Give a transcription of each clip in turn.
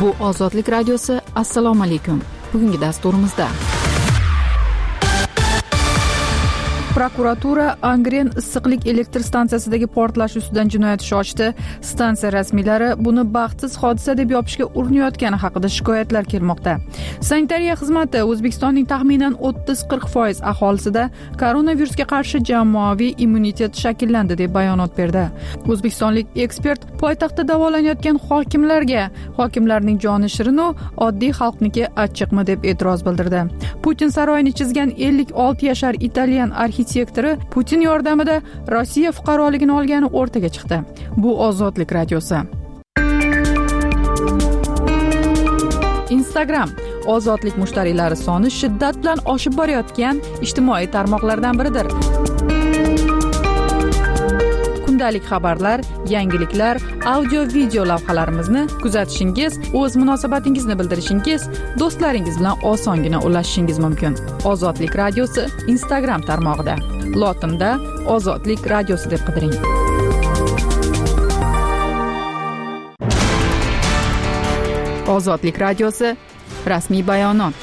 Bu Ozodlik radiosi. Assalomu alaykum. Bugungi dasturimizda prokuratura Angren issiqlik elektr stansiyasidagi portlash ustidan jinoyat ishi ochdi. Stansiya rasmiylari buni baxtsiz hodisa deb yopishga urinayotgani haqida shikoyatlar kelmoqda. Sanitariya xizmati O'zbekistonning taxminan 30-40% aholisida koronavirusga qarshi jamoaviy immunitet shakllandi deb bayonot berdi. O'zbekistonlik ekspert poytaxtda davolanayotgan hokimlarning joni shirinu oddiy xalqniki achchiqmi deb e'tiroz bildirdi. Putin saroyini chizgan 56 yashar italyan arxitektori Putin yordamida Rossiya fuqaroligini olgani o'rtaga chiqdi. Bu Ozodlik radiosi. Instagram ozodlik mushtariylari soni shiddat bilan oshib borayotgan ijtimoiy tarmoqlardan biridir. Kundalik xabarlar, yangiliklar, audio-video lavhalarimizni kuzatishingiz, o'z munosabatingizni bildirishingiz, do'stlaringiz bilan osongina ulashishingiz mumkin. Ozodlik radiosi Instagram tarmog'ida. Lotinda Ozodlik radiosi deb qidiring. Ozodlik radiosi rasmiy bayonot.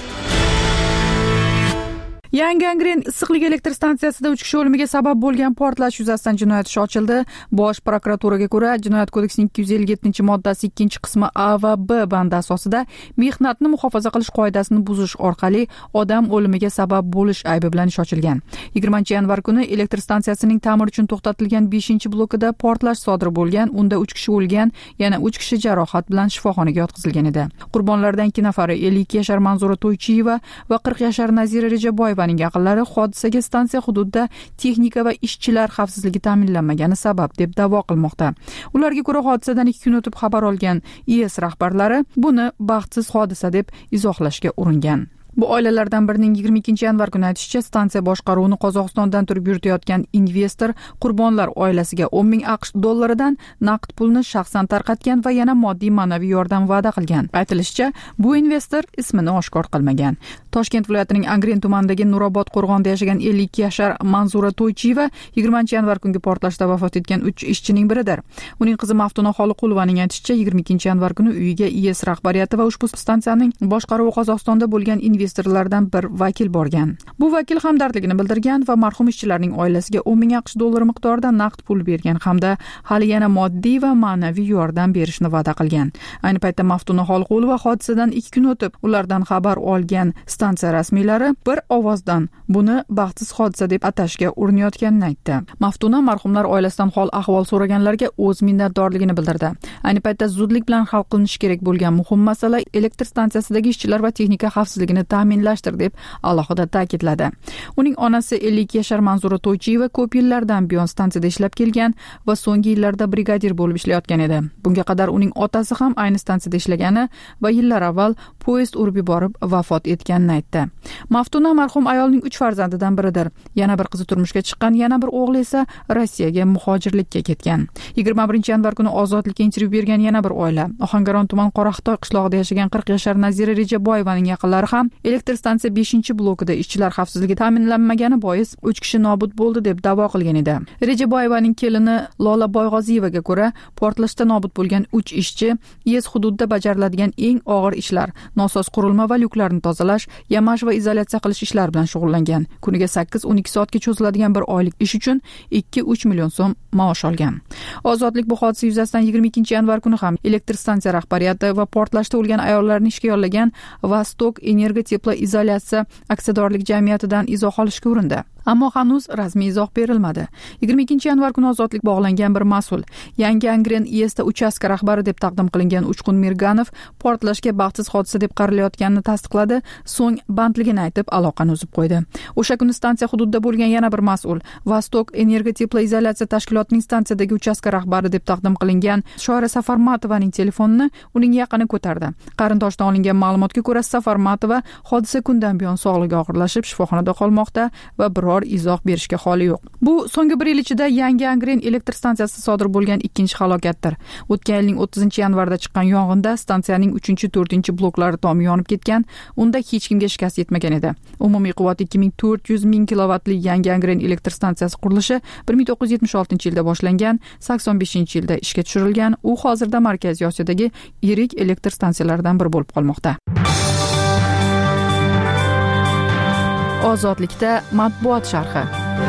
Yangi Angren issiqlik elektr stansiyasida 3 kishi o'limiga sabab bo'lgan portlash yuzasidan jinoyat ishi ochildi. Bosh prokuraturaga ko'ra, Jinoyat kodeksining 257-moddasi 2-qismi A va B bandi asosida mehnatni muhofaza qilish qoidasini buzish orqali odam o'limiga sabab bo'lish aybi bilan ish ochilgan. 20-yanvar kuni elektr stansiyasining ta'mir uchun to'xtatilgan 5-blokida portlash sodir bo'lgan. Unda 3 kishi o'lgan, yana 3 kishi jarohat bilan shifoxonaga yotqizilgan edi. Qurbonlardan 2 nafari 52 yashar Manzura To'ychiyeva va 40 yashar Nazira Rejaboyeva yaqinlari hodisaga stansiya hududida texnika va ishchilar xavfsizligi ta'minlanmagani sabab deb da'vo qilmoqda. Ularga ko'ra, hodisadan 2 kun o'tib xabar olgan IS rahbarlari buni baxtsiz hodisa deb izohlashga uringan. Bu oilalardan birining 22-yanvar kuni aytishicha, stansiya boshqaruvini Qozog'istondan turib yuritayotgan investor qurbonlar oilasiga 10 ming AQSh dollaridan naqd pulni shaxsan tarqatgan va yana moddiy ma'naviy yordam va'da qilgan. Aytilishicha, bu investor ismini oshkor qilmagan. Toshkent viloyatining Angren tumanidagi Nurobod qo'rg'onida yashagan 52 yashar Manzura To'ychiyeva 20-yanvar kungi portlashda vafot etgan 3 ishchining biridir. Uning qizi Maftuna Xoliqulovaning aytishicha, 22-yanvar kuni uyiga IS rahbariyati va ushbu stansiyaning boshqaruvi Qozog'istonda bo'lgan investorlardan bir vakil borgan. Bu vakil hamdardligini bildirgan va marhum ishchilarning oilasiga 10 ming AQSh dollari miqdorida naqd pul bergan hamda hali yana moddiy va ma'naviy yordam berishni va'da qilgan. Ayni paytda Maftuna Xoliqulova hodisadan 2 kun o'tib ulardan xabar olgan stansiya rasmiylari bir ovozdan buni baxtsiz hodisa deb atashga urinayotganini aytdi. Maftuna marhumlar oilasidan hol ahvol so'raganlarga o'z minnatdorligini bildirdi. Ayni paytda zudlik bilan hal qilinishi kerak bo'lgan muhim masala elektr stansiyasidagi ishchilar va texnika xavfsizligini ta'minlashdir deb alohida ta'kidladi. Uning onasi 52 yashar Manzura To'ychiyeva ko'p yillardan buyon stansiyada ishlab kelgan va so'nggi yillarda brigadir bo'lib ishlayotgan edi. Bunga qadar uning otasi ham ayni stansiyada ishlagani va yillar avval poyezd urib yuborib vafot etganini aytdi. Maftuna marhum ayolning 3 farzandidan biridir. Yana bir qizi turmushga chiqqan, yana bir o'g'li esa Rossiyaga muhojirlikka ketgan. 21-yanvar kuni Ozodlikka intervyu bergan yana bir oila, Ohangaron tuman Qoraqitoy qishlog'ida yashagan 40 yashar Nazira Rejaboyevaning yaqinlari ham elektr stansiya 5-blokida ishchilar xavfsizligi ta'minlanmagani bois 3 kishi nobud bo'ldi deb da'vo qilgan edi. Rejaboyevaning kelini Lola Boyg'oziyevaga ko'ra, portlashda nobud bo'lgan 3 ishchi IS hududida bajariladigan eng og'ir ishlar, nosoz qurilma va lyuklarni tozalash, yamash va izolyatsiya qilish ishlari bilan shug'ullangan. Kuniga 8-12 soatga cho'ziladigan bir oylik ish uchun 2-3 million so'm maosh olgan. Ozodlik bu hodisa yuzasidan 22-yanvar kuni ham elektr stansiya rahbariyati va portlashda o'lgan ayollarni ishga yollagan Vostok Energoteplo izolyatsiya aksiyadorlik jamiyatidan izoh olishga urindi. Ammo hanuz rasmiy izoh berilmadi. 22-yanvar kuni Ozodlik bog'langan bir mas'ul Yangi Angren ISda uchastka rahbari deb taqdim qilingan Uchqun Mirganov portlashga baxtsiz hodisa deb qaralayotganini tasdiqladi, so'ng bandligini aytib aloqani uzib qo'ydi. O'sha kuni stansiya hududida bo'lgan yana bir mas'ul Vostok Energoteplo izolyatsiya tashkilotining stansiyadagi uchastka rahbari deb taqdim qilingan Shoira Safarmatovaning telefonini uning yaqini ko'tardi. Qarindoshdan olingan ma'lumotga ko'ra, Safarmatova hodisa kundan buyon sog'lig'i og'irlashib shifoxonada qolmoqda va biroq biror izoh berishga holi yo'q. Bu so'nggi bir yil ichida yangi Angren elektr stansiyasida sodir bo'lgan ikkinchi halokatdir. O'tgan yilning 30-yanvarda chiqqan yong'inda stansiyaning 3-4 bloklari tomi yonib ketgan, unda hech kimga shikast yetmagan edi. Umumiy quvvati 2400 ming kilovatli yangi Angren elektr stansiyasi qurilishi 1976-yilda boshlangan, 85-yilda ishga tushirilgan. U hozirda Markaziy Osiyodagi yirik elektr stansiyalardan biri bo'lib qolmoqda. Ozodlikda matbuot sharhi.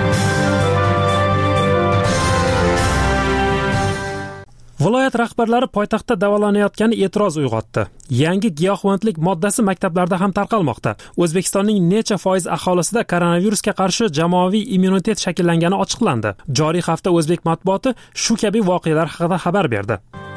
Viloyat rahbarlari poytaxtda davolanayotgani e'tiroz uyg'otdi. Yangi giyohvandlik moddasi maktablarda ham tarqalmoqda. O'zbekistonning necha foiz aholisida koronavirusga qarshi jamoaviy immunitet shakllangani ochiqlandi. Joriy hafta o'zbek matbuoti shu kabi voqealar haqida xabar berdi.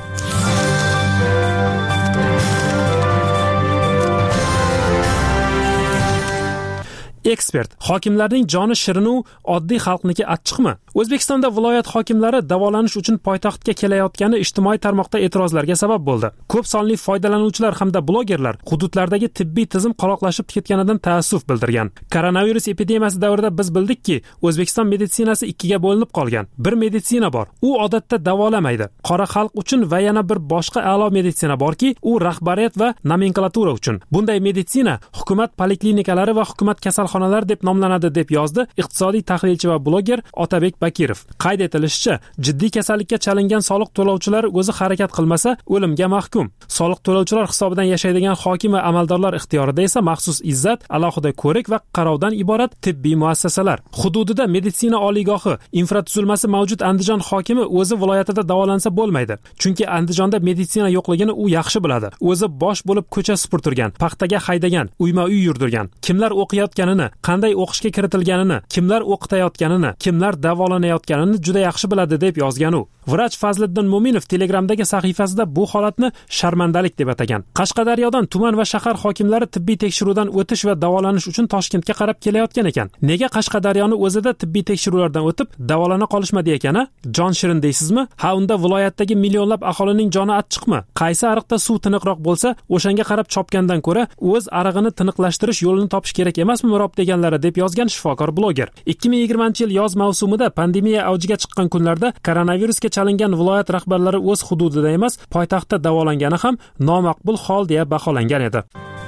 Ekspert: hokimlarning joni shirin-u oddiy xalqniki achchiqmi? O'zbekistonda viloyat hokimlari davolanish uchun poytaxtga kelayotgani ijtimoiy tarmoqda e'tirozlarga sabab bo'ldi. Ko'p sonli foydalanuvchilar hamda blogerlar hududlardagi tibbiy tizim qoloqlashib ketganidan taassuf bildirgan. Koronavirus epidemiyasi davrida biz bildikki, O'zbekiston meditsinasi ikkiga bo'linib qolgan. Bir meditsina bor, u odatda davolamaydi. Qora xalq uchun va yana bir boshqa a'lo meditsina borki, u rahbariyat va nomenklatura uchun. Bunday meditsina hukumat poliklinikalari va hukumat kasalxonalar deb nomlanadi, deb yozdi iqtisodiy tahlilchi va bloger Otabek Bakirov. Qayd etilishicha, jiddiy kasallikka chalingan soliq to'lovchilar o'zi harakat qilmasa o'limga mahkum. Soliq to'lovchilar hisobidan yashaydigan hokim va amaldorlar ixtiyorida esa maxsus izzat, alohida ko'rik va qarovdan iborat tibbiy muassasalar. Hududida meditsina oliygohi, infratuzilmasi mavjud Andijon hokimi o'zi viloyatida davolansa bo'lmaydi. Chunki Andijonda meditsina yo'qligini u yaxshi biladi. O'zi bosh bo'lib ko'cha supurtirgan, paxtaga haydagan, uyma-uy yurdirgan. Kimlar o'qiyotganini, qanday o'qishga kiritilganini, kimlar o'qitayotganini, kimlar davolanayotganini juda yaxshi biladi, deb yozgan u. Vrach Fazliddin Mo'minov Telegramdagi sahifasida bu holatni sharmandalik deb atagan. Qashqadaryodan tuman va shahar hokimlari tibbiy tekshiruvdan o'tish va davolanish uchun Toshkentga qarab kelayotgan ekan. Nega Qashqadaryoni o'zida tibbiy tekshiruvlardan o'tib davolana qolishmadi ekan? Jon shirin deysizmi? Ha, unda viloyatdagi millionlab aholining joni achchiqmi? Qaysi ariqda suv tiniqroq bo'lsa, o'shanga qarab chopgandan ko'ra o'z arig'ini tiniqlashtirish yo'lini topish kerak emasmi mirob deganlari, deb yozgan shifokor bloger. 2020-yil yoz mavsumida pandemiya avjiga chiqqan kunlarda koronavirusga chalingan viloyat rahbarlari o'z hududida emas, poytaxtda davolangani ham nomaqbul hol deya baholangan edi.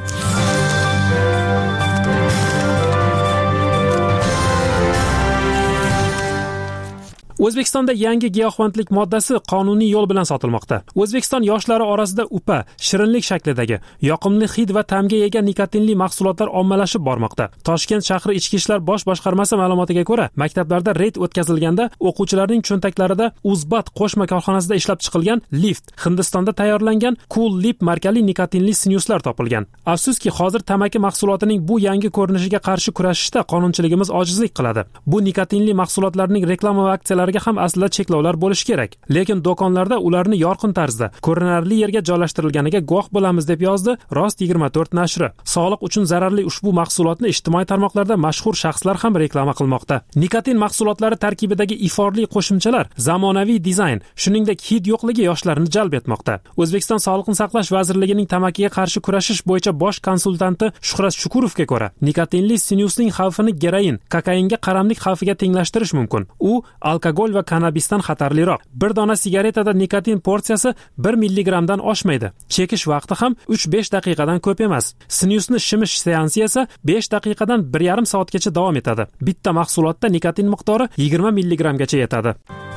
O'zbekistonda yangi giyohvandlik moddasi qonuniy yo'l bilan sotilmoqda. O'zbekiston yoshlari orasida upa, shirinlik shaklidagi, yoqimli hid va ta'mga ega nikotinli mahsulotlar ommalashib bormoqda. Toshkent shahri Ichki ishlar bosh boshqarmasi ma'lumotiga ko'ra, maktablarda reyd o'tkazilganda o'quvchilarning cho'ntaklarida Uzbat qo'shma korxonasida ishlab chiqilgan Lift, Hindistonda tayyorlangan Cool Lip markali nikotinli snyuslar topilgan. Afsuski, hozir tamaki mahsulotining bu yangi ko'rinishiga qarshi kurashishda qonunchiligimiz ojizlik qiladi. Bu nikotinli mahsulotlarning reklama va aksiyalari ham aslida cheklovlar bo'lishi kerak. Lekin do'konlarda ularni yorqin tarzda, ko'rinarli yerga joylashtirilganiga guvoh bo'lamiz, deb yozdi Rost 24 nashri. Sog'liq uchun zararli ushbu mahsulotni ijtimoiy tarmoqlarda mashhur shaxslar ham reklama qilmoqda. Nikotin mahsulotlari tarkibidagi iforli qo'shimchalar, zamonaviy dizayn, shuningdek hid yo'qligi yoshlarni jalb etmoqda. O'zbekiston Sog'liqni saqlash vazirligining tamakiga qarshi kurashish bo'yicha bosh konsultanti Shuhrat Shukurovga ko'ra, nikotinli snyusning xavfini geroin, kokainga qaramlik xavfiga tenglashtirish mumkin. U alkogol va kannabisdan xatarliroq. Bir dona sigaretada nikotin porsiyasi 1 milligramdan oshmaydi. Chekish vaqti ham 3-5 daqiqadan ko'p emas. Snyusni shimish seansi esa 5 daqiqadan 1,5 soatgacha davom etadi. Bitta mahsulotda nikotin miqdori 20 milligramgacha yetadi.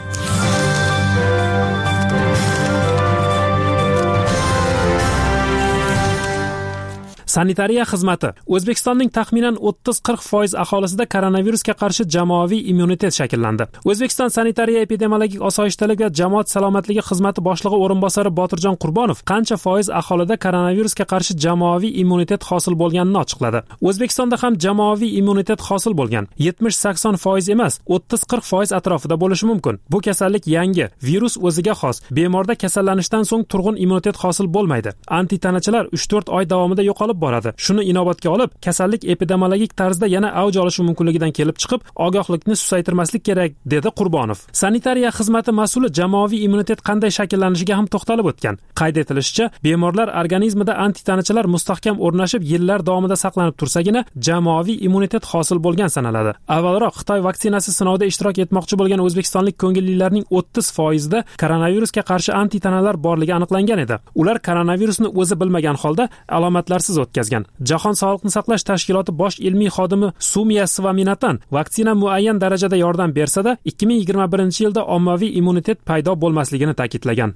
Sanitariya xizmati. O'zbekistonning taxminan 30-40% aholisida koronavirusga qarshi jamoaviy immunitet shakllandi. O'zbekiston sanitariya epidemiologik osoyishtalik va jamoat salomatligi xizmati boshlig'i o'rinbosari Botirjon Qurbonov qancha foiz aholida koronavirusga qarshi jamoaviy immunitet hosil bo'lganini ochiqladi. O'zbekistonda ham jamoaviy immunitet hosil bo'lgan. 70-80% emas, 30-40% atrofida bo'lishi mumkin. Bu kasallik yangi, virus o'ziga xos. Bemorda kasallanishdan so'ng turg'un immunitet hosil bo'lmaydi. Antitanachalar 3-4 oy davomida yo'qolib boradi. Shuni inobatga olib, kasallik epidemiologik tarzda yana avj olishi mumkinligidan kelib chiqib, ogohlikni susaytirmaslik kerak, dedi Qurbonov. Sanitariya xizmati mas'uli jamoaviy immunitet qanday shakllanishiga ham to'xtalib o'tgan. Qayd etilishicha, bemorlar organizmida antitanachalar mustahkam o'rnashib, yillar davomida saqlanib tursagina jamoaviy immunitet hosil bo'lgan sanaladi. Avvalroq Xitoy vaksinasi sinovida ishtirok etmoqchi bo'lgan o'zbekistonlik ko'ngillilarning 30%da koronavirusga qarshi antitanalar borligi aniqlangan edi. Ular koronavirusni o'zi bilmagan holda alomatlarsiz o'tkazgan. Jahon sog'liqni saqlash tashkiloti bosh ilmiy xodimi Sumiya Svaminatan vaksina muayyan darajada yordam bersa-da, 2021-yilda ommaviy immunitet paydo bo'lmasligini ta'kidlagan.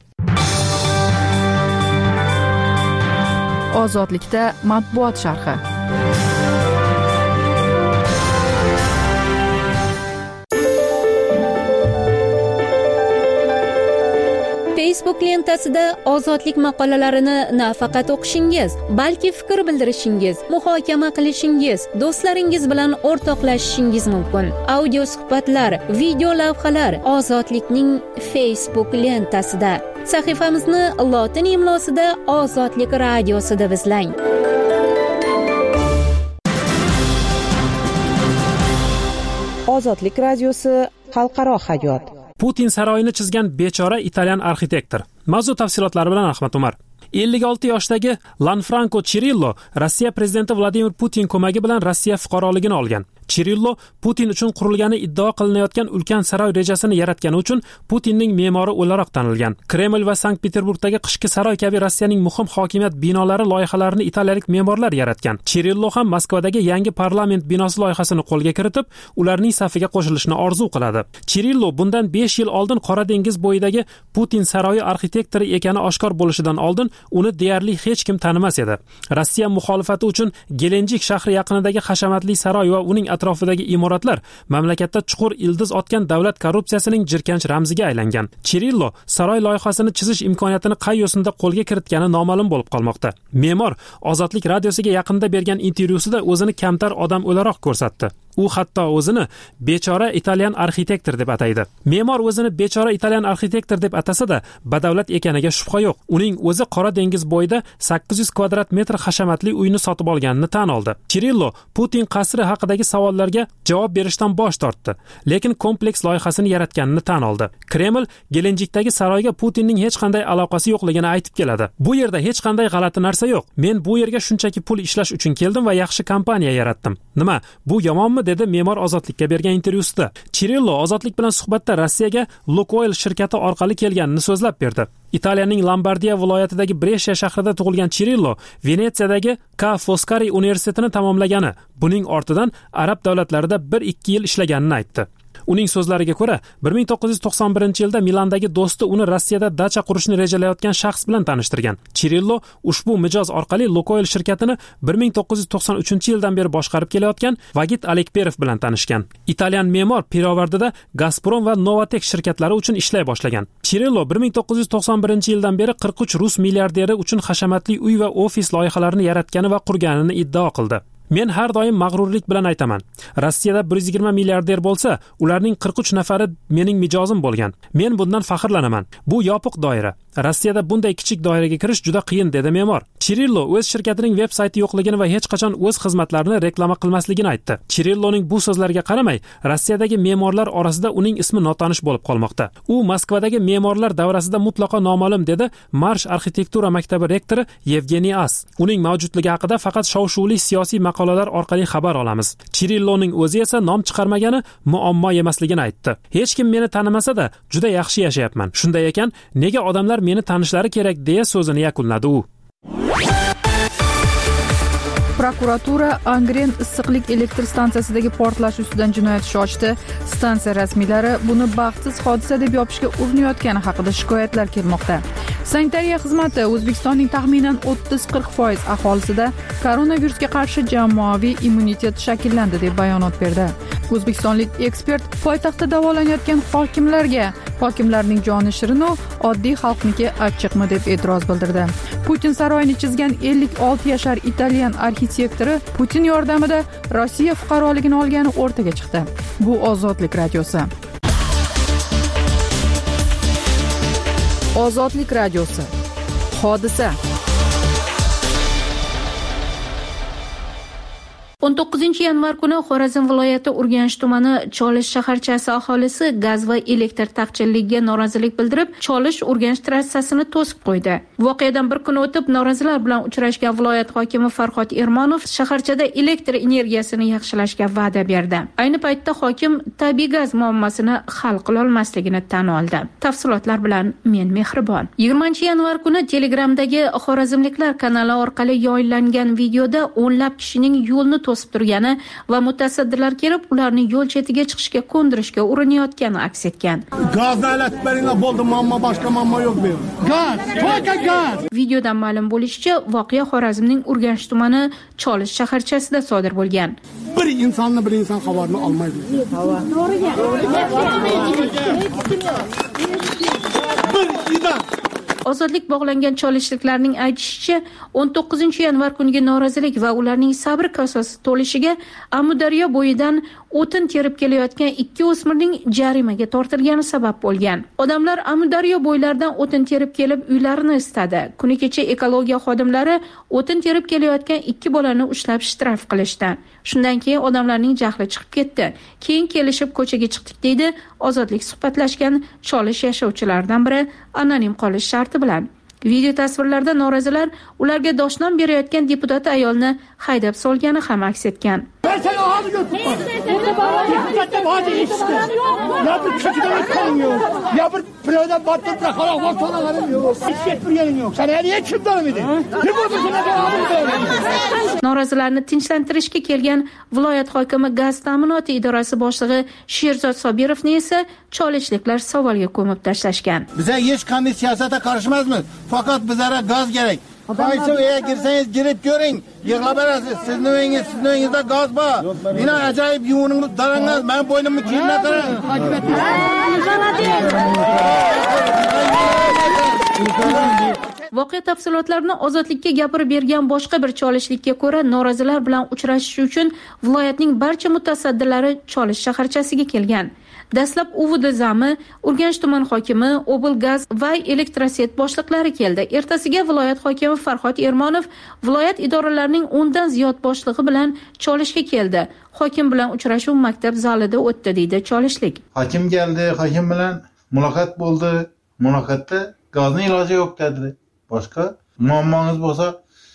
Ozodlikda matbuot sharhi. Facebook lentasida ozodlik maqolalarini nafaqat o'qishingiz, balki fikr bildirishingiz, muhokama qilishingiz, do'stlaringiz bilan o'rtoqlashishingiz mumkin. Audio suhbatlar, video lavhalar ozodlikning Facebook lentasida. Sahifamizni lotin imlosida Ozodlik radiosi deb izlang. Ozodlik radiosi xalqaro hayot. Putin saroyini chizgan bechora italyan arxitektor. Mavzu tafsilotlari bilan Ahmad Umar. 56 yoshdagi Lanfranco Cirillo Rossiya prezidenti Vladimir Putin ko'magi bilan Rossiya fuqaroligini olgan. Cirillo Putin uchun qurilgani iddao qilinayotgan ulkan saroy rejasini yaratgani uchun Putinning me'mori o'laroq tanilgan. Kreml va Sankt-Peterburgdagi qishki saroy kabi Rossiyaning muhim hokimiyat binolari loyihalarini italiyalik me'morlar yaratgan. Cirillo ham Moskvadagi yangi parlament binosi loyihasini qo'lga kiritib, ularning safiga qo'shilishni orzu qiladi. Cirillo bundan 5 yil oldin Qora dengiz bo'yidagi Putin saroyi arxitektori ekani oshkor bo'lishidan oldin uni deyarli hech kim tanimas edi. Rossiya muxolifati uchun Gelenjik shahri yaqinidagi hashamatli saroy va uning atrofidagi imoratlar mamlakatda chuqur ildiz otgan davlat korrupsiyasining jirkanch ramziga aylangan. Cirillo saroy loyihasini chizish imkoniyatini qay yo'sinda qo'lga kiritgani noma'lum bo'lib qolmoqda. Me'mor Ozodlik radiosiga yaqinda bergan intervyusida o'zini kamtar odam o'laroq ko'rsatdi. U hatto o'zini bechora italyan arxitektor deb ataydi. Me'mor o'zini bechora italyan arxitektor deb atasa-da, badavlat ekaniga shubha yo'q. Uning o'zi Qora dengiz bo'yida 800 kvadrat metr hashamatli uyni sotib olganini tan oldi. Cirillo Putin qasri haqidagi savollarga javob berishdan bosh tortdi, lekin kompleks loyihasini yaratganini tan oldi. Kreml Gelenjikdagi saroyga Putinning hech qanday aloqasi yo'qligini aytib keladi. Bu yerda hech qanday g'alati narsa yo'q. Men bu yerga shunchaki pul ishlash uchun keldim va yaxshi kompaniya yaratdim. Nima, bu yomonmi? dedi me'mor Ozodlikka bergan intervyusida. Cirillo Ozodlik bilan suhbatda Rossiyaga Lukoil shirkati orqali kelganini so'zlab berdi. Italiyaning Lombardiya viloyatidagi Brescia shahrida tug'ilgan Cirillo Venetsiyadagi Ca' Foscari universitetini tamomlagani, buning ortidan arab davlatlarida 1-2 yil ishlaganini aytdi. Uning so'zlariga ko'ra, 1991-yilda Milandagi do'sti uni Rossiyada dacha qurishni rejalayotgan shaxs bilan tanishtirgan. Cirillo ushbu mijoz orqali Lukoil shirkatini 1993-yildan beri boshqarib kelayotgan Vagit Alekperov bilan tanishgan. Italyan me'mor pirovardida Gazprom va Novatek shirkatlari uchun ishlay boshlagan. Cirillo 1991-yildan beri 43 rus milliarderi uchun hashamatli uy va ofis loyihalarini yaratgani va qurganini iddao qildi. Men har doim mag'rurlik bilan aytaman. Rossiyada 120 milliarder bo'lsa, ularning 43 nafari mening mijozim bo'lgan. Men bundan faxrlanaman. Bu yopiq doira. Rossiyada bunday kichik doiraga kirish juda qiyin, dedi me'mor. Cirillo o'z shirkatining veb-sayti yo'qligini va hech qachon o'z xizmatlarini reklama qilmasligini aytdi. Cirilloning bu so'zlariga qaramay, Rossiyadagi me'morlar orasida uning ismi notanish bo'lib qolmoqda. U Moskvadagi me'morlar davrasida mutlaqo noma'lum, dedi Marsh arxitektura maktabi rektori Yevgeniy As. Uning mavjudligi haqida faqat shov-shuvli siyosiy maqolalar orqali xabar olamiz. Cirilloning o'zi esa nom chiqarmagani muammo emasligini aytdi. Hech kim meni tanimasa-da, juda yaxshi yashayapman. Shunday ekan, nega odamlar meni tanishlari kerak, deya so'zini yakunladi u. Prokuratura Angren issiqlik elektr stansiyasidagi portlash ustidan jinoyat ishi ochdi. Stansiya rasmiylari buni baxtsiz hodisa deb yopishga urinayotgani haqida shikoyatlar kelmoqda. Sanitariya xizmati O'zbekistonning taxminan 30-40% aholisida koronavirusga qarshi jamoaviy immunitet shakllandi deb bayonot berdi. O'zbekistonlik ekspert poytaxtda davolanayotgan hokimlarning joni shirinu oddiy xalqniki achchiqmi deb e'tiroz bildirdi. Putin saroyini chizgan 56 yashar italyan arxitektori Putin yordamida Rossiya fuqaroligini olgani o'rtaga chiqdi. Bu Ozodlik radiosi. Ozodlik radiosi. Hodisa. 19-yanvar kuni Xorazm viloyati Urganch tumani Cholish shaharchasi aholisi gaz va elektr taqchilligiga norozilik bildirib, Cholish Urganch trassasini to'sib qo'ydi. Voqeadan bir kun o'tib norozilar bilan uchrashgan viloyat hokimi Farhod Ermonov shaharchada elektr energiyasini yaxshilashga va'da berdi. Ayni paytda hokim tabiiy gaz muammosini hal qila olmasligini tan oldi. Tafsilotlar bilan men Mehribon. 20-yanvar kuni Telegramdagi Xorazmliklar kanali orqali yoyillangan videoda o'nlab kishining yo'lni to'sib turgani va mutasaddilar kelib ularni yo'l chetiga chiqishga ko'ndirishga urinayotgani aks etgan. Gazni alatib beringlar, bo'ldi, muammo boshqa muammo yo'q bu. Gaz, to'ka gaz. Videodan ma'lum bo'lishicha, voqea Xorazmning Urganch tumani Cholish shaharchasida sodir bo'lgan. Bir insonni bir inson xabarini olmaydi. Ozodlik bog'langan cholishliklarning aytishicha, 19-yanvar kuniga norozilik va ularning sabr kosasi to'lishiga Amudaryo bo'yidan o'tin terib kelayotgan ikki o'smirning jarimaga tortilgani sabab bo'lgan. Odamlar Amudaryo bo'ylaridan o'tin terib kelib uylarini istadi. Kuni kecha ekologiya xodimlari o'tin terib kelayotgan ikki bolani ushlab shtraf qilishdi. Shundan keyin odamlarning jahli chiqib ketdi. Keyin kelishib ko'chaga chiqdik deydi Ozodlik suhbatlashgan Cholish yashovchilaridan biri anonim qolish sharti bilan. Video tasvirlarda norozilar ularga doshnom berayotgan deputat ayolni haydab solgani ham aks etgan. Norozilarni tinchlantirishga kelgan viloyat hokimi gaz ta'minoti idorasi boshlig'i Sherzod Sobirovni esa cholishliklar savolga ko'mib tashlashgan. Bize hech qanday siyosatga qarashmaymiz. Fakat bizlere gaz gerek. Qaysi uyga girsangiz girib ko'ring, yig'lab berasiz. Sizning uyingizda gaz bor. Meni ajoyib yuviningni darangiz, men bo'ynimni kiyimga qarang. Voqea tafsilotlarini Ozodlikka gapirib bergan boshqa bir cholishlikka ko'ra, norozilar bilan uchrashish uchun viloyatning barcha mutasaddilari Cholish shaharchasiga kelgan. Dastlab UVD zami, Urganch tuman hokimi, Oblgaz va Elektroset boshliqlari keldi. Ertasiga viloyat hokimi Farhod Ermonov viloyat idoralarining 10 dan ziyod boshlig'i bilan Cholishga keldi. Hokim bilan uchrashuv maktab zalida o'tdi deydi Cholishlik. Hokim keldi, hokim bilan muloqot bo'ldi. Muloqotda gazning iloji yo'q dedi. Boshqa muammongiz bo'lsa,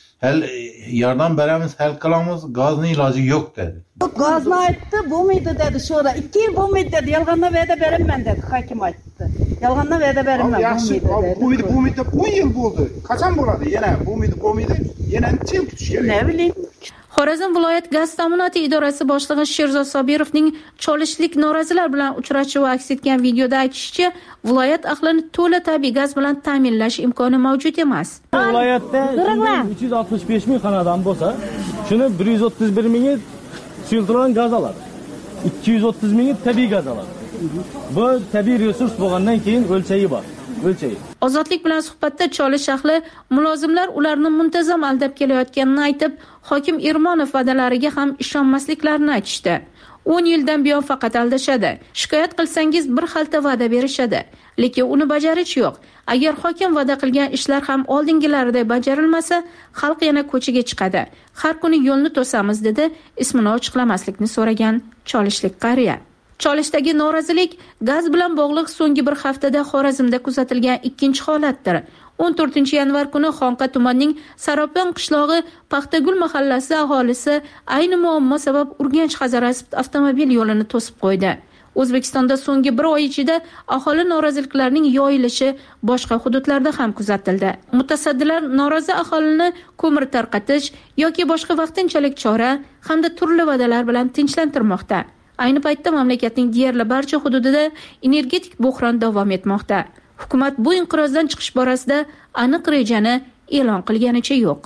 yordam beramiz, hal qilamiz, gazning iloji yo'q dedi. Gazni aytdi, bo'lmaydi dedi. Sonra 2 yil bo'lmaydi dedi. Yolg'ondan va'da beraman dedi. Hokim aytdi. Yolg'ondan va'da beraman, bo'lmaydi dedi. Bo'lmaydi, 10 yil bo'ldi. Qachon bo'ladi? Yana bo'lmaydi. Yana necha kutish kerak? Ne bileyim. Xorazm viloyat gaz ta'minoti idorasi boshlig'i Sherzod Sobirovning cholishlik norozilar bilan uchrashuvi aks etgan videoda aytishicha, viloyat ahlini to'la tabiiy gaz bilan ta'minlash imkoni mavjud emas. Viloyatda 365 ming xonadon bo'lsa, shuni 131 mingi suyultirilgan gaz oladi. 230 mingi tabiiy gaz oladi. Bu tabiiy resurs bo'lgandan keyin o'lchayi bor. Ozodlik bilan suhbatda Cholish ahli mulozimlar ularni muntazam aldab kelayotganini aytib, hokim Ermonov va'dalariga ham ishonmasliklarini aytishdi. 10 yildan buyon faqat aldashadi. Shikoyat qilsangiz bir xalta va'da berishadi, lekin uni bajarish yo'q. Agar hokim va'da qilgan ishlar ham oldingilaridek bajarilmasa, xalq yana ko'chaga chiqadi. Har kuni yo'lni to'samiz dedi, ismini ochiqlamaslikni so'ragan Cholishlik qariya. Cholishdagi norozilik gaz bilan bog'liq so'nggi bir haftada Xorazmda kuzatilgan ikkinchi holatdir. 14-yanvar kuni Xonqa tumanining Saropon qishlog'i Paxtagul mahallasi aholisi ayni muammo sabab Urganch-Hazorasp avtomobil yo'lini to'sib qo'ydi. O'zbekistonda so'nggi bir oy ichida aholi noroziliklarining yoyilishi boshqa hududlarda ham kuzatildi. Mutasaddilar norozi aholini ko'mir tarqatish yoki boshqa vaqtinchalik chora hamda turli va'dalar bilan tinchlantirmoqda. Ayni paytda mamlakatning deyarli barcha hududida energetik bo'hron davom etmoqda. Hukumat bu inqirozdan chiqish borasida aniq rejani e'lon qilganicha yo'q.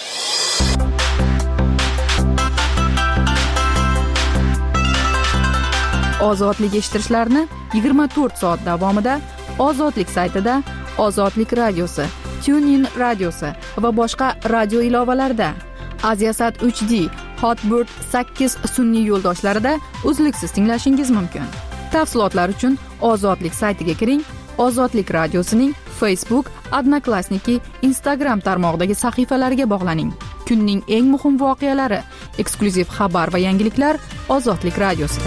Ozodlik eshittirishlarni 24 soat davomida Ozodlik saytida, Ozodlik radiosi, TuneIn radiosi va boshqa radio ilovalarida, Aziasat 3D, Hotbird 8 sun'iy yo'ldoshlarida uzluksiz tinglashingiz mumkin. Tafsilotlar uchun Ozodlik saytiga kiring. Ozodlik radiosining Facebook, Odnoklassniki, Instagram tarmog'idagi sahifalariga bog'laning. Kunning eng muhim voqealari, eksklyuziv xabar va yangiliklar Ozodlik radiosida.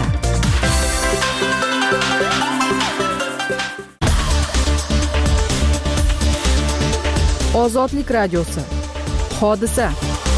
Ozodlik radiosi. Hodisa.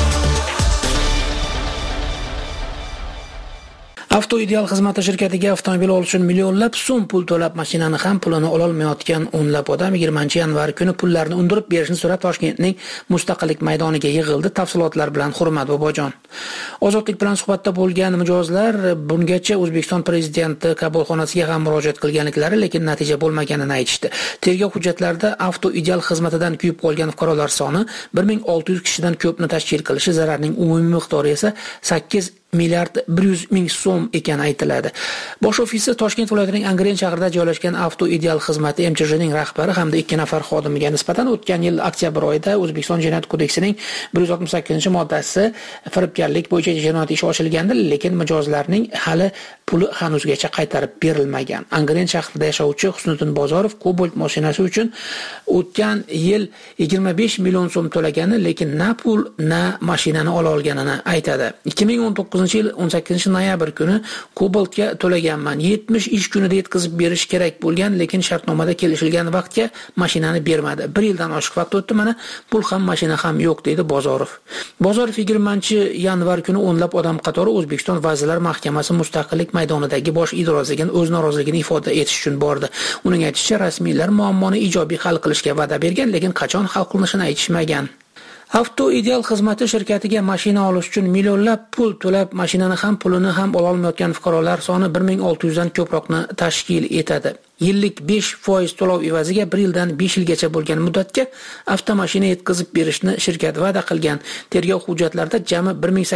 Avtoideal xizmati shirkatiga avtomobil olish uchun millionlab so'm pul to'lab, mashinani ham pulini ola olmayotgan o'nlab odam 20-yanvar kuni pullarni undirib berishni so'rab Toshkentning Mustaqillik maydoniga yig'ildi. Tafsilotlar bilan Hurmat Bobojon. Ozodlik bilan suhbatda bo'lgan mijozlar bungacha O'zbekiston prezidenti qabulxonasiga ham murojaat qilganliklari, lekin natija bo'lmaganini aytishdi. Tergov hujjatlarida avtoideal xizmatidan kuyib qolgan fuqarolar soni 1600 kishidan ko'pni tashkil qilishi, zararning umumiy miqdori esa 8 milliard 100 ming so'm ekani aytiladi. Bosh ofisi Toshkent viloyatining Angren shahrida joylashgan Avtoideal xizmati MCHning rahbari hamda 2 nafar xodimiga nisbatan o'tgan yil oktyabr oyida O'zbekiston Jinoyat kodeksining 168-moddasi firibgarlik bo'yicha jinoyat ishi ochilgandi, lekin mijozlarning hali puli hanuzgacha qaytarib berilmagan. Angren shahrida yashovchi Husniddin Bozorov Cobalt mashinasi uchun o'tgan yil 25 million so'm to'lagani, lekin na pul, na mashinani ola olganini aytadi. 2019-yil 18-noyabr kuni Cobaltga to'laganman. 70 ish kunida yetkazib berish kerak bo'lgan, lekin shartnomada kelishilgan vaqtga mashinani bermadi. 1 yildan oshiq vaqt o'tdi, mana pul ham mashina ham yo'q, deydi Bozorov. Bozorov 20-yanvar kuni o'nlab odam qatori O'zbekiston Vazirlar Mahkamasi Mustaqillik maydonidagi bosh idorasiga o'z noroziligini ifoda etish uchun bordi. Uning aytishicha, rasmiylar muammoni ijobiy hal qilishga va'da bergan, lekin qachon hal qilinishini aytishmagan. Avtoideal xizmati shirkatiga mashina olish uchun millionlab pul to'lab, mashinani ham pulini ham ola olmayotgan fuqarolar soni 1600 dan ko'proqni tashkil etadi. Yillik 5% to'lov evaziga 1 yildan 5 yilgacha bo'lgan muddatga avtomashina yetkazib berishni shirkat va'da qilgan. Tergov hujjatlarida jami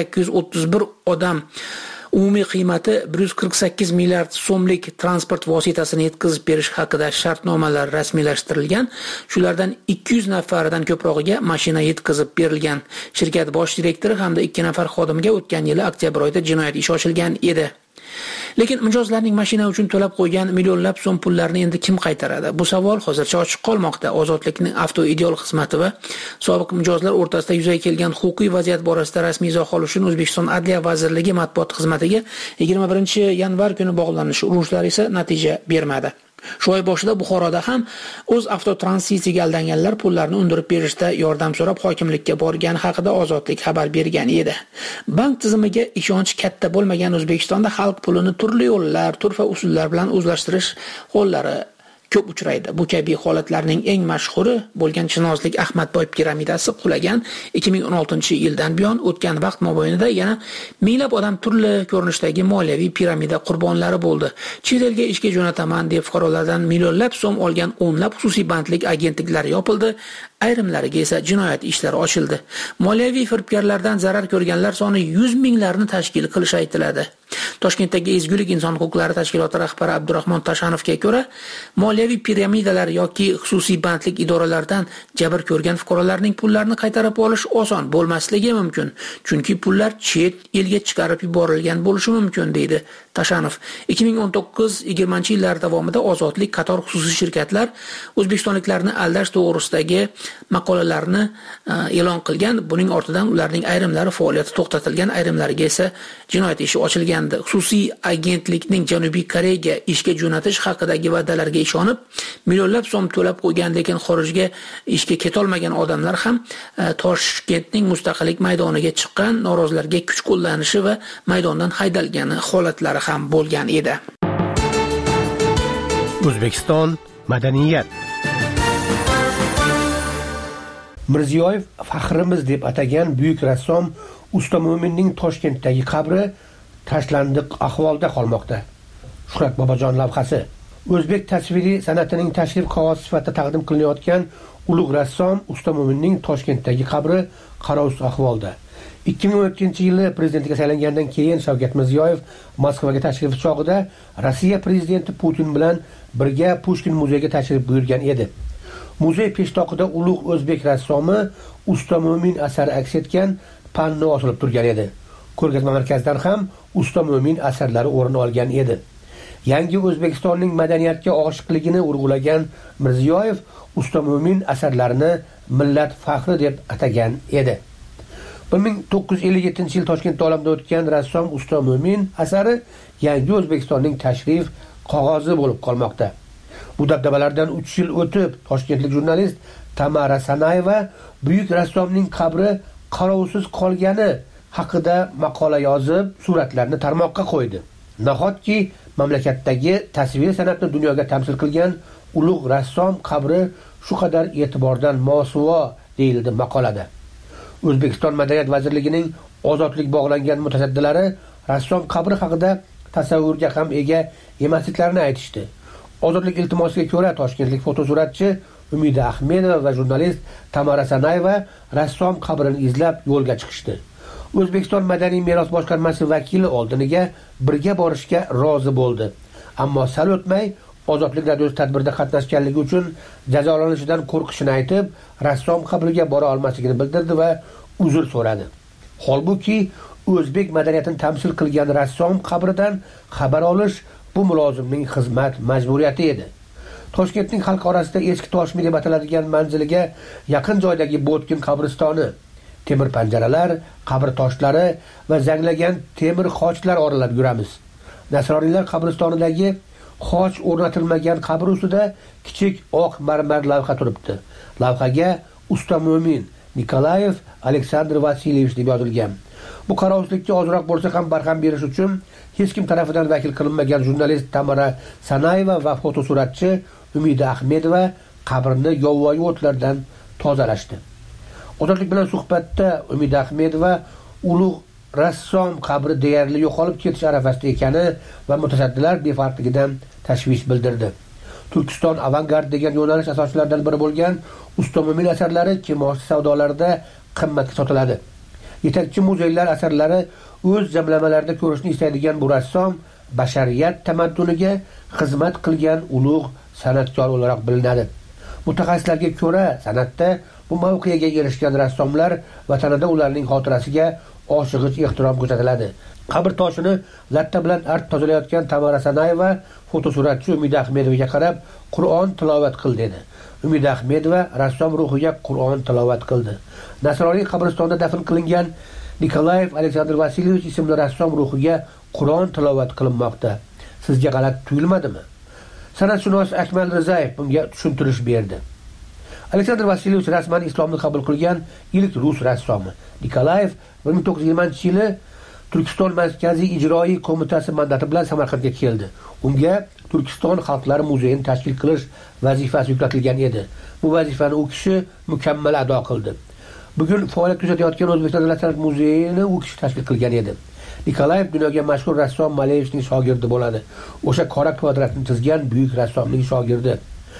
1831 odam umumiy qiymati 148 milliard so'mlik transport vositasini yetkazib berish haqida shartnomalar rasmiylashtirilgan. Shulardan 200 nafaridan ko'prog'iga mashina yetkazib berilgan. Shirkat bosh direktori hamda 2 nafar xodimiga o'tgan yili oktyabr oyida jinoyat ishi ochilgan edi. Lekin mijozlarning mashina uchun to'lab qo'ygan millionlab so'm pullarni endi kim qaytaradi? Bu savol hozircha ochiq qolmoqda. Ozodlikning Avtoideal xizmati va sobiq mijozlar o'rtasida yuzaga kelgan huquqiy vaziyat borasida rasmiy izoh olish uchun O'zbekiston Adliya vazirligi matbuot xizmatiga 21-yanvar kuni bog'lanish urushlari esa natija bermadi. Shu oy boshida Buxoroda ham o'z avtotranzitiga aldanganlar pullarni undirib berishda yordam so'rab hokimlikka borgani haqida Ozodlik xabar bergan edi. Bank tizimiga ishonch katta bo'lmagan O'zbekistonda xalq pulini turli yo'llar, turfa usullar bilan o'zlashtirish hollari ko'p uchraydi. Bu kabi holatlarning eng mashhuri bo'lgan Chinozlik Ahmadboy piramidasi qulagan 2016-yildan buyon o'tgan vaqt mobaynida yana minglab odam turli ko'rinishdagi moliyaviy piramida qurbonlari bo'ldi. Chet elga ishga jo'nataman deb fuqarolardan millionlab so'm olgan o'nlab xususiy bandlik agentliklari yopildi. Ayrimlariga esa jinoyat ishlari ochildi. Moliyaviy firibgarlardan zarar ko'rganlar soni 100 minglarni tashkil qilishi aytiladi. Toshkentdagi Ezgulik inson huquqlari tashkiloti rahbari Abdurahmon Tashanovga ko'ra, moliyaviy piramidalar yoki xususiy bandlik idoralaridan jabr ko'rgan fuqarolarning pullarini qaytarib olish oson bo'lmasligi mumkin, chunki pullar chet elga chiqarib yuborilgan bo'lishi mumkin, deydi Tashanov. 2019-20 yillar davomida Ozodlik qator xususiy shirkatlar o'zbekistonliklarni aldash to'g'risidagi maqolalarni e'lon qilgan. Buning ortidan ularning ayrimlari faoliyati to'xtatilgan, ayrimlariga esa jinoyat ishi ochilgan. Xususiy agentlikning Janubiy Koreyaga ishga jo'natish haqidagi va'dalarga ishonib, millionlab so'm to'lab qo'ygan, lekin xorijga ishga ketolmagan odamlar ham Toshkentning Mustaqillik maydoniga chiqqan, norozilarga kuch qo'llanishi va maydondan haydalgani holatlari ham bo'lgan edi. O'zbekiston madaniyat. Mirziyoyev faxrimiz deb atagan buyuk rassom Usta Mo'minning Toshkentdagi qabri tashlandiq ahvolda qolmoqda. Shuhrat Bobojon lavhasi. O'zbek tasviriy san'atining tashrif qog'ozi sifatida taqdim qilinayotgan ulug' rassom Usta Mo'minning Toshkentdagi qabri qarovsiz ahvolda. 2012-yili prezidentga saylangandan keyin Shavkat Mirziyoyev Moskvaga tashrif chog'ida Rossiya prezidenti Putin bilan birga Pushkin muzeyiga tashrif buyurgan edi. Muzey peshtoqida ulug' o'zbek rassomi Usta Mo'min asari aks etgan panno osilib turgan edi. Ko'rgazma markazidan ham Usta Mo'min asarlari o'rin olgan edi. Yangi O'zbekistonning madaniyatga oshiqligini urg'ulagan Mirziyoyev Usta Mo'min asarlarini millat faxri deb atagan edi. 1957-yil Toshkentda olamdan o'tgan rassom Usto Mo'min asari yangi O'zbekistonning tashrif qog'ozi bo'lib qolmoqda. Bu dabdabalardan 3 yil o'tib, toshkentlik jurnalist Tamara Sanayeva buyuk rassomning qabri qarovsiz qolgani haqida maqola yozib, suratlarni tarmoqqa qo'ydi. Nahotki mamlakatdagi tasvir san'atni dunyoga tamsil qilgan ulug' rassom qabri shu qadar e'tibordan mosuvo deyildi maqolada. O'zbekiston Madaniyat vazirligining ozodlik bog'langan mutasaddilari rassom qabri haqida tasavvurga ham ega emasliklarini aytishdi. Ozodlik iltimosiga ko'ra toshkentlik fotosuratchi Umida Ahmedova va jurnalist Tamara Sanayeva rassom qabrini izlab yo'lga chiqishdi. O'zbekiston Madaniy meros boshqarmasi vakili oldiniga birga borishga rozi bo'ldi. Ammo sal o'tmay Ozodlik radiosi tadbirda qatnashganligi uchun jazolanishidan qo'rqishini aytib, rassom qabriga bora olmasligini bildirdi va uzr so'radi. Holbuki o'zbek madaniyatini tamsil qilgan rassom qabridan xabar olish bu mulozimning xizmat majburiyati edi. Toshkentning xalq orasida eski toshmi deb ataladigan manziliga yaqin joydagi Botkin qabristoni, temir panjaralar, qabr toshlari va zanglagan temir xochlar oralab yuramiz. Nasroniylar qabristonidagi xoch o'rnatilmagan qabr ustida kichik oq marmar lavha turibdi. Lavhaga Usto Mo'min Nikolayev Aleksandr Vasilyevich deb yozilgan. Bu qarovsizlikka ozroq bo'lsa ham barham berish uchun hech kim tarafidan vakil qilinmagan jurnalist Tamara Sanayeva va fotosuratchi Umida Ahmedova qabrni yovvoyi o'tlardan tozalashdi. Ozodlik bilan suhbatda Umida Ahmedova ulug' rassom qabri deyarli yo'qolib ketish arafasida ekani va mutasaddilar befarqligidan tashvish bildirdi. Turkiston avangard degan yo'nalish asoschilaridan biri bo'lgan Usto Mo'min asarlari kimoshdi savdolarida qimmatga sotiladi. Yetakchi muzeylar asarlari o'z jamlamalarida ko'rishni istaydigan bu rassom bashariyat tamadduniga xizmat qilgan ulug' san'atkor o'laroq bilinadi. Mutaxassislarga ko'ra, san'atda bu mavqega erishgan rassomlar vatanida ularning xotirasiga oshig'ich ehtirom ko'rsatiladi. Qabr toshini latta bilan art tozalayotgan Tamara Sanayeva fotosuratchi Umida Ahmedovaga qarab Qur'on tilovat qil dedi. Umida Ahmedova rassom ruhiga Qur'on tilovat qildi. Nasroniy qabristonida dafn qilingan Nikolayev Aleksandr Vasilyevich ismli rassom ruhiga Qur'on tilovat qilinmoqda. Sizga g'alati tuyulmadimi? San'atshunos Akmal Rizayev bunga tushuntirish berdi. Aleksandr Vasilyevich rasman islomni qabul qilgan ilk rus rassomi. Nikolayev 1920-yili Turkiston Markaziy ijroiy qo'mitasi mandati bilan Samarqandga keldi. Unga Turkiston xalqlari muzeyini tashkil qilish vazifasi yuklatilgan edi. Bu vazifani u kishi mukammal ado qildi. Bugun faoliyat ko'rsatayotgan O'zbekiston Davlat san'at muzeyini u kishi tashkil qilgan edi. Nikolayev dunyoga mashhur rassom Maleyevichning shogirdi bo'ladi. O'sha qora kvadratni chizgan buyuk rassomning shogirdi.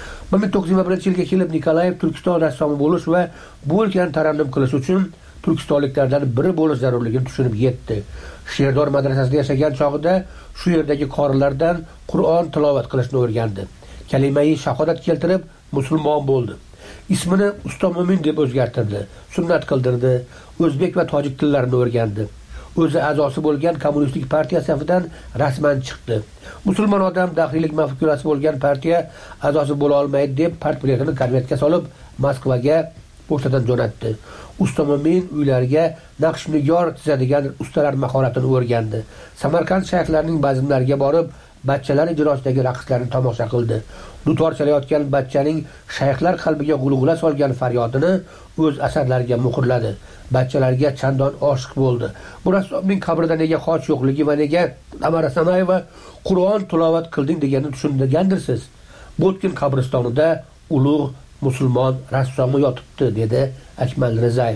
1921-yilga kelib Nikolayev Turkiston rassomi bo'lish va bu o'lkani tarannum qilish uchun turkistonliklardan biri bo'lish zarurligini tushunib yetdi. Sherdor madrasasida yashagan chog'ida shu yerdagi qorilardan Qur'on tilovat qilishni o'rgandi. Kalimai shahodat keltirib musulmon bo'ldi. Ismini Usto Mo'min deb o'zgartirdi, sunnat qildirdi, o'zbek va tojik tillarini o'rgandi. O'zi a'zosi bo'lgan kommunistik partiya safidan rasman chiqdi. Musulmon odam daxiylik mafkurasi bo'lgan partiya a'zosi bo'la olmaydi deb partbiletini konvertga solib Moskvaga pochtadan jo'natdi. Usto Mo'min uylariga naqsh-nigor chizadigan ustalar mahoratini o'rgandi. Samarqand shayxlarining bazmlariga borib, bachchalar ijrosidagi raqslarni tomosha qildi. Dutor chalayotgan bachchaning shayxlar qalbiga g'ulg'ula solgan faryodini o'z asarlariga muhrladi. Bachchalarga chandon oshiq bo'ldi. Bu rassomning qabrida nega xoch yo'qligi va nega Tamara Sanayeva Qur'on tilovat qilding deganini tushungandirsiz. Botkin qabristonida ulug' musulmon rassomi yotibdi, dedi Akmal Rizayev.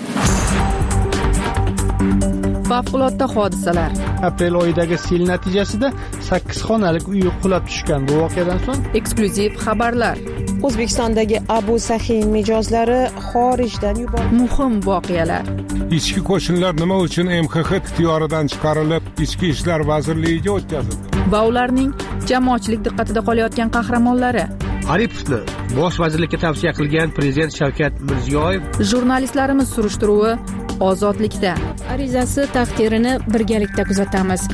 Favqulodda hodisalar. Aprel oyidagi sel natijasida 8 xonalik uy qulab tushgan. Bu voqeadan so'ng eksklyuziv xabarlar. O'zbekistondagi Abu Sahiy mijozlari xorijdan yuborildi. Muhim voqealar. Ichki qo'shinlar nima uchun MXX ixtiyoridan chiqarilib, Ichki ishlar vazirligiga o'tkazildi? Va ularning jamoatchilik diqqatida qolayotgan qahramonlari. Aripovni bosh vazirlikka tavsiya qilgan prezident Shavkat Mirziyoyev. Jurnalistlarimiz surishtiruvi ozodlikda. Arizasi taqdirini birgalikda kuzatamiz.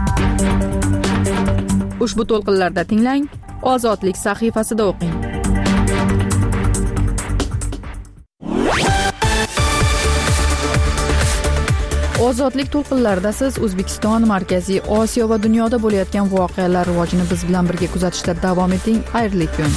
Ushbu to'lqinlarda tinglang, Ozodlik sahifasida o'qing. Ozodlik to'lqinlarida siz O'zbekiston, Markaziy Osiyo va dunyoda bo'layotgan voqealar rivojini biz bilan birga kuzatishda davom eting. Xayrli kun.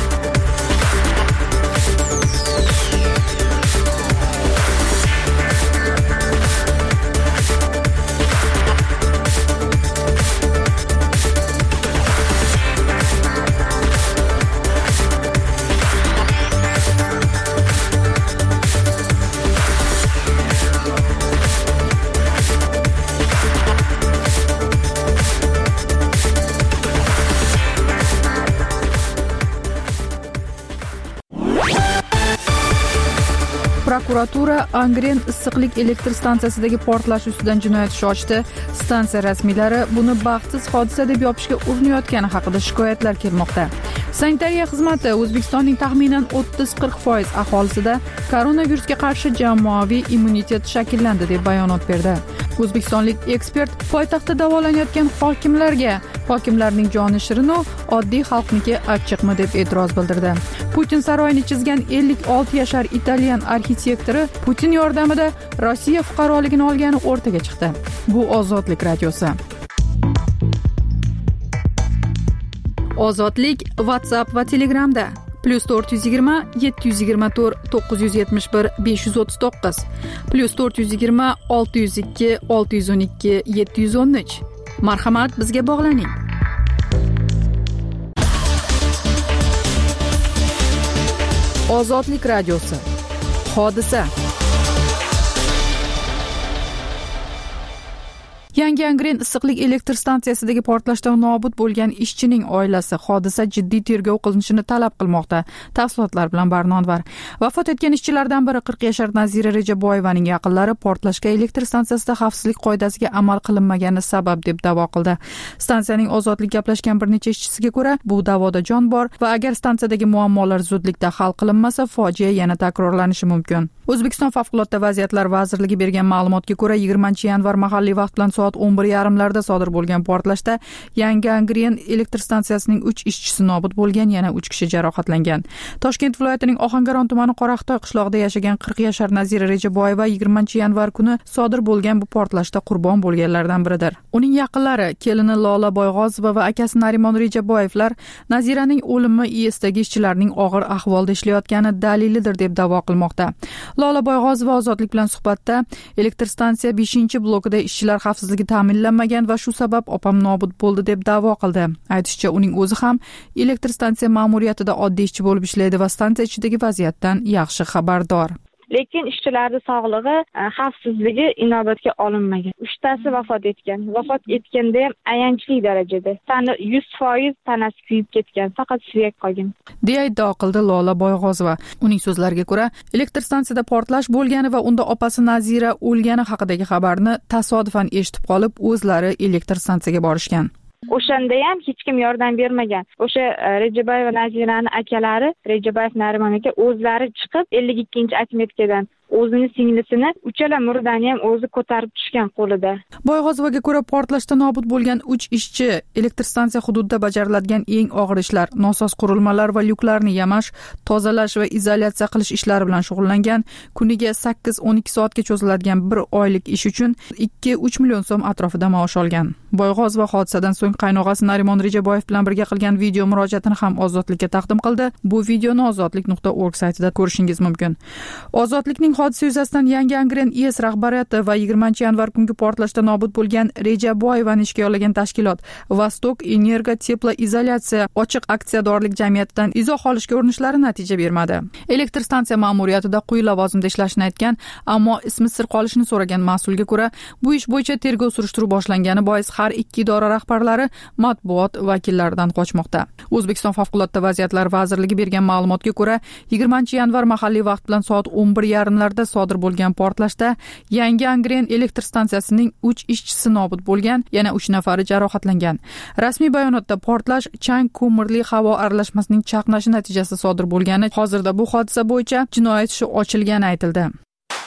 Prokuratura Angren issiqlik elektr stansiyasidagi portlash ustidan jinoyat ishi ochdi. Stansiya rasmiylari buni baxtsiz hodisa deb yopishga urinayotgani haqida shikoyatlar kelmoqda. Sanitariya xizmati O'zbekistonning taxminan 30-40% aholisida koronavirusga qarshi jamoaviy immunitet shakllandi deb bayonot berdi. O'zbekistonlik ekspert poytaxtda davolanayotgan hokimlarning joni shirin, oddiy xalqniki achchiqmi deb e'tiroz bildirdi. Putin saroyini chizgan 56 yashar italyan arxitektori Putin yordamida Rossiya fuqaroligini olgani o'rtaga chiqdi. Bu Ozodlik radiosi. Ozodlik WhatsApp va Telegramda +420 724 971 539 +420 602 612 713. Marhamat, bizga bog'laning. Ozodlik radiosi. Hodisa. Yangi Angren issiqlik elektr stansiyasidagi portlashdan nobud bo'lgan ishchining oilasi hodisa jiddiy tergov qilinishini talab qilmoqda. Tafsilotlar bilan Barnonvar. Vafot etgan ishchilardan biri 40 yashar Nazira Rejaboyevaning yaqinlari portlashga elektr stansiyasida xavfsizlik qoidasiga amal qilinmagani sabab deb da'vo qildi. Stansiyaning Ozodlik gaplashgan bir necha ishchisiga ko'ra, bu da'voda jon bor va agar stansiyadagi muammolar zudlikda hal qilinmasa, fojia yana takrorlanishi mumkin. O'zbekiston Favqulodda vaziyatlar vazirligi bergan ma'lumotga ko'ra, 20-yanvar mahalliy vaqt bilan soat 11:30larda sodir bo'lgan portlashda Yangi Angren elektr stansiyasining 3 ishchisi nobud bo'lgan, yana 3 kishi jarohatlangan. Toshkent viloyatining Ohangaron tumani Qoraqtoy qishlog'ida yashagan 40 yashar Nazira Rejaboyeva 20-yanvar kuni sodir bo'lgan bu portlashda qurbon bo'lganlardan biridir. Uning yaqinlari, kelini Lola Boyg'ozova va akasi Narimon Rejaboyevlar Naziraning o'limi ISdagi ishchilarning og'ir ahvolda ishlayotgani dalilidir deb da'vo qilmoqda. Lola Boyg'ozova Ozodlik bilan suhbatda elektr stansiya 5-blokida ishchilar xavfsizligi ta'minlanmagan va shu sabab opam nobud bo'ldi deb da'vo qildi. Aytishicha, uning o'zi ham elektr stansiya ma'muriyatida oddiy ishchi bo'lib ishlaydi va stansiya ichidagi vaziyatdan yaxshi xabardor. Lekin ishchilarning sog'lig'i, xavfsizligi inobatga olinmagan. 3tasi vafot etgan. Vafot etganda ham ayanchli darajada. Tani 100% tanasi kuyib ketgan, faqat suyak qolgan. deya iddao qildi Lola Boyg'ozova. Uning so'zlariga ko'ra, elektr stansiyada portlash bo'lgani va unda opasi Nazira o'lgani haqidagi xabarni tasodifan eshitib qolib, o'zlari elektr stansiyaga borishgan. O'shanda ham hech kim yordam bermagan. O'sha Rejaboyev va Naziraning akalari, Rejaboyev Narimon aka o'zlari chiqib 52-atmetkadan o'zini singlisini uchala murdani ham o'zi ko'tarib tushgan qo'lida. Boyg'ozovaga ko'ra, portlashda nobud bo'lgan 3 ishchi elektr stansiya hududida bajariladigan eng og'ir ishlar, nosoz qurilmalar va lyuklarni yamash, tozalash va izolyatsiya qilish ishlari bilan shug'ullangan. Kuniga 8-12 soatga cho'ziladigan bir oylik ish uchun 2-3 million so'm atrofida maosh olgan. Boyg'ozova hodisadan so'ng qaynog'asi Narimon Rejaboyev bilan birga qilgan video murojaatini ham Ozodlikka taqdim qildi. Bu videoni ozodlik.org saytida ko'rishingiz mumkin. Ozodlikning hodisa yuzasidan Yangi Angren IS rahbariyati va 20-yanvar kungi portlashda nobud bo'lgan Rejaboyevani ishga yollagan tashkilot Vostok Energo Teploizolyatsiya ochiq aksiyadorlik jamiyatidan izoh olishga urinishlari natija bermadi. Elektr stansiya ma'muriyatida quyi lavozimda ishlashini aytgan, ammo ismi sir qolishini so'ragan mas'ulga ko'ra, bu ish bo'yicha tergov surishtiruv boshlangani bois har ikki idora rahbarlari matbuot vakillaridan qochmoqda. O'zbekiston Favqulodda vaziyatlar vazirligi bergan ma'lumotga ko'ra, 20-yanvar mahalliy vaqt bilan soat 11:30larda sodir bo'lgan portlashda Yangi Angren elektr stansiyasining 3 ishchisi nobud bo'lgan, yana 3 nafari jarohatlangan. Rasmiy bayonotda portlash chang ko'mirli havo aralashmasining chaqnashi natijasida sodir bo'lgani, hozirda bu hodisa bo'yicha jinoyat ishi ochilgani aytildi.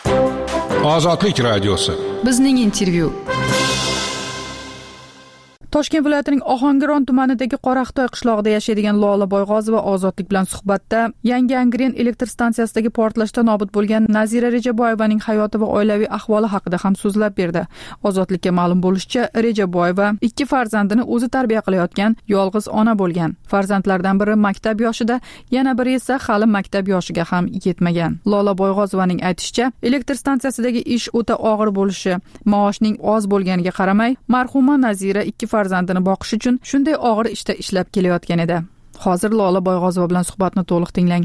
Ozodlik radiosi. Bizning intervyu. Toshkent viloyatining Ohangaron tumanidagi Qoraqtoy qishlog'ida yashaydigan Lola Boyg'ozova Ozodlik bilan suhbatda Yangi Angren elektr stansiyasidagi portlashda nobud bo'lgan Nazira Rejaboyevaning hayoti va oilaviy ahvoli haqida ham so'zlab berdi. Ozodlikka ma'lum bo'lishicha, Rejaboyeva 2 farzandini o'zi tarbiya qilayotgan yolg'iz ona bo'lgan. Farzandlardan biri maktab yoshida, yana biri esa hali maktab yoshiga ham yetmagan. Lola Boyg'ozovaning aytishicha, elektr stansiyasidagi ish o'ta og'ir bo'lishi, maoshning oz bo'lganiga qaramay, marhuma Nazira 2 farzandini boqish uchun shunday og'ir ishda ishlab kelayotgan edi. Hozir Lola Boyg'ozova bilan suhbatni to'liq tinglang.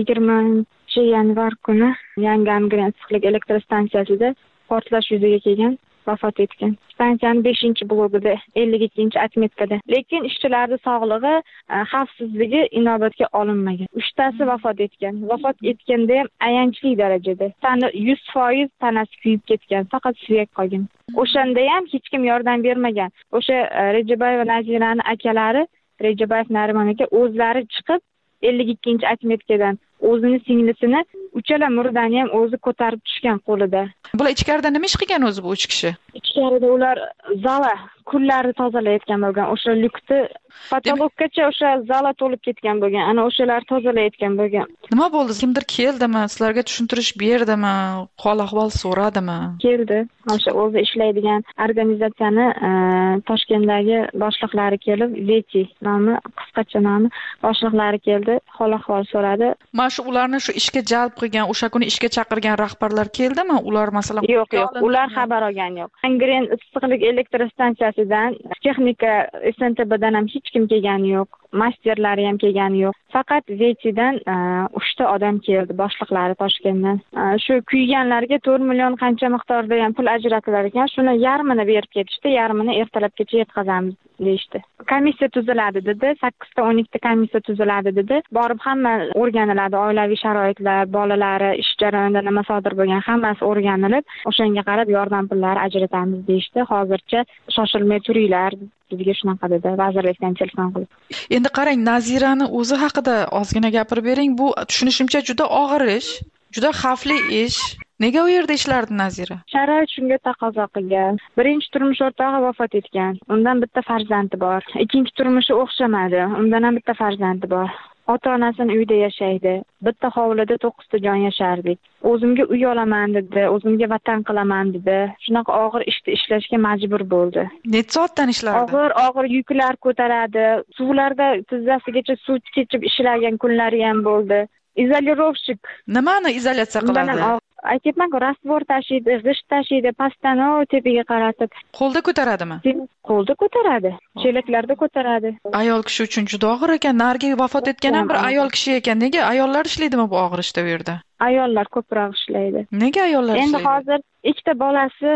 20-yanvar kuni Yangi Angren issiqlik elektr stansiyasida portlash yuzaga kelgan, vafot etgan. Stansiyaning 5-blogida, 52-atmetkada. Lekin ishchilarning sog'lig'i, xavfsizligi inobatga olinmagan. 3tasi vafot etgan. Vafot etganda ham ayanchli darajada. Tani 100% tanasi kuyib ketgan, faqat suyak qolgan. O'shanda ham hech kim yordam bermagan. O'sha Rejaboyeva Naziraning akalari, Rejaboyev Narimon aka o'zlari chiqib 52-atmetkadan o'zini singlisini uchala murdani ham o'zi ko'tarib tushgan qo'lida. Bular ichkarida nima ish qilgan o'zi bu 3 kishi? Ichkarida ular zala kunlarni tozalayotgan bo'lgan. O'sha lyukni patologgacha o'sha zala to'lib ketgan bo'lgan. Ana o'shalar tozalayotgan bo'lgan. Nima bo'ldi? Kimdir keldimi? Sizlarga tushuntirish berdimi? Hol ahvol so'radimi? Keldi. O'sha o'zi ishlaydigan organizatsiyani Toshkentdagi boshliqlari kelib, Veti nomi, qisqacha nomi, boshliqlari keldi, hol ahvol so'radi. Mana shu ularni shu ishga jalb qilgan, o'sha kuni ishga chaqirgan rahbarlar keldimi? Ular masalan yo'q, ular xabar olgan yo'q. Angren issiqlik elektr stansiyasidan, texnika SNTBdan ham hech kim kelgani yo'q. Masterlari ham kelgani yo'q. Faqat Vetidan 3 ta odam keldi, boshliqlari Toshkentdan. Shu kuyganlarga 4 million qancha miqdorda ham pul ajratilar ekan, shuni yarmini berib ketishdi, yarmini ertalabgacha yetkazamiz deyishdi. Komissiya tuziladi dedi, 8 ta 12 ta komissiya tuziladi dedi. Borib hamma o'rganiladi, oilaviy sharoitlar, bolalari, ish jarayonida nima sodir bo'lgan, hammasi o'rganilib, o'shanga qarab yordam pullari ajratamiz deyishdi. Hozircha shoshilmay turinglar, bizga shunaqa dedi, vazirlikdan telefon qilib. Endi qarang, Nazirani o'zi haqida ozgina gapirib bering. Bu tushunishimcha juda og'ir ish, juda xavfli ish. Nega u yerda ishlardi Nazira? Sharoit shunga taqozo qilgan. Birinchi turmush o'rtog'i vafot etgan. Undan bitta farzandi bor. Ikkinchi turmushi o'xshamadi. Undan ham bitta farzandi bor. Ota-onasini uyda yashaydi. Bitta hovlida 9 ta jon yashardik. O'zimga uy olaman dedi, o'zimga vatan qilaman dedi. Shunaqa og'ir ishni ishlashga majbur bo'ldi. Necha soatdan ishlardi? Og'ir yuklar ko'taradi. Suvlarda tizzasigacha suv kechib ishlagan kunlari ham bo'ldi. Izolirovshik. Nimani izolyatsiya qiladi? Aytibman-ku, rastvor tashiydi, g'isht tashiydi, pastani tepaga qaratib. Qo'lda ko'taradimi? Qo'lda ko'taradi, chelaklarda ko'taradi. Ayol kishi uchun juda og'ir ekan. Narigi vafot etgan ham bir ayol kishi ekan. Nega ayollar ishlaydimi bu og'ir ishda bu yerda? Ayollar ko'proq ishlaydi. Nega ayollar ishlaydi? Endi hozir ikkita bolasi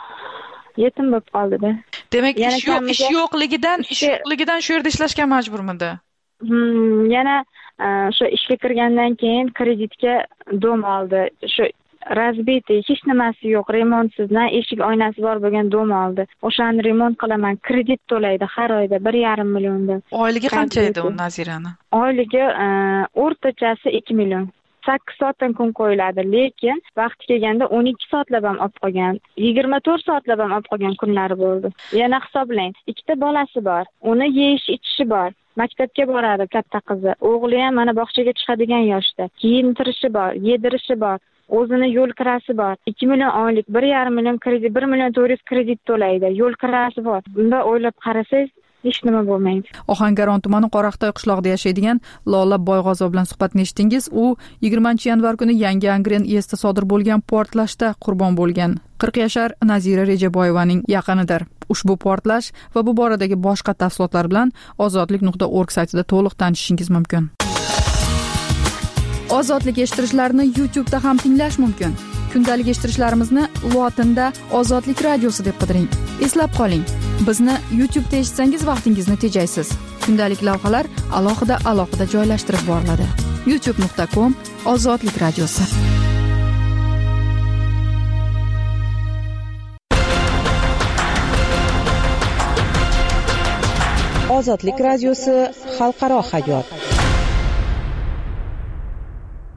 yetim bo'lib qoldi-da. Demak, ish yo'qligidan shu yerda ishlashga majburmidi? Yana shu ishga kirgandan keyin kreditga dom oldi. Shu razbitый, hech nimasi yo'q, remontsiz, eshik oynasi bor bo'lgan dom oldi. O'shani remont qilaman, kredit to'laydi har oyda 1,5 milliondan. Oyligi qancha edi u Nazirani? Oyligi o'rtachasi 2 million. 8 soatdan kun qo'yiladi, lekin vaqti kelganda 12 soatlab ham olib qolgan, 24 soatlab ham olib qolgan kunlari bo'ldi. Yana hisoblang, 2 ta bolasi bor, uni yeyish ichishi bor. Maktabga boradi katta qizi. O'g'li ham mana bog'chaga chiqadigan yoshda. Kiyintirishi bor, yedirishi bor. O'zini yo'l kirasi bor. 2 million oylik, 1,5 million kredit, 1 million 400 kredit to'laydi. Yo'l kirasi bor. Bunda o'ylab qarasangiz, hech nima bo'lmaydi. Ohangaron tumani Qoraqtoy qishlog'ida yashaydigan Lola Boyg'ozova bilan suhbatni eshitdingiz. U 20-yanvar kuni Yangi Angren IESda sodir bo'lgan portlashda qurbon bo'lgan 40 yashar Nazira Rejaboyevaning yaqinidir. Ushbu portlash va bu boradagi boshqa tafsilotlar bilan ozodlik.org saytida to'liq tanishishingiz mumkin. Ozodlik eshittirishlarni YouTube'da ham tinglash mumkin. Kundalik eshittirishlarimizni lotinda Ozodlik radiosi deb qidiring. Eslab qoling, bizni YouTube'da eshitsangiz vaqtingizni tejaysiz. Kundalik lavhalar alohida joylashtirib boriladi. youtube.com Ozodlik radiosi. Ozodlik radiosi xalqaro hayot.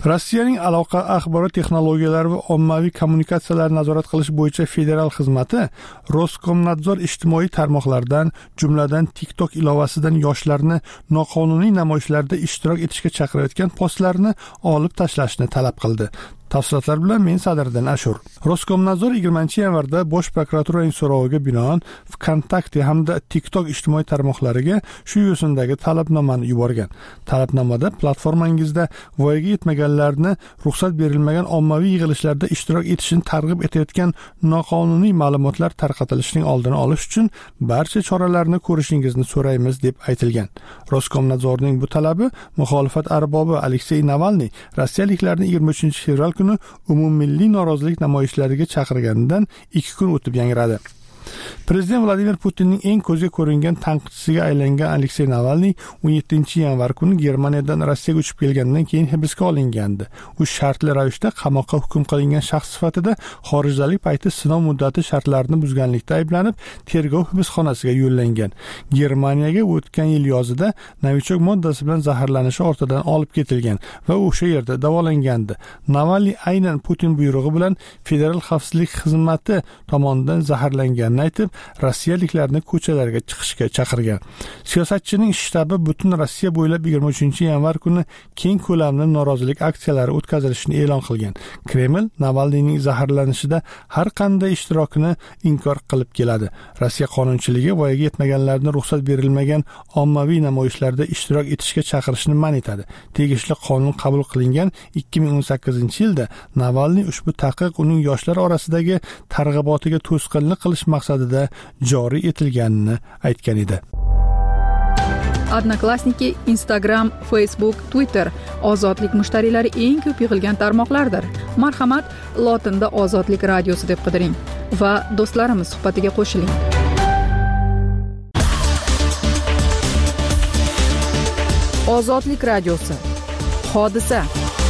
Rossiyaning aloqa, axborot texnologiyalari va ommaviy kommunikatsiyalarni nazorat qilish bo'yicha federal xizmati Roskomnadzor ijtimoiy tarmoqlardan, jumladan TikTok ilovasidan yoshlarni noqonuniy namoyishlarda ishtirok etishga chaqirayotgan postlarni olib tashlashni talab qildi. Tafsilotlar bilan men Sadriddin Ashur. Roskomnadzor 20-yanvarda Bosh prokuraturaning so'roviga binoan VKontakte hamda TikTok ijtimoiy tarmoqlariga shu yo'sindagi talabnomani yuborgan. Talabnomada platformangizda voyaga yetmaganlarni ruxsat berilmagan ommaviy yig'ilishlarda ishtirok etishini targ'ib etayotgan noqonuniy ma'lumotlar tarqatilishining oldini olish uchun barcha choralarni ko'rishingizni so'raymiz deb aytilgan. Roskomnadzorning bu talabi muxolifat arbobi Aleksey Navalniy rossiyaliklarni 23-fevral kuni umummilliy norozilik namoyishlariga chaqirganidan 2 kun o'tib yangradi. Prezident Vladimir Putinning eng ko'zga ko'ringan tanqidchisiga aylangan Aleksey Navalniy 17-yanvar kuni Germaniyadan Rossiyaga uchib kelgandan keyin hibsga olingandi. U shartli ravishda qamoqqa hukm qilingan shaxs sifatida xorijdalik payti sinov muddati shartlarini buzganlikda ayblanib, tergov hibsxonasiga yo'llangan. Germaniyaga o'tgan yil yozida novichok moddasi bilan zaharlanishi ortidan olib ketilgan va o'sha yerda davolangandi. Navalniy aynan Putin buyrug'i bilan Federal xavfsizlik xizmati tomonidan zaharlangan aytib, rossiyaliklarni ko'chalarga chiqishga chaqirgan. Siyosatchining shtabi butun Rossiya bo'ylab 23-yanvar kuni keng ko'lamli norozilik aksiyalari o'tkazilishini e'lon qilgan. Kreml Navalniyning zaharlanishida har qanday ishtirokini inkor qilib keladi. Rossiya qonunchiligi voyaga yetmaganlarni ruxsat berilmagan ommaviy namoyishlarda ishtirok etishga chaqirishni man etadi. Tegishli qonun qabul qilingan 2018-yilda Navalniy ushbu taqiq uning yoshlar orasidagi targ'ibotiga to'sqinlik qilish maqsadida joriy etilganini aytgan edi. Odnoklassniki, Instagram, Facebook, Twitter ozodlik mushtariylari eng ko'p yig'ilgan tarmoqlardir. Marhamat, lotinda Ozodlik radiosi deb qidiring va do'stlarimiz suhbatiga qo'shiling. Ozodlik radiosi. Hodisa.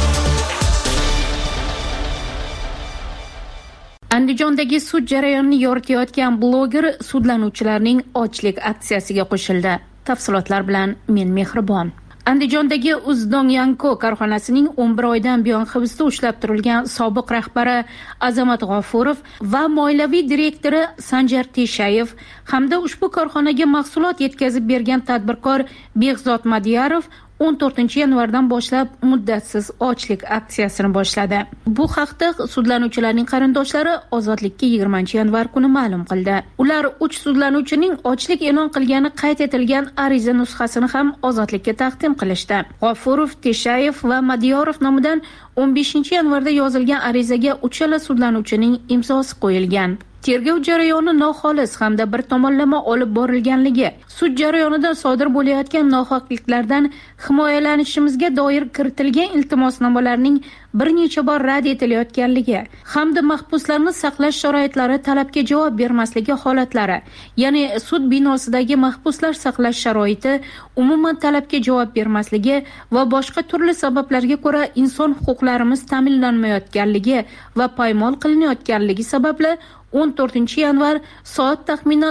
Andijondagi sud jarayonini yoritayotgan bloger sudlanuvchilarning ochlik aksiyasiga qo'shildi. Tafsilotlar bilan men Mehribon. Andijondagi Uzdonyanko korxonasining 11 oydan buyon hibsda ushlab turilgan sobiq rahbari Azamat G'ofurov va moliyaviy direktori Sanjar Teshayev hamda ushbu korxonaga mahsulot yetkazib bergan tadbirkor Behzod Madiyarov 14-yanvardan boshlab muddatsiz ochlik aksiyasini boshladi. Bu haqda sudlanuvchilarning qarindoshlari Ozodlikka 20-yanvar kuni ma'lum qildi. Ular 3 sudlanuvchining ochlik e'lon qilgani qayd etilgan ariza nusxasini ham Ozodlikka taqdim qilishdi. G'ofurov, Teshayev va Madiyorov nomidan 15-yanvarda yozilgan arizaga uchala sudlanuvchining imzosi qo'yilgan. Tergov jarayoni noxolis hamda bir tomonlama olib borilganligi, sud jarayonida sodir bo'layotgan nohaqliklardan himoyalanishimizga doir kiritilgan iltimosnomalarning bir necha bor rad etilayotganligi hamda mahbuslarni saqlash sharoitlari talabga javob bermasligi holatlari, ya'ni sud binosidagi mahbuslar saqlash sharoiti umuman talabga javob bermasligi va boshqa turli sabablarga ko'ra inson huquqlarimiz ta'minlanmayotganligi va poymol qilinayotganligi sababli 14-yanvar soat taxminan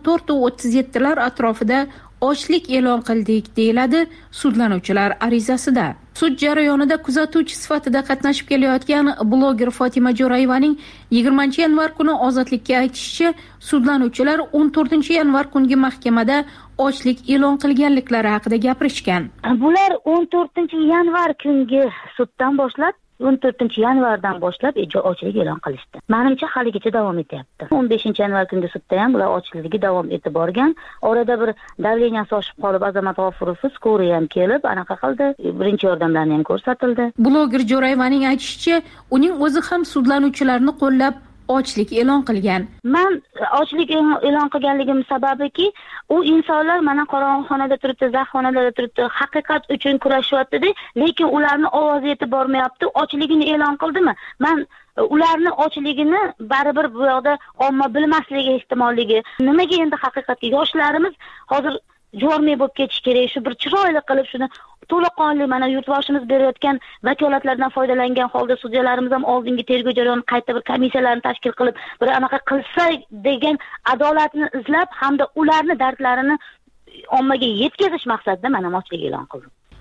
14:37 atrofida ochlik e'lon qildik, deyiladi sudlanuvchilar arizasida. Sud jarayonida kuzatuvchi sifatida qatnashib kelayotgan bloger Fotima Jo'rayevaning 20-yanvar kuni Ozodlikka aytishicha, sudlanuvchilar 14-yanvar kungi mahkamada ochlik e'lon qilganliklari haqida gapirishgan. Bular 14-yanvar kungi suddan boshlab 14-yanvardan boshlab ochlik e'lon qilishdi. Menimcha haligacha davom etyapti. 15-yanvar kungi sudda ham bular ochligi davom etib borgan. Orada bir davleniyasi oshib qolib, Azamat G'ofurov skoriy ham kelib, anaqa qildi. Birinchi yordamlarni ham ko'rsatildi. Bloger Jo'rayevaning aytishicha, uning o'zi ham sudlanuvchilarni qo'llab ochlik e'lon qilgan. Men ochlik e'lon qilganligim sababiki, u insonlar mana qorong'uxonada turibdi, zaxxonada turibdi, haqiqat uchun kurashyapti, lekin ularni ovozi yetib bormayapti. Ochligini e'lon qildimi? Men ularni ochligini baribir bu yoqda omma bilmasligi ehtimolligi. Nimaga endi haqiqatga yoshlarimiz hozir jormay bo'lib ketish kerak, shu bir chiroyli qilib shuni to'laqonli mana yurtboshimiz berayotgan vakolatlardan foydalangan holda sudyalarimiz ham oldingi tergov jarayoni qayta bir komissiyalarni tashkil qilib bir anaqa qilsa degan adolatni izlab hamda ularni dardlarini ommaga yetkazish maqsadida mana ochlik e'lon qildim.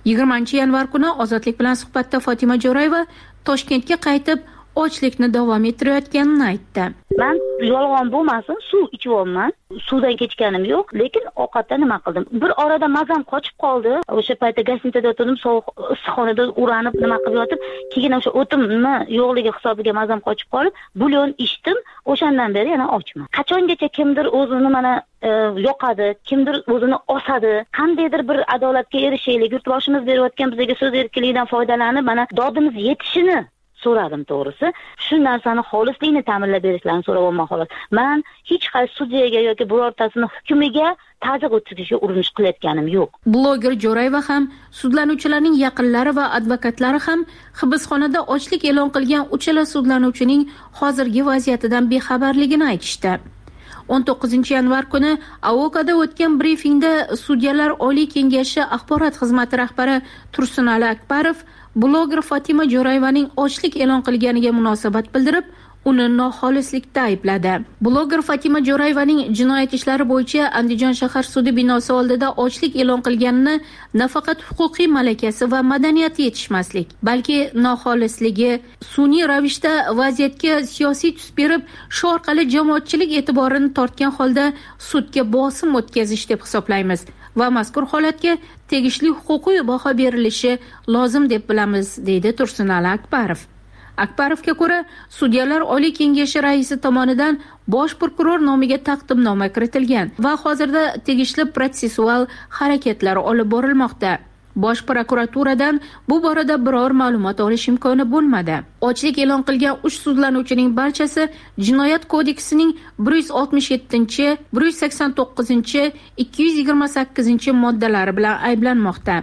20-yanvar kuni Ozodlik bilan suhbatda Fotima Jo'rayeva Toshkentga qaytib ochlikni davom ettirayotganini aytdi. Men yolg'on bo'lmasin, suv ichyapman. Suvdan kechganim yo'q, lekin ovqatda nima qildim? Bir orada mazam qochib qoldi. O'sha paytda gastinitada o'tirdim, sovuq issiqxonada uranib nima qilib yotib, keyin o'sha o'timni yo'qligi hisobiga mazam qochib qolib, bulyon ichdim. O'shandan beri yana ochman. Qachongacha kimdir o'zini mana yoqadi, kimdir o'zini osadi, qandaydir bir adolatga erishaylik, yurtboshimiz berayotgan bizga so'z erkinligidan foydalanib, mana dodimiz yetishini so'radim to'g'risi. Shu narsani xolislikni ta'minlab berishlarini so'rayapman xolos. Men hech qaysi sudyaga yoki birortasini hukmiga ta'ziq o'tkazishga urinish qilayotganim yo'q. Bloger Jo'rayeva ham, sudlanuvchilarning yaqinlari va advokatlari ham hibsxonada ochlik e'lon qilgan uchala sudlanuvchining hozirgi vaziyatidan bexabarligini aytishdi. 19-yanvar kuni Avokada o'tgan brifingda Sudyalar Oliy kengashi axborot xizmati rahbari Tursunali Akbarov bloger Fotima Jo'rayevaning ochlik e'lon qilganiga munosabat bildirib, uni noxolislikda aybladi. Bloger Fotima Jo'rayevaning jinoyat ishlari bo'yicha Andijon shahar sudi binosi oldida ochlik e'lon qilganini nafaqat huquqiy malakasi va madaniyati yetishmaslik, balki noxolisligi, sun'iy ravishda vaziyatga siyosiy tus berib, shu orqali jamoatchilik e'tiborini tortgan holda sudga bosim o'tkazish deb hisoblaymiz va mazkur holatga tegishli huquqiy baho berilishi lozim deb bilamiz, deydi Tursunali Akbarov. Akbarovga ko'ra, Sudyalar Oliy kengashi raisi tomonidan bosh prokuror nomiga taqdimnoma kiritilgan va hozirda tegishli protsessual harakatlar olib borilmoqda. Bosh prokuraturadan bu borada biror ma'lumot olish imkoni bo'lmadi. Ochlik e'lon qilgan 3 sudlanuvchining barchasi Jinoyat kodeksining 167, 189, 228 moddalari bilan ayblanmoqda.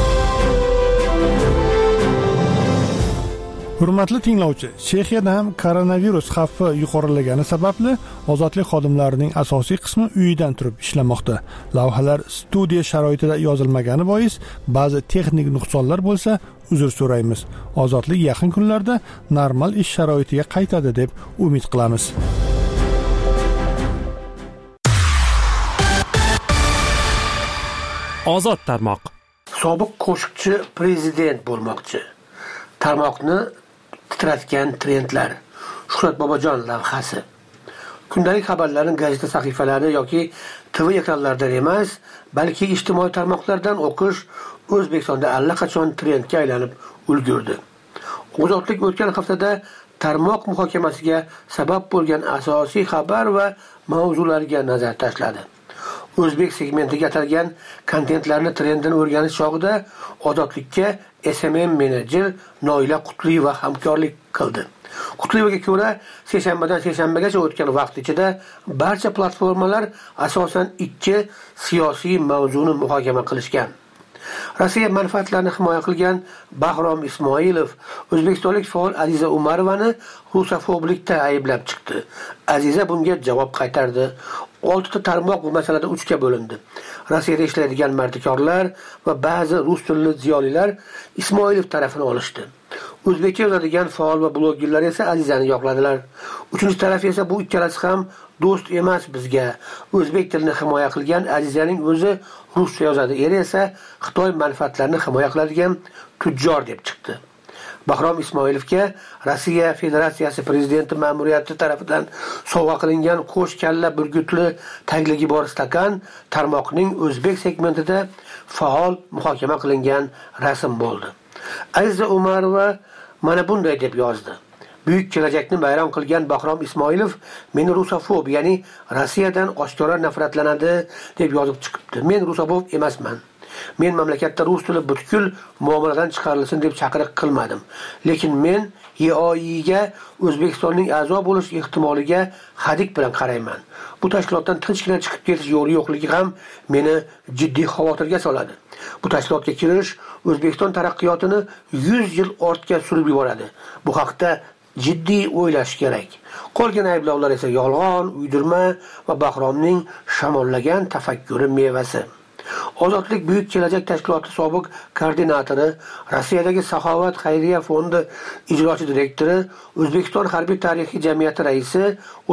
Hurmatli tinglovchi, Chexiyada ham koronavirus xavfi yuqorilagani sababli ozodlik xodimlarining asosiy qismi uyidan turib ishlamoqda. Lavhalar studiya sharoitida yozilmagani bois ba'zi texnik nuqsonlar bo'lsa, uzr so'raymiz. Ozodlik yaqin kunlarda normal ish sharoitiga qaytadi deb umid qilamiz. Ozod tarmoq. Sobiq qo'shiqchi prezident bo'lmoqchi. Tarmoqni titratgan trendlar. Shuhrat Bobojon lavhasi. Kundalik xabarlarni gazeta sahifalari yoki TV ekranlaridan emas, balki ijtimoiy tarmoqlardan o'qish O'zbekistonda allaqachon trendga aylanib ulgurdi. Ozodlik o'tgan haftada tarmoq muhokamasiga sabab bo'lgan asosiy xabar va mavzularga nazar tashladi. O'zbek segmentiga atalgan kontentlarni trendini o'rganish chog'ida Ozodlikka SMM menejer Noila Qutliyeva hamkorlik qildi. Qutliyevaga ko'ra, seshanbadan seshanbagacha o'tgan vaqt ichida barcha platformalar asosan 2 siyosiy mavzuni muhokama qilishgan. Rossiya manfaatlarini himoya qilgan Bahrom Ismoilov o'zbekistonlik faol Aziza Umarovani rusofoblikda ayblab chiqdi. Aziza bunga javob qaytardi. 6 ta tarmoq bu masalada 3 ga bo'lindi. Rossiyada ishlaydigan mardikorlar va ba'zi rus tilli ziyolilar Ismoilov tarafini olishdi. O'zbekcha yozadigan faol va blogerlar esa Azizani yoqladilar. Uchinchi taraf esa bu ikkalasi ham do'st emas bizga. O'zbek tilini himoya qilgan Azizaning o'zi ruscha yozadi, eri esa Xitoy manfaatlarini himoya qiladigan tujjor deb chiqdi. Bahrom Ismoilovga Rossiya Federatsiyasi prezidenti ma'muriyati tarafidan sovg'a qilingan qo'sh kalla burgutli tagligi bor stakan tarmoqning o'zbek segmentida faol muhokama qilingan rasm bo'ldi. Aziza Umarova mana bunday deb yozdi. Buyuk kelajakni bayram qilgan Bahrom Ismoilov meni rusofob, ya'ni Rossiyadan oshkora nafratlanadi deb yozib chiqibdi. Men rusofob emasman. Men mamlakatda rus tili butkul muomaladan chiqarilsin deb chaqiriq qilmadim. Lekin men EOIga O'zbekistonning a'zo bo'lish ehtimoliga hadik bilan qarayman. Bu tashkilotdan tinchgina chiqib ketish yo'li yo'qligi ham meni jiddiy xavotirga soladi. Bu tashkilotga kirish O'zbekiston taraqqiyotini 100 yil ortga surib yuboradi. Bu haqda jiddiy o'ylash kerak. Qolgan ayblovlar esa yolg'on, uydirma va Bahromning shamollagan tafakkuri mevasi. Ozodlik buyuk kelajak tashkiloti sobiq koordinatori, Rossiyadagi Saxovat xayriya fondi ijrochi direktori, O'zbekiston harbiy tarixiy jamiyati raisi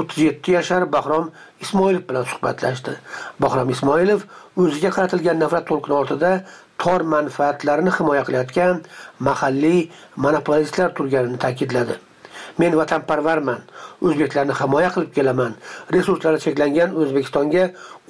37 yashar Bahrom Ismoilov bilan suhbatlashdi. Bahrom Ismoilov o'ziga qaratilgan nafrat to'lqini ortida tor manfaatlarini himoya qilayotgan mahalliy monopolistlar turganini ta'kidladi. Men vatanparvarman, o'zbeklarni himoya qilib kelaman. Resurslari cheklangan O'zbekistonga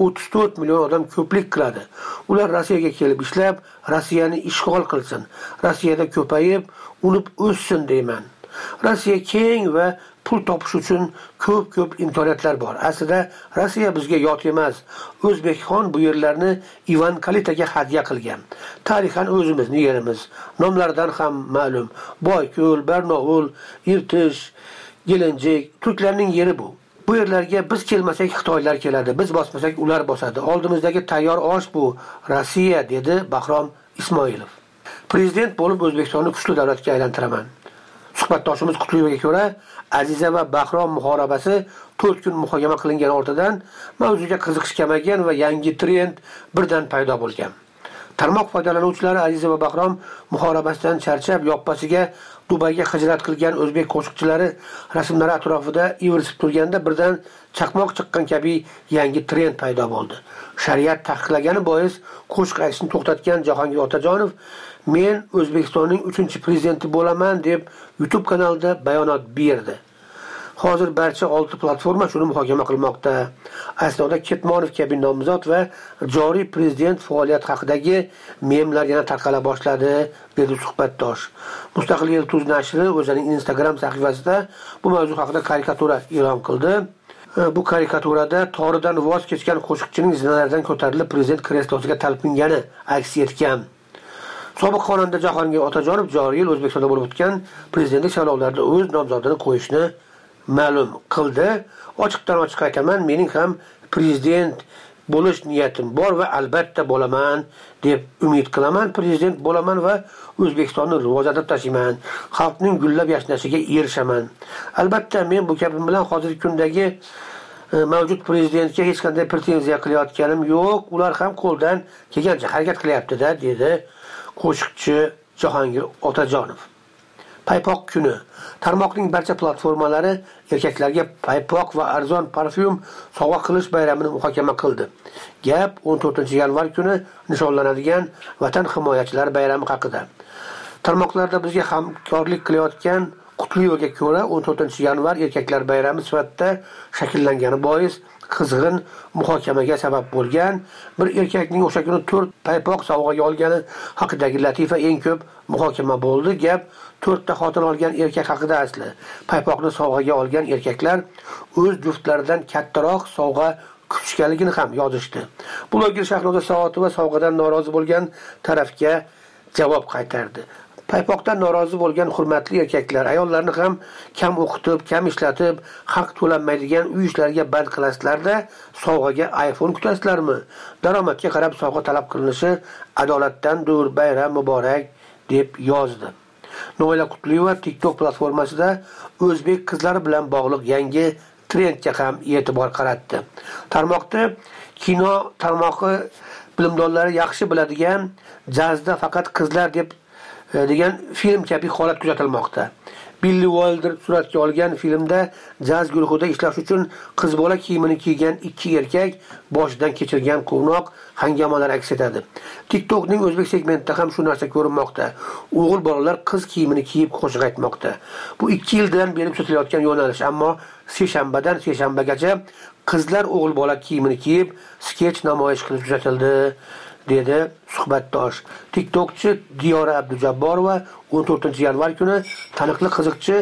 34 million odam ko'plik qiladi. Ular Rossiyaga kelib ishlab, Rossiyani ishg'ol qilsin. Rossiyada ko'payib, unib o'ssin deyman. Rossiya keng va pul topish uchun ko'p imkoniyatlar bor. Aslida Rossiya bizga yot emas. O'zbekxon bu yerlarni Ivan Kalitaga hadya qilgan. Tarixan o'zimizni yerimiz. Nomlaridan ham ma'lum. Boyko'l, Barnovul, Irtish, Gelenjik, turklarning yeri bu. Bu yerlarga biz kelmasak Xitoylar keladi, biz bosmasak ular bosadi. Oldimizdagi tayyor osh bu Rossiya, dedi Bahrom Ismoilov. Prezident bo'lib O'zbekistonni kuchli davlatga aylantiraman. Suhbatdoshimiz Qutliyevga ko'ra, Aziza va Bahrom muhorabasi 4 kun muhokama qilingan ortidan mavzuga qiziqish kamagan va yangi trend birdan paydo bo'lgan. Tarmoq foydalanuvchilari Aziza va Bahrom muhorabasidan charchab, yoppasiga Dubayga hijrat qilgan o'zbek qo'shiqchilari rasmlari atrofida ivirsib turganda birdan chaqmoq chiqqan kabi yangi trend paydo bo'ldi. Shariat taqiqlagani bois qo'shiq aytishni to'xtatgan Jahongir Otajonov men O'zbekistonning 3-prezidenti bo'laman deb YouTube kanalida bayonot berdi. Hozir barcha 6 platforma shuni muhokama qilmoqda. Aslida Ketmonov kabi nomzod va joriy prezident faoliyat haqidagi memlar yana tarqala boshladi, dedi suhbatdosh. Mustaqil Yeltuz nashri o'zining Instagram sahifasida bu mavzu haqida karikatura e'lon qildi. Bu karikaturada toridan voz kechgan qo'shiqchining zinalardan ko'tarilib prezident kreslosiga talpingani aks etgan. Sobiq xonanda Jahongir Otajonov joriy yil O'zbekistonda bo'lib o'tgan prezidentlik saylovlarida o'z nomzodini qo'yishni ma'lum qildi. Ochiqdan ochiq aytaman, mening ham prezident bo'lish niyatim bor va albatta bo'laman deb umid qilaman. Prezident bo'laman va O'zbekistonni rivojlantirib tashlayman. Xalqning gullab yashnashiga erishaman. Albatta men bu gapim bilan hozirgi kundagi mavjud prezidentga hech qanday pretenziya qilayotganim yo'q. Ular ham qo'ldan kelgancha harakat qilyapti-da, dedi qo'shiqchi Jahongir Otajonov. Paypoq kuni. Tarmoqning barcha platformalari erkaklarga paypoq va arzon parfyum sovg'a qilish bayramini muhokama qildi. Gap 14-yanvar kuni nishonlanadigan Vatan himoyachilari bayrami haqida. Tarmoqlarda bizga hamkorlik qilayotgan Qutliyevga ko'ra 14-yanvar erkaklar bayrami sifatida shakllangani bois qizg'in muhokamaga sabab bo'lgan. Bir erkakning o'sha kuni 4 paypoq sovg'aga olgani haqidagi latifa eng ko'p muhokama bo'ldi. Gap 4 ta xotin olgan erkak haqida asli. Paypoqni sovg'aga olgan erkaklar o'z juftlaridan kattaroq sovg'a kutishganligini ham yozishdi. Bloger Shahnoza Saotova sovg'adan norozi bo'lgan tarafga javob qaytardi. Paypoqdan norozi bo'lgan hurmatli erkaklar, ayollarni ham kam o'qitib, kam ishlatib, haq to'lanmaydigan uy ishlariga band qilasizlar-da, sovg'aga iPhone kutasizlarmi? Daromadga qarab sovg'a talab qilinishi adolatdandir, bayram muborak deb yozdi. Noila Qutliyeva TikTok platformasida o'zbek qizlari bilan bog'liq yangi trendga ham e'tibor qaratdi. Tarmoqda kino tarmog'i bilimdonlari yaxshi biladigan jazda faqat qizlar degan film kabi holat kuzatilmoqda. Billy Wilder suratga olgan filmda jaz guruhida ishlash uchun qiz bola kiyimini kiygan 2 erkak boshidan kechirgan quvnoq hangamalar aks etadi. TikTokning o'zbek segmentida ham shu narsa ko'rinmoqda. O'g'il bolalar qiz kiyimini kiyib qo'shiq aytmoqda. Bu 2 yildan beri kuzatilayotgan yo'nalish, ammo seshanbadan seshanbagacha qizlar o'g'il bola kiyimini kiyib sketch namoyish qilish kuzatildi, dedi suhbatdosh. TikTokchi Diyora Abdujabborova 14-yanvar kuni taniqli qiziqchi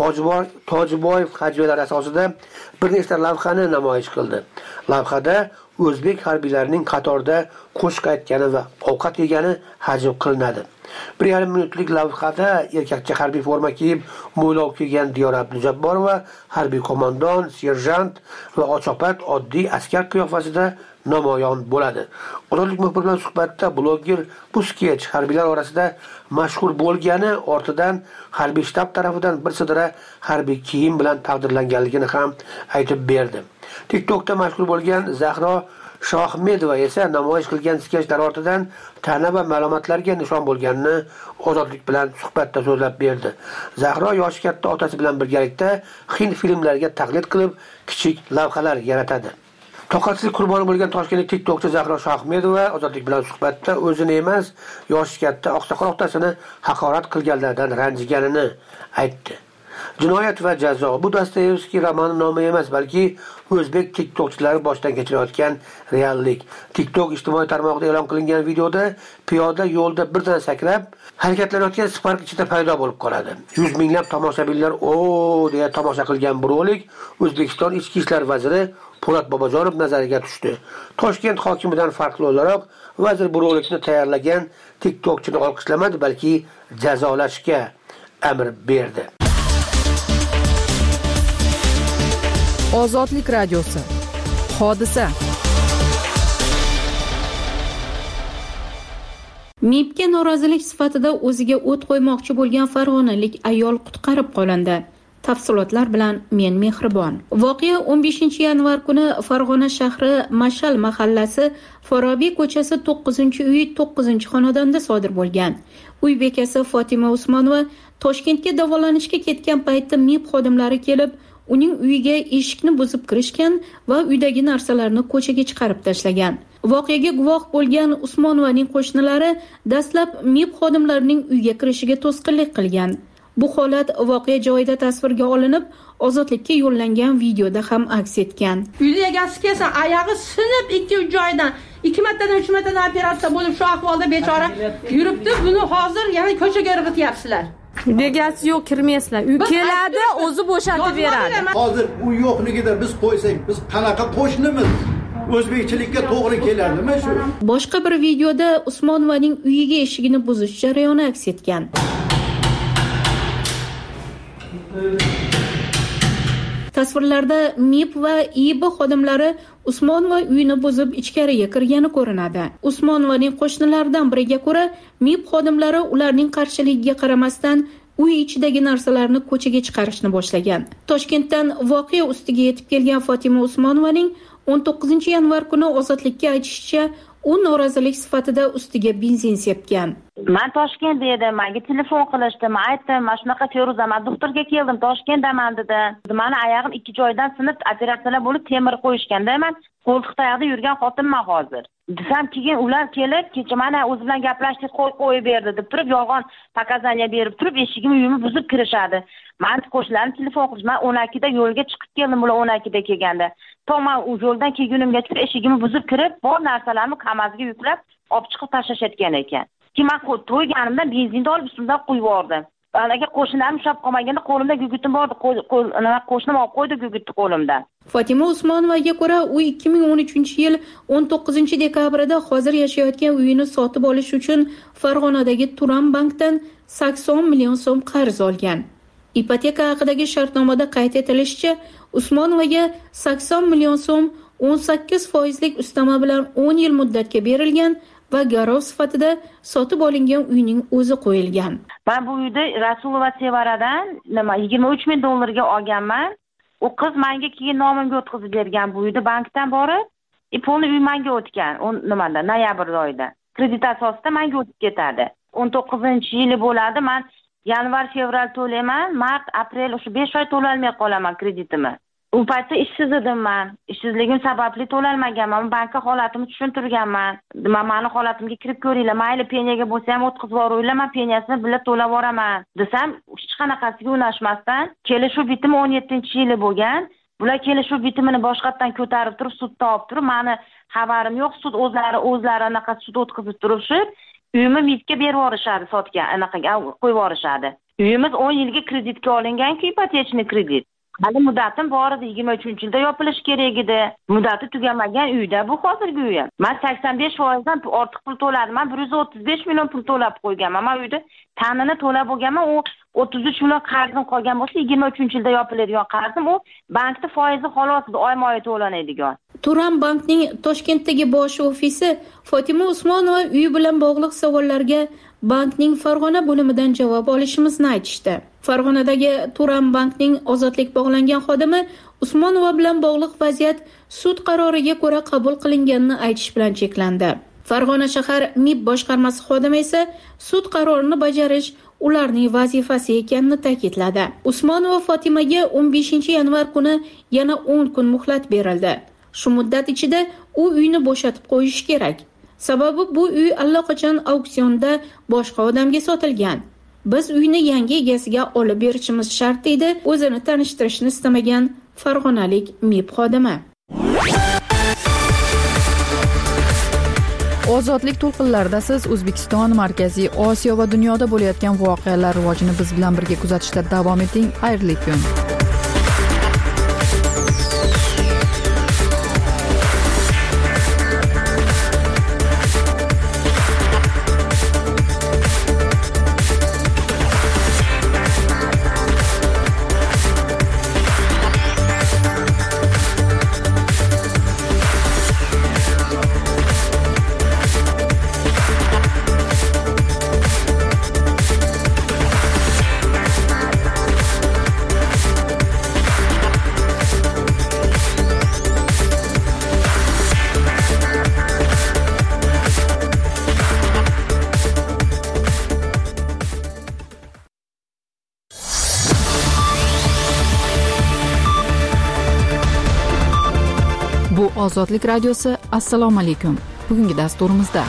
Tojiboyev hajvilar asosida bir nechta lavhani namoyish qildi. Lavhada o'zbek harbiylarining qatorda qo'shiq aytgani va ovqat yegani hajv qilinadi. 1,5 minutlik lavhada erkakcha harbiy forma kiyib, mo'ylov kiygan Diyora Abdujabborova harbiy qo'mondon, serjant va ochopat oddiy askar qiyofasida namoyon bo'ladi. Ozodlik muxbiri bilan suhbatda bloger bu sketch harbiylar orasida mashhur bo'lgani ortidan harbiy shtab tarafidan bir sidra harbiy kiyim bilan taqdirlanganligini ham aytib berdi. TikTokda mashhur bo'lgan Zahro Shohmedova esa namoyish qilgan sketchlar ortidan ta'na va ma'lumotlarga nishon bo'lganini Ozodlik bilan suhbatda so'zlab berdi. Zahro yoshi katta otasi bilan birgalikda hind filmlariga taqlid qilib, kichik lavhalar yaratadi. Toqatsizlik qurboni bo'lgan toshkentlik tiktokchi Zahro Shohmedova Ozodlik bilan suhbatda o'zini emas, yoshi katta oqsoqol otasini haqorat qilganlardan ranjiganini aytdi. Jinoyat va jazo bu Dostoyevskiy romani nomi emas, balki o'zbek tiktokchilari boshdan kechirayotgan reallik. TikTok ijtimoiy tarmoqda e'lon qilingan videoda piyoda yo'lda birdan sakrab harakatlanayotgan Spark ichida paydo bo'lib qoladi. Yuz minglab tomoshabinlar "O" deya tomosha qilgan bu rolik O'zbekiston Ichki ishlar vaziri Po'lat Bobojonov nazariga tushdi. Toshkent hokimidan farqli o'laroq vazir bu rolikni tayyorlagan tiktokchini olqishlamadi, balki jazolashga amr berdi. Ozodlik radiosi. Hodisa. MIBga norozilik sifatida o'ziga o't qo'ymoqchi bo'lgan farg'onalik ayol qutqarib qolindi. Tafsilotlar bilan men Mehribon. Voqea 15 yanvar kuni Farg'ona shahri Mashal mahallasi Forobiy ko'chasi 9-uy 9-xonadonda sodir bo'lgan. Uy bekasi Fotima Usmonova Toshkentga davolanishga ketgan paytda MIB xodimlari kelib, uning uyiga eshikni buzib kirishgan va uydagi narsalarni ko'chaga chiqarib tashlagan. Voqeaga guvoh bo'lgan Usmonovaning qo'shnilari dastlab MIB xodimlarining uyga kirishiga to'sqinlik qilgan. Bu holat voqea joyida tasvirga olinib, ozodlikka yo'llangan videoda ham aks etgan. Uyda egasi kelsa, oyog'i sinib 2 joydan 2 martadan 3 martadan operatsiya bo'lib shu ahvolda bechora yuribdi. Buni hozir yana ko'chaga irg'ityapsizlar. Egasi yo'q, kirmaysizlar. Uy keladi, o'zi bo'shatib beradi. Hozir u yo'qligida biz qo'ysak, biz qanaqa qo'shnimiz? O'zbekchilikka to'g'ri keladimi shu? Boshqa bir videoda Usmonovaning uyiga eshigini buzish jarayoni aks etgan. Tasvirlarda MIB va IB xodimlari Usmonova uyini buzib ichkariga kirgani ko'rinadi. Usmonovaning qo'shnilaridan biriga ko'ra, MIB xodimlari ularning qarshiligiga qaramasdan uy ichidagi narsalarni ko'chaga chiqarishni boshlagan. Toshkentdan voqea ustiga yetib kelgan Fotima Usmonovaning 19 yanvar kuni ozodlikka aytishicha, u norozilik sifatida ustiga benzin sepgan. Men Toshkentda edim, menga telefon qilishdi. Men aytdim, "Men shunaqa Feruza, men doktorga keldim, Toshkentdaman" dedi. Meni oyog'im 2 joydan sinib, operatsiyalar bo'lib temir qo'yishganda, men qo'ltiqda oyog'da yurgan xotinman hozir. Desam, keyin ular kelib, kecha mana o'zi bilan gaplashdik, qo'yib berdi deb turib, yolg'on pakazaniya berib turib, eshigimni uyimni buzib kirishadi. Men qo'shnilarim telefon qilishdi. Men 12da yo'lga chiqib keldim, bular 12da kelganda. Men u yo'ldan kelgunimgacha eshigimni buzib kirib, bor narsalarni kamazga yuklab, olib chiqib tashlashayotgan ekan. Keyin men to'yganimda benzinni olib ustimdan qo'yib yubordim. Anaga qo'shnilarim ushlab qolmaganda qo'limda gugutim bordi, qo'shnim olib qo'ydi gugutni qo'limda. Fotima Usmonovaga ko'ra, u 2013-yil 19 dekabrida hozir yashayotgan uyini sotib olish uchun Farg'onadagi Turan bankdan 80 million so'm qarz olgan. Ipoteka haqidagi shartnomada qayd etilishicha, Usmonovaga 80 million so'm 18% ustama bilan 10 yil muddatga berilgan va garov sifatida sotib olingan uyning o'zi qo'yilgan. Men bu uyni Rasulova Sevaradan $23 ming olganman. U qiz menga keyin nomimga o'tkazib bergan bu uyni bankdan borib, pulni uy menga o'tgan. Noyabr oyida. Kredit asosida menga o'tib ketadi. 19-yili bo'ladi. Men yanvar, fevral to'layman, mart, aprel o'sha 5 oy to'lolmay qolaman kreditimni. U paytda ishsiz edim men. Ishsizligim sababli to'lolmaganman. Bankka holatimni tushuntirganman. Meni holatimga kirib ko'ringlar. Mayli penyaga bo'lsa ham o'tkazib yuboringlar, men penyasini birga to'lab yuboraman desam, hech qanaqasiga unashmasdan kelishuv bitimi 17-yili bo'lgan. Bular kelishuv bitimini boshqatdan ko'tarib turib, sudda olib turib, meni xabarim yo'q, sud o'zlari anaqa sud o'tkazib turishib, uyimni MIBga berib yuborishadi, sotgan, anaqaga qo'yib yuborishadi. Uyimiz 10 yilga kreditga olingan-ku, ipotechniy kredit. Hali muddatim bor edi, 23-yilda yopilish kerak edi. Muddati tugamagan uyda bu hozirgi uyim. Men 85% ortiq pul to'ladim. Men 135 million pul to'lab qo'yganman. Men uyda ta'nini to'lab bo'lganman. U 33 million qarzim qolgan bo'lsa, 23-yilda yopiladigan qarzim u bankda foizi xolos oyma-oy to'lanadigan. Turan bankning Toshkentdagi bosh ofisi Fotima Usmonova uyi bilan bog'liq savollarga bankning Farg'ona bo'limidan javob olishimizni aytishdi. Farg'onadagi Turan bankning ozodlik bog'langan xodimi Usmonova bilan bog'liq vaziyat sud qaroriga ko'ra qabul qilinganini aytish bilan cheklandi. Farg'ona shahar MIB boshqarmasi xodimi esa sud qarorini bajarish ularning vazifasi ekanini ta'kidladi. Usmonova Fotimaga 15 yanvar kuni yana 10 kun muhlat berildi. Shu muddat ichida u uyni bo'shatib qo'yish kerak. Sababi bu uy allaqachon auksionda boshqa odamga sotilgan. Biz uyni yangi egasiga olib berishimiz shart deydi o'zini tanishtirishni istamagan farg'onalik MIB xodimi. Ozodlik to'lqinlarida siz O'zbekiston, Markaziy Osiyo va dunyoda bo'layotgan voqealar rivojini biz bilan birga kuzatishda davom eting. Xayrli kun. Bu Ozodlik radiosi. Assalomu alaykum. Bugungi dasturimizda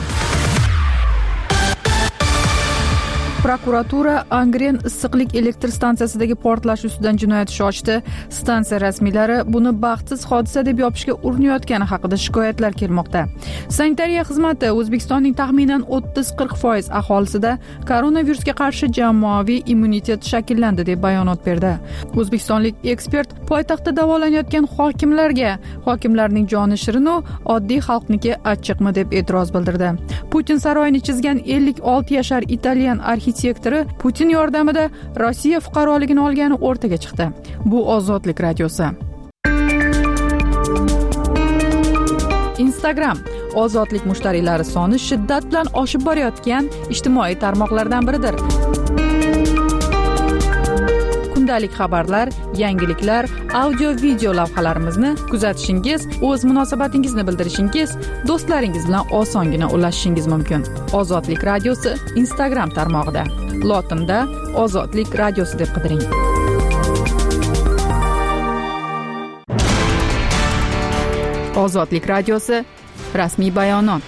prokuratura Angren issiqlik elektr stansiyasidagi portlash ustidan jinoyat ishi ochdi. Stansiya rasmiylari buni baxtsiz hodisa deb yopishga urinayotgani haqida shikoyatlar kelmoqda. Sanitariya xizmati O'zbekistonning taxminan 30-40% aholisida koronavirusga qarshi jamoaviy immunitet shakllandi deb bayonot berdi. O'zbekistonlik ekspert poytaxtda davolanayotgan hokimlarning joni shirinu oddiy xalqniki achchiqmi deb e'tiroz bildirdi. Putin saroyini chizgan 56 yashar italyan arxitektori Putin yordamida Rossiya fuqaroligini olgani o'rtaga chiqdi. Bu Ozodlik radiosi. Instagram ozodlik mushtariylari soni shiddat bilan oshib borayotgan ijtimoiy tarmoqlardan biridir. Kundalik xabarlar, yangiliklar, audio-video lavhalarimizni kuzatishingiz, o'z munosabatingizni bildirishingiz, do'stlaringiz bilan osongina ulashishingiz mumkin. Ozodlik radiosi Instagram tarmog'ida. Lotinda Ozodlik radiosi deb qidiring. Ozodlik radiosi rasmiy bayonot.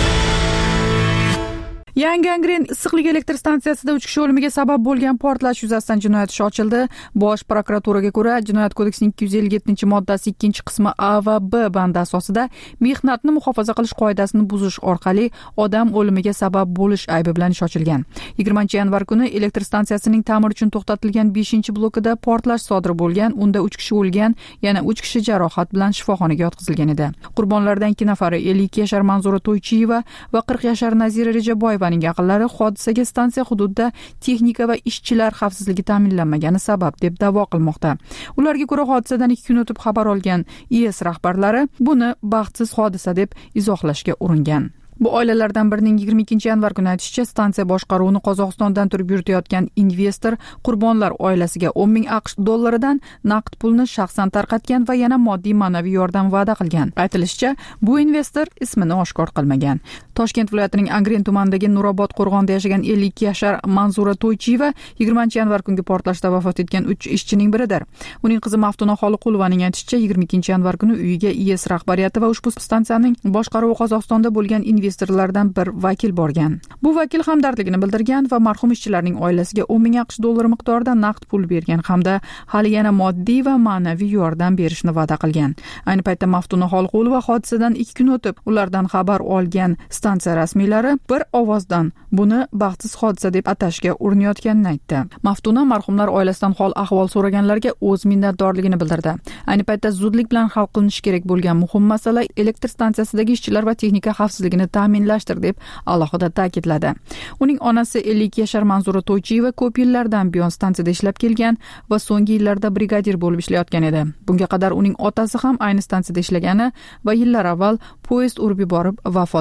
Yangi Angren issiqlik elektr stansiyasida 3 kishi o'limiga sabab bo'lgan portlash yuzasidan jinoyat ishi ochildi. Bosh prokuraturaga ko'ra, Jinoyat kodeksining 257-moddasi 2-qismi A va B bandi asosida mehnatni muhofaza qilish qoidasini buzish orqali odam o'limiga sabab bo'lish aybi bilan ish ochilgan. 20-yanvar kuni elektr stansiyasining ta'mir uchun to'xtatilgan 5-blokida portlash sodir bo'lgan. Unda 3 kishi o'lgan, yana 3 kishi jarohat bilan shifoxonaga yotqizilgan edi. Qurbonlardan 2 nafari 52 yashar Manzura To'ychiyeva va 40 yashar Nazira Rejaboyeva yaqinlari hodisaga stansiya hududida texnika va ishchilar xavfsizligi ta'minlanmagani sabab deb da'vo qilmoqda. Ularga ko'ra, hodisadan 2 kun o'tib xabar olgan IS rahbarlari buni baxtsiz hodisa deb izohlashga uringan. Bu oilalardan birining 22-yanvar kuni aytishicha, stansiya boshqaruvini Qozog'istondan turib yuritayotgan investor qurbonlar oilasiga 10 ming AQSh dollaridan naqd pulni shaxsan tarqatgan va yana moddiy ma'naviy yordam va'da qilgan. Aytilishicha, bu investor ismini oshkor qilmagan. Toshkent viloyatining Angren tumanidagi Nurobod qo'rg'onida yashagan 52 yashar Manzura To'ychiyeva 20-yanvar kungi portlashda vafot etgan 3 ishchining biridir. Uning qizi Maftuna Xoliqulovaning aytishicha, 22-yanvar kuni uyiga IS rahbariyati va ushbu stansiyaning boshqaruvi Qozog'istonda bo'lgan investorlardan bir vakil borgan. Bu vakil hamdardligini bildirgan va marhum ishchilarning oilasiga 10 ming AQSh dollari miqdorida naqd pul bergan hamda hali yana moddiy va ma'naviy yordam berishni va'da qilgan. Ayni paytda Maftuna Xoliqulova hodisadan 2 kun o'tib ulardan xabar olgan stansiya rasmiylari bir ovozdan buni baxtsiz hodisa deb atashga urinayotganini aytdi. Maftuna marhumlar oilasidan hol ahvol so'raganlarga o'z minnatdorligini bildirdi. Ayni paytda zudlik bilan hal qilinishi kerak bo'lgan muhim masala elektr stansiyasidagi ishchilar va texnika xavfsizligini ta'minlashdir deb alohida ta'kidladi. Uning onasi 52 yashar Manzura To'ychiyeva ko'p yillardan buyon stansiyada ishlab kelgan va so'nggi yillarda brigadir bo'lib ishlayotgan edi. Bunga qadar uning otasi ham ayni stansiyada ishlagani va yillar avval poyezd urib yuborib vafot etganini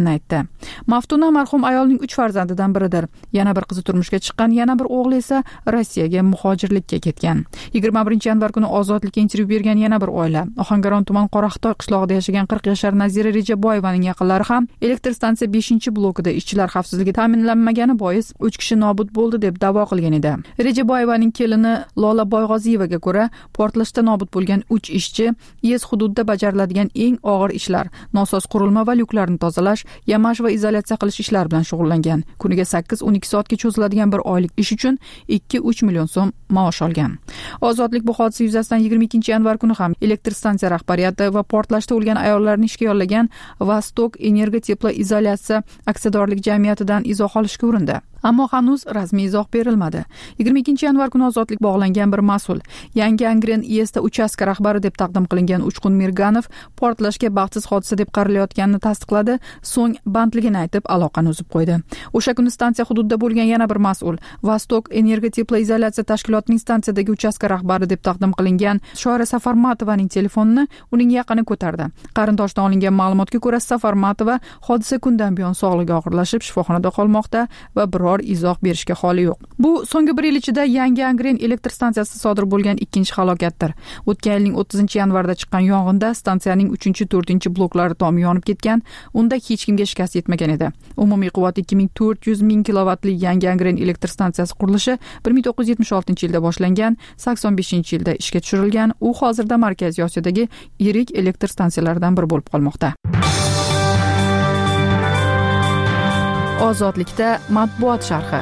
ekanini aytdi. Maftuna marhum ayolning 3 farzandidan biridir. Yana bir qizi turmushga chiqqan, yana bir o'g'li esa Rossiyaga muhojirlikka ketgan. 21-yanvar kuni Ozodlikka intervyu bergan yana bir oila, Ohangaron tuman Qoraqitoy qishlog'ida yashagan 40 yoshar Nazira Rejaboyevaning yaqinlari ham elektr stansiya 5-blokida ishchilar xavfsizligi ta'minlanmagani bois 3 kishi nobud bo'ldi deb da'vo qilgan edi. Rejaboyevaning kelini Lola Boyg'oziyevaga ko'ra, portlashda nobud bo'lgan 3 ishchi IES hududida bajariladigan eng og'ir ishlar, nosoz qurilma va lyuklarni tozalash, yamash va izolyatsiya qilish ishlari bilan shug'ullangan. Kuniga 8-12 soatga cho'ziladigan bir oylik ish uchun 2-3 million so'm maosh olgan. Ozodlik bu hodisa yuzasidan 22-yanvar kuni ham elektr stansiya rahbariyati va portlashda o'lgan ayollarni ishga yollagan Vostok Energoteplo izolyatsiya aksiyadorlik jamiyatidan izoh olishga urindi. Ammo hanuz rasmiy izoh berilmadi. 22-yanvar kuni Ozodlik bog'langan bir mas'ul, Yangi Angren IESda uchastka rahbari deb taqdim qilingan Uchqun Mirganov portlashga baxtsiz hodisa deb qaralayotganini tasdiqladi, so'ng bandligini aytib aloqani uzib qo'ydi. O'sha kuni stansiya hududida bo'lgan yana bir mas'ul, Vostok Energoteplo izolyatsiya tashkilotining stansiyadagi uchastka rahbari deb taqdim qilingan Shoira Safarmatovaning telefonini uning yaqini ko'tardi. Qarindoshdan olingan ma'lumotga ko'ra, Safarmatova hodisa kundan buyon sog'lig'i og'irlashib shifoxonada qolmoqda va biror izoh berishga holi yo'q. Bu so'nggi bir yil ichida Yangi Angren elektr stansiyasida sodir bo'lgan ikkinchi halokatdir. O'tgan yilning 30-yanvarda chiqqan yong'inda stansiyaning 3-4-bloklari tomi yonib ketgan, unda hech kimga shikast yetmagan edi. Umumiy quvvati 2400 ming kilovatli Yangi Angren elektr stansiyasi qurilishi 1976-yilda boshlangan, 85-yilda ishga tushirilgan. U hozirda Markaziy Osiyodagi yirik elektr stansiyalardan biri bo'lib qolmoqda. Ozodlikda matbuot sharhi.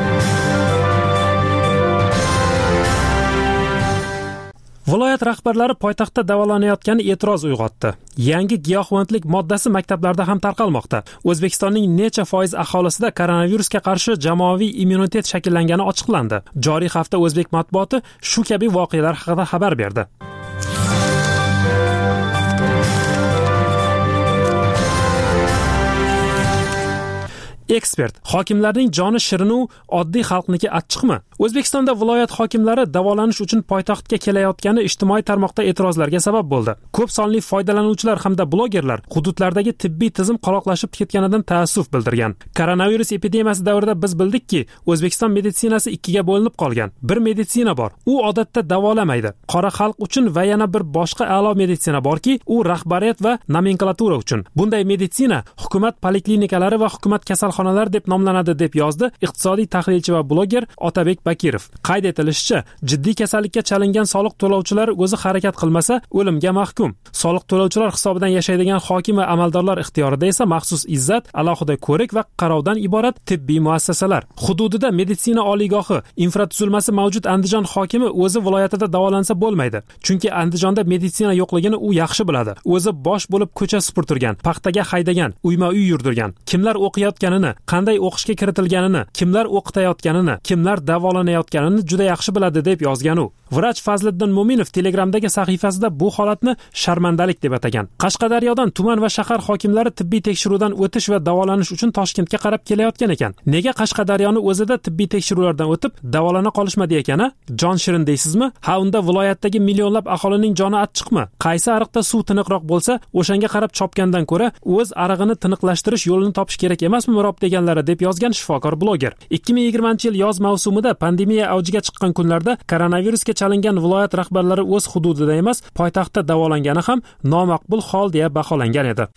Viloyat rahbarlari poytaxtda davolanayotgani e'tiroz uyg'otdi. Yangi giyohvandlik moddasi maktablarda ham tarqalmoqda. O'zbekistonning necha foiz aholisida koronavirusga qarshi jamoaviy immunitet shakllangani ochiqlandi. Joriy hafta o'zbek matbuoti shu kabi voqealar haqida xabar berdi. Ekspert: hokimlarning joni shirin-u oddiy xalqniki achchiqmi? O'zbekistonda viloyat hokimlari davolanish uchun poytaxtga kelayotgani ijtimoiy tarmoqda e'tirozlarga sabab bo'ldi. Ko'p sonli foydalanuvchilar hamda blogerlar hududlardagi tibbiy tizim qaloqlashib ketganidan taassuf bildirgan. Koronavirus epidemiyasi davrida biz bildikki, O'zbekiston meditsinasi ikkiga bo'linib qolgan. Bir meditsina bor, u odatda davolamaydi. Qora xalq uchun va yana bir boshqa a'lo meditsina borki, u rahbariyat va nomenklatura uchun. Bunday meditsina hukumat poliklinikalari va hukumat kasalxonalar deb nomlanadi, deb yozdi iqtisodiy tahlilchi va bloger Otabek Bakirov. Qayd etilishicha, jiddiy kasallikka chalingan soliq to'lovchilar o'zi harakat qilmasa o'limga mahkum. Soliq to'lovchilar hisobidan yashaydigan hokim va amaldorlar ixtiyorida esa maxsus izzat, alohida ko'rik va qarovdan iborat tibbiy muassasalar. Hududida meditsina oliygohi, infratuzilmasi mavjud Andijon hokimi o'zi viloyatida davolansa bo'lmaydi. Chunki Andijonda meditsina yo'qligini u yaxshi biladi. O'zi bosh bo'lib ko'cha supurtirgan, paxtaga haydagan, uyma-uy yurdirgan. Kimlar o'qiyotganini, qanday o'qishga kiritilganini, kimlar o'qitayotganini, kimlar davolanayotganini juda yaxshi biladi, deb yozgan u. Vrach Fazliddin Mo'minov Telegramdagi sahifasida bu holatni sharmandalik deb atagan. Qashqadaryodan tuman va shahar hokimlari tibbiy tekshiruvdan o'tish va davolanish uchun Toshkentga qarab kelayotgan ekan. Nega Qashqadaryoni o'zida tibbiy tekshiruvlardan o'tib davolana qolishmadi ekan? Jon shirin deysizmi? Ha, unda viloyatdagi millionlab aholining joni achchiqmi? Qaysi ariqda suv tiniqroq bo'lsa, o'shanga qarab chopgandan ko'ra o'z arig'ini tiniqlashtirish yo'lini topish kerak emasmi mirob deganlari, deb yozgan shifokor bloger. 2020-yil yoz mavsumida pandemiya avjiga chiqqan kunlarda koronavirusga chalingan viloyat rahbarlari o'z hududida emas, poytaxtda davolangani ham nomaqbul hol deya baholangan edi.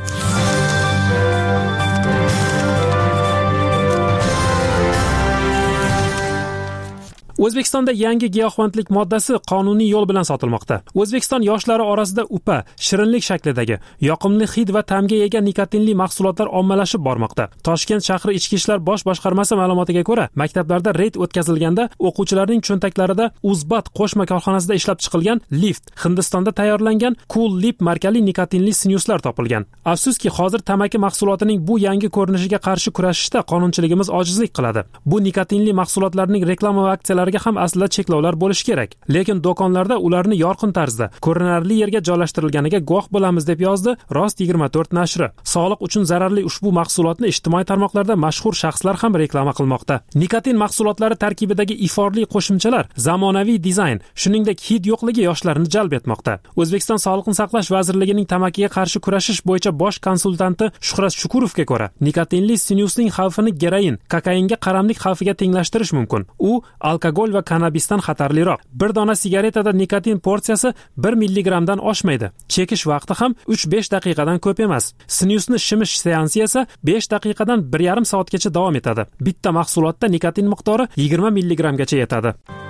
O'zbekistonda yangi giyohvandlik moddasi qonuniy yo'l bilan sotilmoqda. O'zbekiston yoshlari orasida upa, shirinlik shaklidagi, yoqimli hid va ta'mga ega nikotinli mahsulotlar ommalashib bormoqda. Toshkent shahri Ichki ishlar bosh boshqarmasi ma'lumotiga ko'ra, maktablarda reyd o'tkazilganda o'quvchilarning cho'ntaklarida Uzbat qo'shma korxonasida ishlab chiqilgan Lift, Hindistonda tayyorlangan Cool Lip markali nikotinli sinyuslar topilgan. Afsuski, hozir tamaki mahsulotining bu yangi ko'rinishiga qarshi kurashishda qonunchiligimiz ojizlik qiladi. Bu nikotinli mahsulotlarning reklama va aksiyalariga do'konlariga ham aslida cheklovlar bo'lishi kerak, lekin do'konlarda ularni yorqin tarzda ko'rinarli yerga joylashtirilganiga guvoh bo'lamiz, deb yozdi Rost 24 nashri. Sog'liq uchun zararli ushbu mahsulotni ijtimoiy tarmoqlarda mashhur shaxslar ham reklama qilmoqda. Nikotin mahsulotlari tarkibidagi iforli qo'shimchalar, zamonaviy dizayn, shuningdek hid yo'qligi yoshlarni jalb etmoqda. O'zbekiston Sog'liqni saqlash vazirligining tamakiga qarshi kurashish bo'yicha bosh konsultanti Shuhrat Shukurovga ko'ra, nikotinli sinusning xavfini geroin, kokainga qaramlik xavfiga tenglashtirish mumkin. U alkogol va kannabisdan xatarliroq. Bir dona sigaretada nikotin porsiyasi 1 milligramdan oshmaydi. Chekish vaqti ham 3-5 daqiqadan ko'p emas. Sinusni shimish seansi esa 5 daqiqadan 1,5 soatgacha davom etadi. Bitta mahsulotda nikotin miqdori 20 milligramgacha yetadi.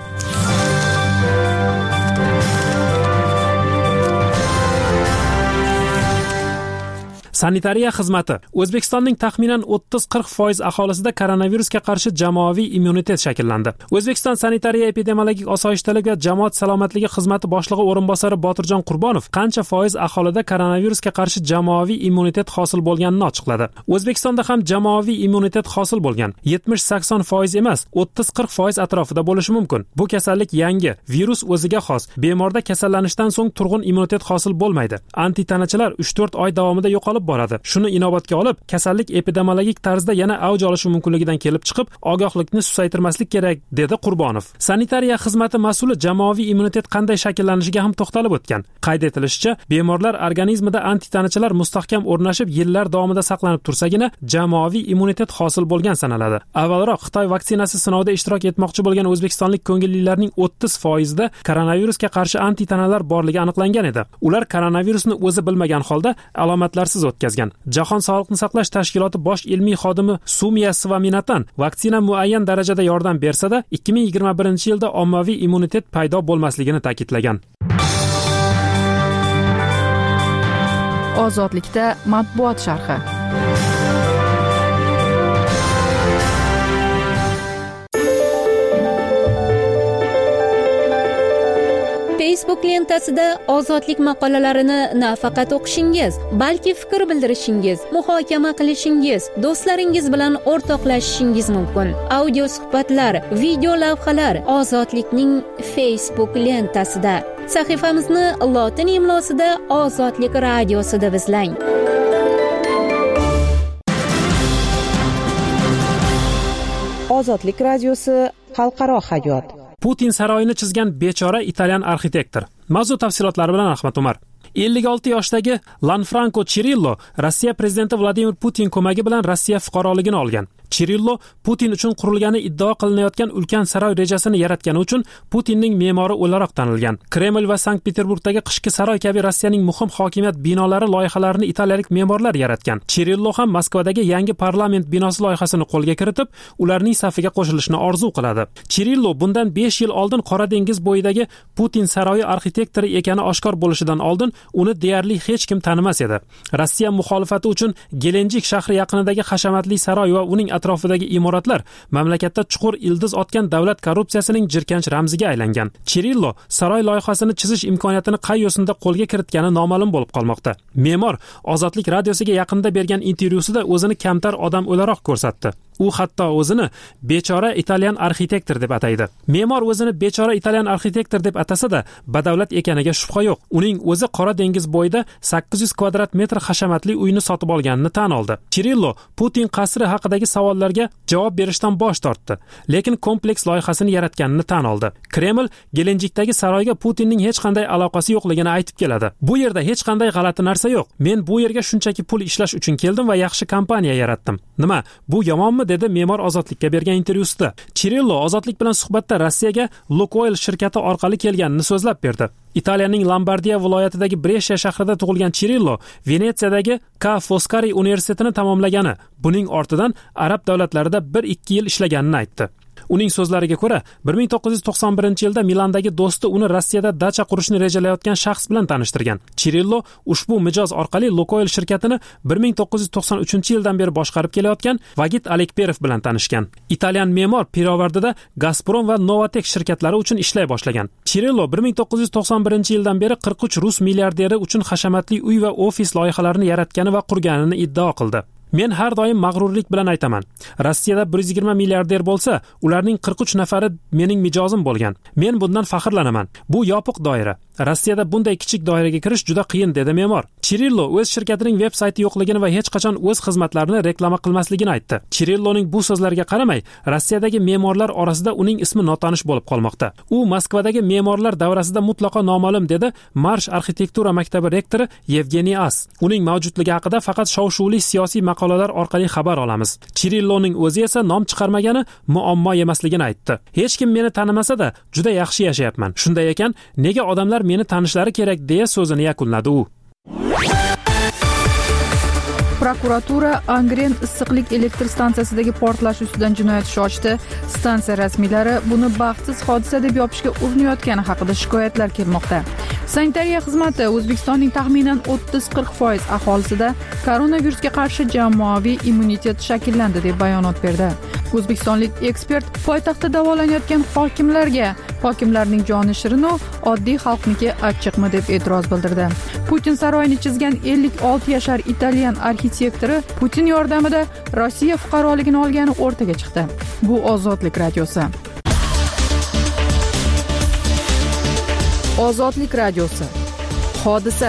Sanitariya xizmati. O'zbekistonning taxminan 30-40% aholisida koronavirusga qarshi jamoaviy immunitet shakllandi. O'zbekiston sanitariya epidemiologik osoyishtalik va jamoat salomatligi xizmati boshlig'i o'rinbosari Botirjon Qurbonov qancha foiz aholida koronavirusga qarshi jamoaviy immunitet hosil bo'lganini ochiqladi. O'zbekistonda ham jamoaviy immunitet hosil bo'lgan. 70-80% emas, 30-40% atrofida bo'lishi mumkin. Bu kasallik yangi, virus o'ziga xos. Bemorda kasallanishdan so'ng turg'un immunitet hosil bo'lmaydi. Antitanachalar 3-4 oy davomida yo'qolib boradi. Shuni inobatga olib, kasallik epidemiologik tarzda yana avj olishi mumkinligidan kelib chiqib, ogohlikni susaytirmaslik kerak, dedi Qurbonov. Sanitariya xizmati mas'uli jamoaviy immunitet qanday shakllanishiga ham to'xtalib o'tgan. Qayd etilishicha, bemorlar organizmida antitanachalar mustahkam o'rnashib, yillar davomida saqlanib tursagina jamoaviy immunitet hosil bo'lgan sanaladi. Avvalroq Xitoy vaksinasi sinovida ishtirok etmoqchi bo'lgan o'zbekistonlik ko'ngillilarning 30%da koronavirusga qarshi antitanalar borligi aniqlangan edi. Ular koronavirusni o'zi bilmagan holda alomatlarsiz o'tkazgan. Jahon Sog'liqni saqlash tashkiloti bosh ilmiy xodimi Sumiya Svaminatan vaksina muayyan darajada yordam bersa-da, 2021-yilda ommaviy immunitet paydo bo'lmasligini ta'kidlagan. Ozodlikda matbuot sharhi. Facebook lentasida ozodlik maqolalarini nafaqat o'qishingiz, balki fikr bildirishingiz, muhokama qilishingiz, do'stlaringiz bilan o'rtoqlashishingiz mumkin. Audio suhbatlar, video lavhalar ozodlikning Facebook lentasida. Sahifamizni lotin imlosida Ozodlik radiosi deb izlang. Ozodlik radiosi xalqaro hayot. Putin saroyini chizgan bechora italyan arxitektor. Mavzu tafsilotlari bilan Ahmad Umar. 56 yoshdagi Lanfranco Cirillo Rossiya prezidenti Vladimir Putin ko'magi bilan Rossiya fuqaroligini olgan. Cirillo Putin uchun qurilgani iddao qilinayotgan ulkan saroy rejasini yaratgani uchun Putinning me'mori o'laroq tanilgan. Kreml va Sankt-Peterburgdagi qishki saroy kabi Rossiyaning muhim hokimiyat binolari loyihalarini italiyalik me'morlar yaratgan. Cirillo ham Moskvadagi yangi parlament binosi loyihasini qo'lga kiritib, ularning safiga qo'shilishni orzu qiladi. Cirillo bundan 5 yil oldin Qora dengiz bo'yidagi Putin saroyi arxitektori ekani oshkor bo'lishidan oldin uni deyarli hech kim tanimas edi. Rossiya muxolifati uchun Gelenjik shahri yaqinidagi hashamatli saroy va uning atrofidagi imoratlar mamlakatda chuqur ildiz otgan davlat korrupsiyasining jirkanch ramziga aylangan. Cirillo saroy loyihasini chizish imkoniyatini qay yo'sinda qo'lga kiritgani noma'lum bo'lib qolmoqda. Me'mor Ozodlik radiosiga yaqinda bergan intervyusida o'zini kamtar odam o'laroq ko'rsatdi. U hatto o'zini bechora italyan arxitektor deb ataydi. Me'mor o'zini bechora italyan arxitektor deb atasa-da, badavlat ekaniga shubha yo'q. Uning o'zi Qora dengiz bo'yida 800 kvadrat metr hashamatli uyni sotib olganini tan oldi. Cirillo Putin qasri haqidagi savollarga javob berishdan bosh tortdi, lekin kompleks loyihasini yaratganini tan oldi. Kreml Gelenjikdagi saroyga Putinning hech qanday aloqasi yo'qligini aytib keladi. Bu yerda hech qanday g'alati narsa yo'q. Men bu yerga shunchaki pul ishlash uchun keldim va yaxshi kompaniya yaratdim. Nima, bu yomonmi? dedi me'mor Ozodlikka bergan intervyusida. Cirillo Ozodlik bilan suhbatda Rossiyaga Lukoil shirkati orqali kelganini so'zlab berdi. Italiyaning Lombardiya viloyatidagi Brescia shahrida tug'ilgan Cirillo Venetsiyadagi Ca' Foscari universitetini tamomlagani, buning ortidan arab davlatlarida 1-2 yil ishlaganini aytdi. Uning so'zlariga ko'ra, 1991-yilda Milandagi do'sti uni Rossiyada dacha qurishni rejalayotgan shaxs bilan tanishtirgan. Cirillo ushbu mijoz orqali Lukoil shirkatini 1993-yildan beri boshqarib kelayotgan Vagit Alekperov bilan tanishgan. Italyan me'mor pirovardida Gazprom va Novatek shirkatlari uchun ishlay boshlagan. Cirillo 1991-yildan beri 43 rus milliarderi uchun hashamatli uy va ofis loyihalarini yaratgani va qurganini iddao qildi. Men har doim mag'rurlik bilan aytaman. Rossiyada 120 milliarder bo'lsa, ularning 43 nafari mening mijozim bo'lgan. Men bundan faxrlanaman. Bu yopiq doira. Rossiyada bunday kichik doiraga kirish juda qiyin, dedi me'mor. Chirillo o'z shirkatining veb-sayti yo'qligini va hech qachon o'z xizmatlarini reklama qilmasligini aytdi. Chirilloning bu so'zlariga qaramay, Rossiyadagi me'morlar orasida uning ismi notanish bo'lib qolmoqda. U Moskvadagi me'morlar davrasida mutlaqo noma'lum, dedi Marsh arxitektura maktabi rektori Yevgeniy As. Uning mavjudligi haqida faqat shov-shuvli siyosiy maqolalar orqali xabar olamiz. Chirilloning o'zi esa nom chiqarmagani muammo emasligini aytdi. Hech kim meni tanimasa-da, juda yaxshi yashayapman. Shunday ekan, nega odamlar meni tanishlari kerak, deya so'zini yakunladi u. Prokuratura Angren issiqlik elektr stansiyasidagi portlash ustidan jinoyat ishi ochdi. Stansiya rasmiylari buni baxtsiz hodisa deb yopishga urinayotgani haqida shikoyatlar kelmoqda. Sanitariya xizmati O'zbekistonning taxminan 30-40% aholisida koronavirusga qarshi jamoaviy immunitet shakllandi deb bayonot berdi. O'zbekistonlik ekspert poytaxtda davolanayotgan hokimlarning joni shirin, oddiy xalqniki achchiqmi deb e'tiroz bildirdi. Putin saroyini chizgan 56 yashar italyan arxitektori Putin yordamida Rossiya fuqaroligini olgani o'rtaga chiqdi. Bu Ozodlik radiosi. Ozodlik radiosi. Hodisa.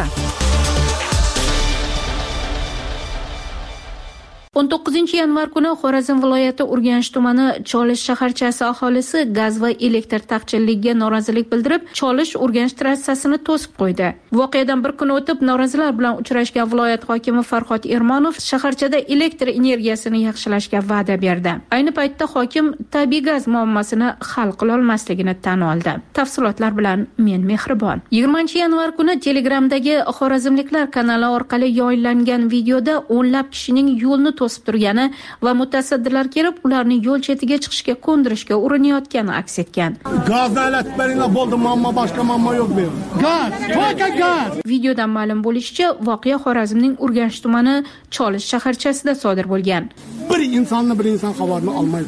19 yanvar kuni Xorazm viloyati Urganch tumani Cholish shaharchasi aholisi gaz va elektr taqchilligiga norozilik bildirib, Cholish Urganch trassasini to'sib qo'ydi. Voqeadan bir kun o'tib norozilar bilan uchrashgan viloyat hokimi Farhod Ermonov shaharchada elektr energiyasini yaxshilashga va'da berdi. Ayni paytda hokim tabiiy gaz muammosini hal qila olmasligini tan oldi. Tafsilotlar bilan men Mehribon. 20 yanvar kuni Telegramdagi Xorazmliklar kanali orqali yoyillangan videoda o'nlab kishining yo'lni to'sib turgani va mutasaddilar kelib ularni yo'l chetiga chiqishga ko'ndirishga urinayotgani aks etgan. Gazni alatib beringlar, bo'ldi, muammo boshqa muammo yo'q bu. Gaz, to'ka gaz. Videodan ma'lum bo'lishicha, voqea Xorazmning Urganch tumani Cholish shaharchasida sodir bo'lgan. Bir inson xabarni olmaydi.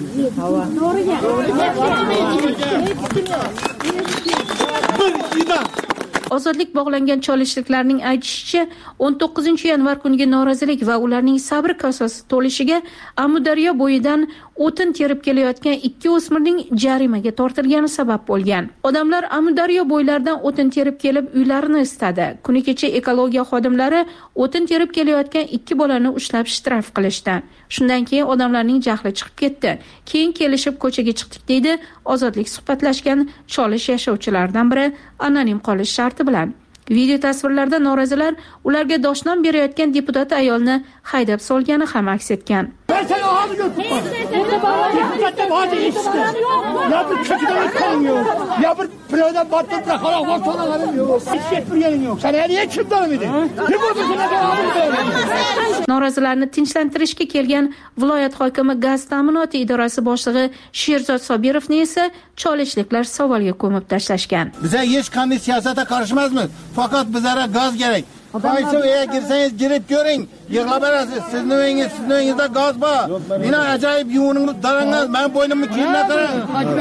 Ozodlik bog'langan cholishliklarning aytishicha, 19 yanvar kungi norozilik va ularning sabr kosasi to'lishiga Amudaryo bo'yidan o'tin terib kelayotgan 2 o'smirning jarimaga tortilgani sabab bo'lgan. Odamlar Amudaryo bo'ylaridan o'tin terib kelib uylarini isitadi. Kuni kecha ekologiya xodimlari o'tin terib kelayotgan 2 bolani ushlab shtraf qilishdi. Shundan keyin odamlarning jahli chiqib ketdi. Keyin kelishib ko'chaga chiqdik, deydi Ozodlik suhbatlashgan Cholish yashovchilaridan biri anonim qolish sharti bilan. Video tasvirlarda norozilar ularga doshnom berayotgan deputat ayolni haydab solgani ham aks etgan. Norozilarni tinchlantirishga kelgan viloyat hokimi gaz ta'minoti idorasi boshlig'i Sherzod Sobirovni esa cholishliklar savolga ko'mib tashlashgan. Biza hech qanday siyosatga qarashmaymiz. Faqat bizlarga gaz kerak. Qaysi uyga girsangiz girib ko'ring, yig'lab berasiz. Sizning uyingizda gaz bor. Meni ajoyib yuviningiz darangiz, men bo'ynimni kiyimga qarang.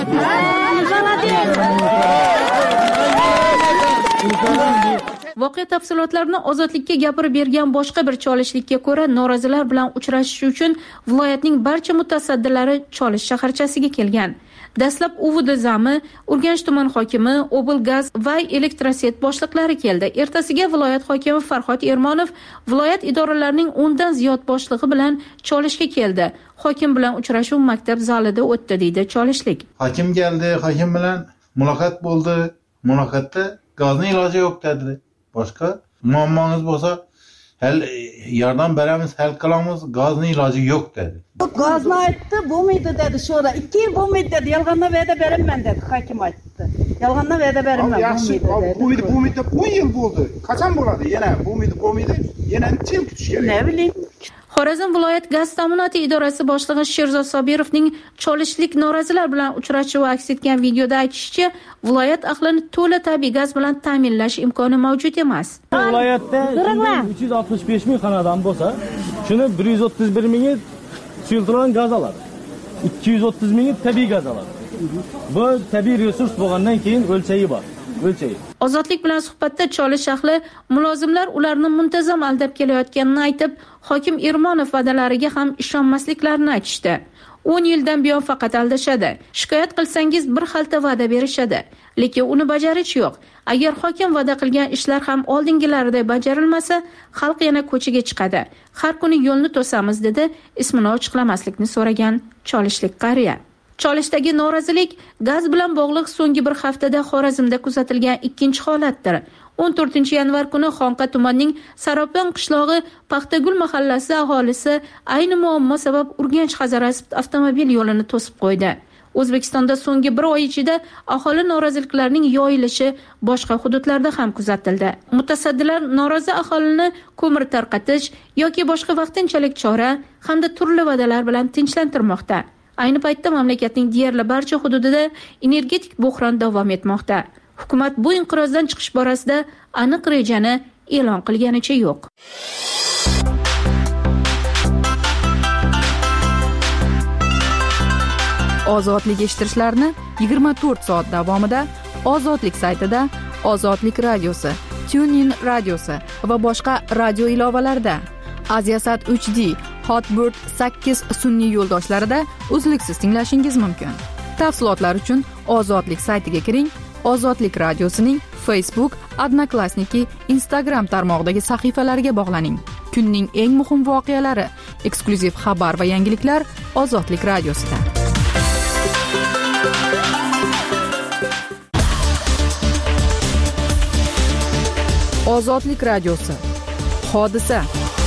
Voqea tafsilotlarini Ozodlikka gapirib bergan boshqa bir cholishlikka ko'ra, norozilar bilan uchrashish uchun viloyatning barcha mutasaddilari Cholish shaharchasiga kelgan. Dastlab UVDZAMI, Urganch tuman hokimi, Oblgaz va Elektroset boshliqlari keldi. Ertasiga viloyat hokimi Farhod Ermonov viloyat idoralarining 10 dan ziyod boshlig'i bilan Cholishga keldi. Hokim bilan uchrashuv maktab zalida o'tdi, deydi Cholishlik. Hokim keldi, hokim bilan muloqot bo'ldi. Muloqotda gazning iloji yo'q dedi. Boshqa muammongiz bo'lsa, hal yordam beramiz, hal qilamiz, gazning iloji yo'q dedi. Gazni aytdi, bo'lmaydi dedi. Sonra 2 yil bo'lmaydi dedi. Yolg'ondan va'da beraman dedi, hokim aytdi. Yolg'ondan va'da beraman bo'lmaydi dedi. Bo'lmaydi, 10 yil bo'ldi. Qachon bo'ladi? Yana bo'lmaydi. Yana necha yil kutish kerak? Ne bileyim. Xorazm viloyat gaz ta'minoti idorasi boshlig'i Sherzod Sobirovning cholishlik norozilar bilan uchrashuvi aks etgan videoda aytishicha, viloyat ahlini to'la tabiiy gaz bilan ta'minlash imkoni mavjud emas. Viloyatda 365 ming xonadon bo'lsa, shuni 131 mingi suyultirilgan gaz oladi. 230 mingi tabiiy gaz oladi. Bu tabiiy resurs bo'lgandan keyin o'lchayi bor. Ozodlik bilan suhbatda Cholish ahli mulozimlar ularni muntazam aldab kelayotganini aytib, hokim Ermonov va'dalariga ham ishonmasliklarini aytishdi. 10 yildan buyon faqat aldashadi. Shikoyat qilsangiz bir xalta va'da berishadi, lekin uni bajarish yo'q. Agar hokim va'da qilgan ishlar ham oldingilaridek bajarilmasa, xalq yana ko'chaga chiqadi. Har kuni yo'lni to'samiz, dedi ismini ochiqlamaslikni so'ragan cholishlik qariya. Cholishdagi norozilik gaz bilan bog'liq so'nggi bir haftada Xorazmda kuzatilgan ikkinchi holatdir. 14-yanvar kuni Xonqa tumanining Saropan qishlog'i Paxtagul mahallasi aholisi ayni muammo sabab Urganch-Hazorasp avtomobil yo'lini to'sib qo'ydi. O'zbekistonda so'nggi bir oy ichida aholi noroziliklarining yoyilishi boshqa hududlarda ham kuzatildi. Mutasaddilar norozi aholini ko'mir tarqatish yoki boshqa vaqtinchalik chora hamda turli va'dalar bilan tinchlantirmoqda. Ayni paytda mamlakatning deyarli barcha hududida energetik bo'hron davom etmoqda. Hukumat bu inqirozdan chiqish borasida aniq rejani e'lon qilganicha yo'q. Ozodlik eshittirishlarni 24 soat davomida Ozodlik saytida, Ozodlik radiosi, TuneIn radiosi va boshqa radio ilovalarida, Aziasat 3D, Hotbird 8 sun'iy yo'ldoshlarida uzluksiz tinglashingiz mumkin. Tafsilotlar uchun Ozodlik saytiga kiring. Ozodlik radiosining Facebook, Odnoklassniki, Instagram tarmog'idagi sahifalariga bog'laning. Kunning eng muhim voqealari, eksklyuziv xabar va yangiliklar Ozodlik radiosida. Ozodlik radiosi. Hodisa.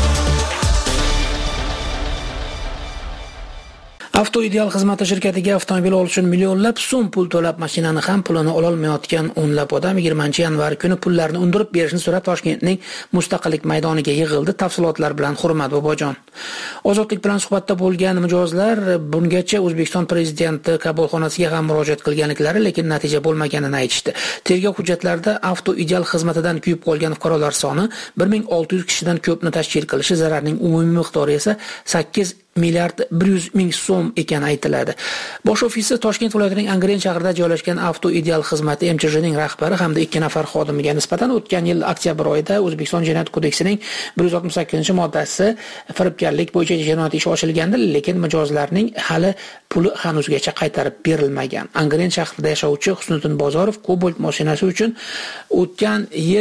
Avtoideal xizmati shirkatiga avtomobil olish uchun millionlab so'm pul to'lab mashinani ham pulini ololmayotgan o'nlab odam 20-yanvar kuni pullarni undirib berishni so'rab Toshkentning Mustaqillik maydoniga yig'ildi. Tafsilotlar bilan Hurmat Bobojon. Ozodlik bilan suhbatda bo'lgan mijozlar bungacha O'zbekiston prezidenti qabulxonasiga ham murojaat qilganliklari, lekin natija bo'lmaganini aytishdi. Tergov hujjatlarida avtoideal xizmatidan kuyib qolgan fuqarolar soni 1600 kishidan ko'pni tashkil qilishi, zararning umumiy miqdori esa 8 milliard 100 ming so'm ekani aytiladi. Bosh ofisi Toshkent viloyatining Angren shahrida joylashgan Avtoideal xizmati MCHning rahbari hamda 2 nafar xodimiga nisbatan o'tgan yil oktyabr oyida O'zbekiston Jinoyat kodeksining 168-moddasi firibgarlik bo'yicha jinoyat ishi ochilgandi, lekin mijozlarning hali puli hanuzgacha qaytarib berilmagan. Angren shahrida yashovchi Husniddin Bozorov Cobalt mashinasi uchun o'tgan yil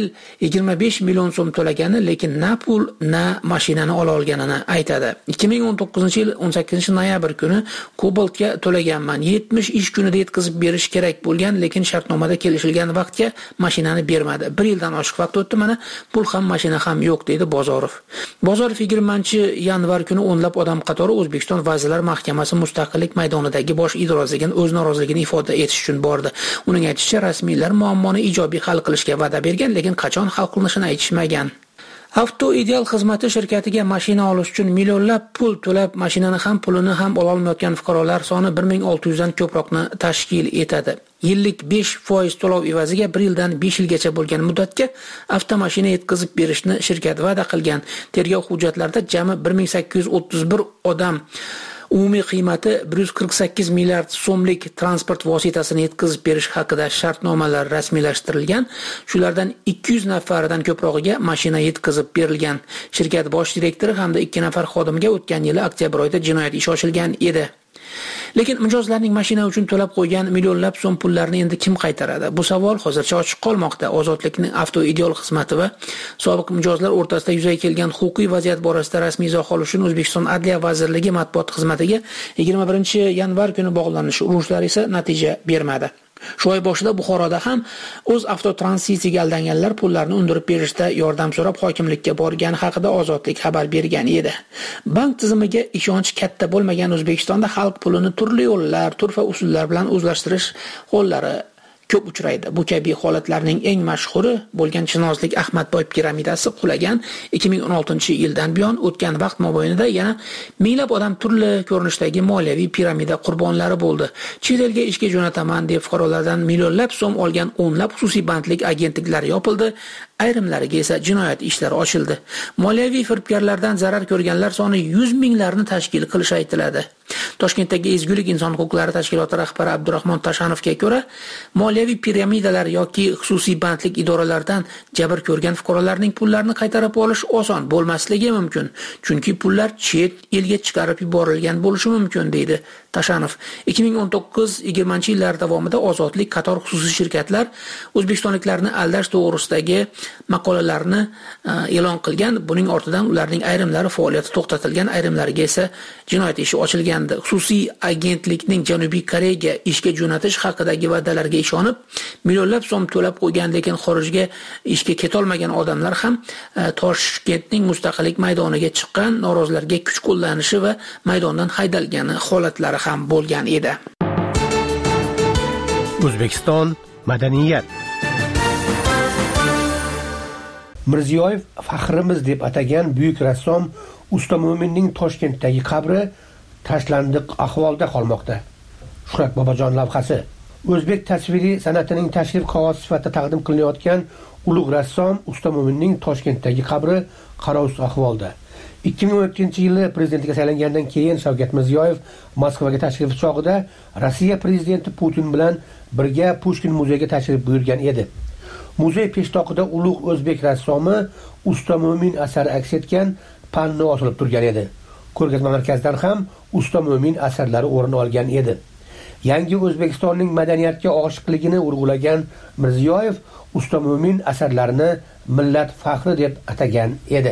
25 million so'm to'lagani, lekin na pul, na mashinani ola olganini aytadi. 2019-yil 18-noyabr kuni Cobaltga to'laganman. 70 ish kunida yetkazib berish kerak bo'lgan, lekin shartnomada kelishilgan vaqtga mashinani bermadi. 1 yildan oshiq vaqt o'tdi, mana pul ham mashina ham yo'q, deydi Bozorov. Bozorov 20-yanvar kuni o'nlab odam qatori O'zbekiston Vazirlar Mahkamasi Mustaqillik maydonidagi bosh idorasiga o'z noroziligini ifoda etish uchun bordi. Uning aytishicha, rasmiylar muammoni ijobiy hal qilishga va'da bergan, lekin qachon hal qilinishini aytishmagan. Avtoideal xizmati shirkatiga mashina olish uchun millionlab pul to'lab, mashinani ham pulini ham ola olmayotgan fuqarolar soni 1600 dan ko'proqni tashkil etadi. Yillik 5% to'lov evaziga 1 yildan 5 yilgacha bo'lgan muddatga avtomashina yetkazib berishni shirkat va'da qilgan. Tergov hujjatlarida jami 1831 odam umumiy qiymati 148 milliard so'mlik transport vositasini yetkazib berish haqida shartnomalar rasmiylashtirilgan. Shulardan 200 nafaridan ko'prog'iga mashina yetkazib berilgan. Shirkat bosh direktori hamda 2 nafar xodimiga o'tgan yili oktyabr oyida jinoyat ishi ochilgan edi. Lekin mijozlarning mashina uchun to'lab qo'ygan millionlab so'm pullarni endi kim qaytaradi? Bu savol hozircha ochiq qolmoqda. Ozodlikning Avtoideal xizmati va sobiq mijozlar o'rtasida yuzaga kelgan huquqiy vaziyat borasida rasmiy izoh olish uchun O'zbekiston Adliya vazirligi matbuot xizmatiga 21-yanvar kuni bog'lanish urushlari esa natija bermadi. Shu oy boshida Buxoroda ham o'z Avtotranssitiga aldanganlar pullarni undirib berishda yordam so'rab hokimlikka borgani haqida Ozodlik xabar bergan edi. Bank tizimiga ishonch katta bo'lmagan O'zbekistonda xalq pulini turli yo'llar, turfa usullar bilan o'zlashtirish hollari ko'p uchraydi. Bu kabi holatlarning eng mashhuri bo'lgan Chinozlik Ahmadboy piramidasi qulagan 2016-yildan buyon o'tgan vaqt mobaynida yana minglab odam turli ko'rinishdagi moliyaviy piramida qurbonlari bo'ldi. Chet elga ishga jo'nataman deb fuqarolardan millionlab so'm olgan o'nlab xususiy bandlik agentliklari yopildi. ayrimlariga esa jinoyat ishlari ochildi. Moliyaviy firibgarlardan zarar ko'rganlar soni 100 minglarni tashkil qilishi aytiladi. Toshkentdagi Ezgulik inson huquqlari tashkiloti rahbari Abdurahmon Tashanovga ko'ra, moliyaviy piramidalar yoki xususiy bandlik idoralaridan jabr ko'rgan fuqarolarning pullarini qaytarib olish oson bo'lmasligi mumkin, chunki pullar chet elga chiqarib yuborilgan bo'lishi mumkin, deydi Tashanov. 2019-20 yillar davomida Ozodlik qator xususiy shirkatlar o'zbekistonliklarni aldash to'g'risidagi maqolalarni e'lon qilgan. Buning ortidan ularning ayrimlari faoliyati to'xtatilgan, ayrimlariga esa jinoyat ishi ochilgandi. Xususiy agentlikning Janubiy Koreyaga ishga jo'natish haqidagi va'dalarga ishonib, millionlab so'm to'lab qo'ygan, lekin xorijga ishga ketolmagan odamlar ham Toshkentning Mustaqillik maydoniga chiqqan, norozilarga kuch qo'llanishi va maydondan haydalgani holatlari ham bo'lgan edi. O'zbekiston madaniyat. Mirziyoyev faxrimiz deb atagan buyuk rassom Usta Mo'minning Toshkentdagi qabri tashlandiq ahvolda qolmoqda. Shuhrat Bobojon lavhasi. O'zbek tasviriy san'atining tashrif qog'ozi sifatida taqdim qilinayotgan ulug' rassom Usta Mo'minning Toshkentdagi qabri qarovsiz ahvolda. 2017-yili prezidentga saylangandan keyin Shavkat Mirziyoyev Moskvaga tashrif chog'ida Rossiya prezidenti Putin bilan birga Pushkin muzeyiga tashrif buyurgan edi. Muzey peshtoqida ulug' o'zbek rassomi Usta Mo'min asari aks etgan panno osilib turgan edi. Ko'rgazma markazidan ham Usta Mo'min asarlari o'rin olgan edi. Yangi O'zbekistonning madaniyatga oshiqligini urg'ulagan Mirziyoyev Usta Mo'min asarlarini millat faxri deb atagan edi.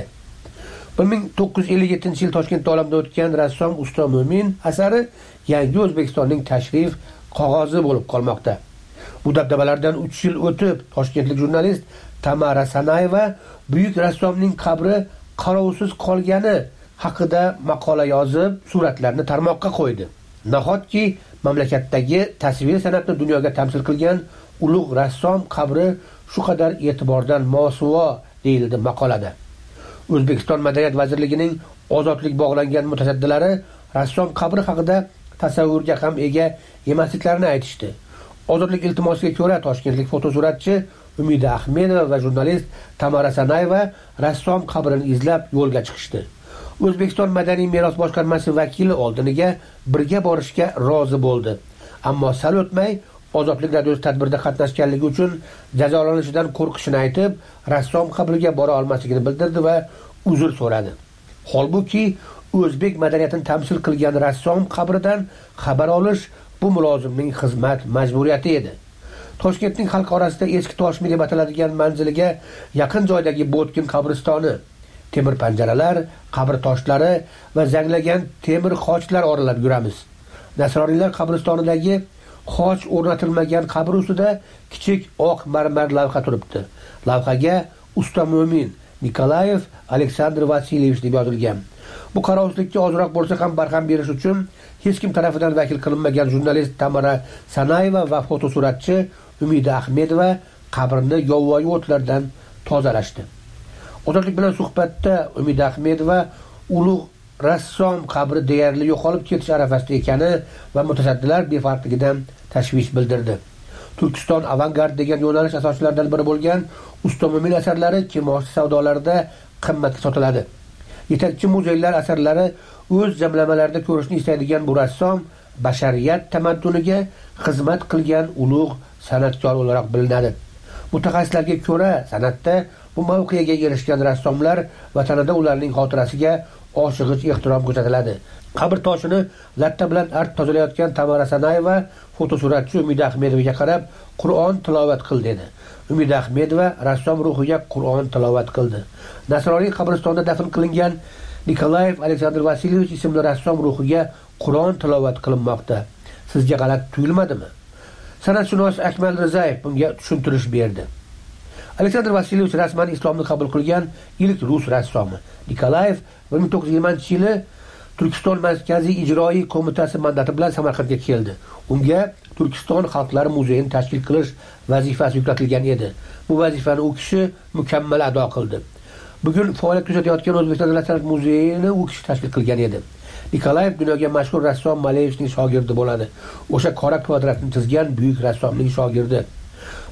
1957-yil Toshkentda olamdan o'tgan rassom Usta Mo'min asari yangi O'zbekistonning tashrif qog'ozi bo'lib qolmoqda. Bu dabdabalardan 3 yil o'tib, toshkentlik jurnalist Tamara Sanayeva buyuk rassomning qabri qarovsiz qolgani haqida maqola yozib, suratlarni tarmoqqa qo'ydi. Nahotki mamlakatdagi tasvir san'atni dunyoga tamsil qilgan ulug' rassom qabri shu qadar e'tibordan mosuvo, deyildi maqolada. O'zbekiston Madaniyat vazirligining ozodlik bog'langan mutasaddilari rassom qabri haqida tasavvurga ham ega emasliklarini aytishdi. Ozodlik iltimosiga ko'ra toshkentlik fotosuratchi Umida Ahmedova va jurnalist Tamara Sanayeva rassom qabrini izlab yo'lga chiqishdi. O'zbekiston Madaniy meros boshqarmasi vakili oldiniga birga borishga rozi bo'ldi. Ammo sal o'tmay Ozodlik radiosi tadbirda qatnashganligi uchun jazolanishidan qo'rqishini aytib, rassom qabriga bora olmasligini bildirdi va uzr so'radi. Holbuki o'zbek madaniyatini tamsil qilgan rassom qabridan xabar olish bu mulozimning xizmat majburiyati edi. Toshkentning xalq orasida eski Toshmi deb ataladigan manziliga yaqin joydagi Botkin qabristoni, temir panjaralar, qabr toshlari va zanglagan temir xochlar oralab yuramiz. Nasroniylar qabristonidagi xoch o'rnatilmagan qabr ustida kichik oq marmar lavha turibdi. Lavhaga Usta Mo'min Nikolayev Aleksandr Vasilyevich deb yozilgan. Bu qarovsizlikka ozroq bo'lsa ham barham berish uchun hech kim tomonidan vakil qilinmagan jurnalist Tamara Sanayeva va fotosuratchi Umida Ahmedova qabrni yovvoyi o'tlardan tozalashdi. Ozodlik bilan suhbatda Umida Ahmedova ulug' rassom qabri deyarli yo'qolib ketish arafasida ekani va mutasaddilar befarqligidan tashvish bildirdi. Turkiston avangard degan yo'nalish asoschilaridan biri bo'lgan Usta Mo'min asarlari kimoshdi savdolarida qimmatga sotiladi. Yetakchi muzeylar asarlari o'z jamlamalarida ko'rishni istaydigan bu rassom bashariyat tamadduniga xizmat qilgan ulug' san'atkor o'laroq bilinadi. Mutaxassislarga ko'ra, san'atda bu mavqega erishgan rassomlar vatanida ularning xotirasiga oshig'ich ehtirom ko'rsatiladi. Qabr toshini latta bilan artib tozalayotgan Tamara Sanayeva fotosuratchi Umida Ahmedovaga qarab Qur'on tilovat qil dedi. Umida Ahmedova rassom ruhiga Qur'on tilovat qildi. Nasroniy qabristonida dafn qilingan Nikolayev Aleksandr Vasilyevich ismli rassom ruhiga Qur'on tilovat qilinmoqda. Sizga g'alati tuyulmadimi? San'atshunos Akmal Rizayev bunga tushuntirish berdi. Aleksandr Vasilyevich rasman islomni qabul qilgan ilk rus rassomi. Nikolayev 1920-yili Turkiston Markaziy ijroiy qo'mitasi mandati bilan Samarqandga keldi. Unga Turkiston xalqlari muzeyini tashkil qilish vazifasi yuklatilgan edi. Bu vazifani u kishi mukammal ado qildi. Bugun faoliyat ko'rsatayotgan O'zbekiston Davlat san'at muzeyini u kishi tashkil qilgan edi. Nikolayev dunyoga mashhur rassom Maleyevichning shogirdi bo'ladi. O'sha qora kvadratni chizgan buyuk rassomning shogirdi.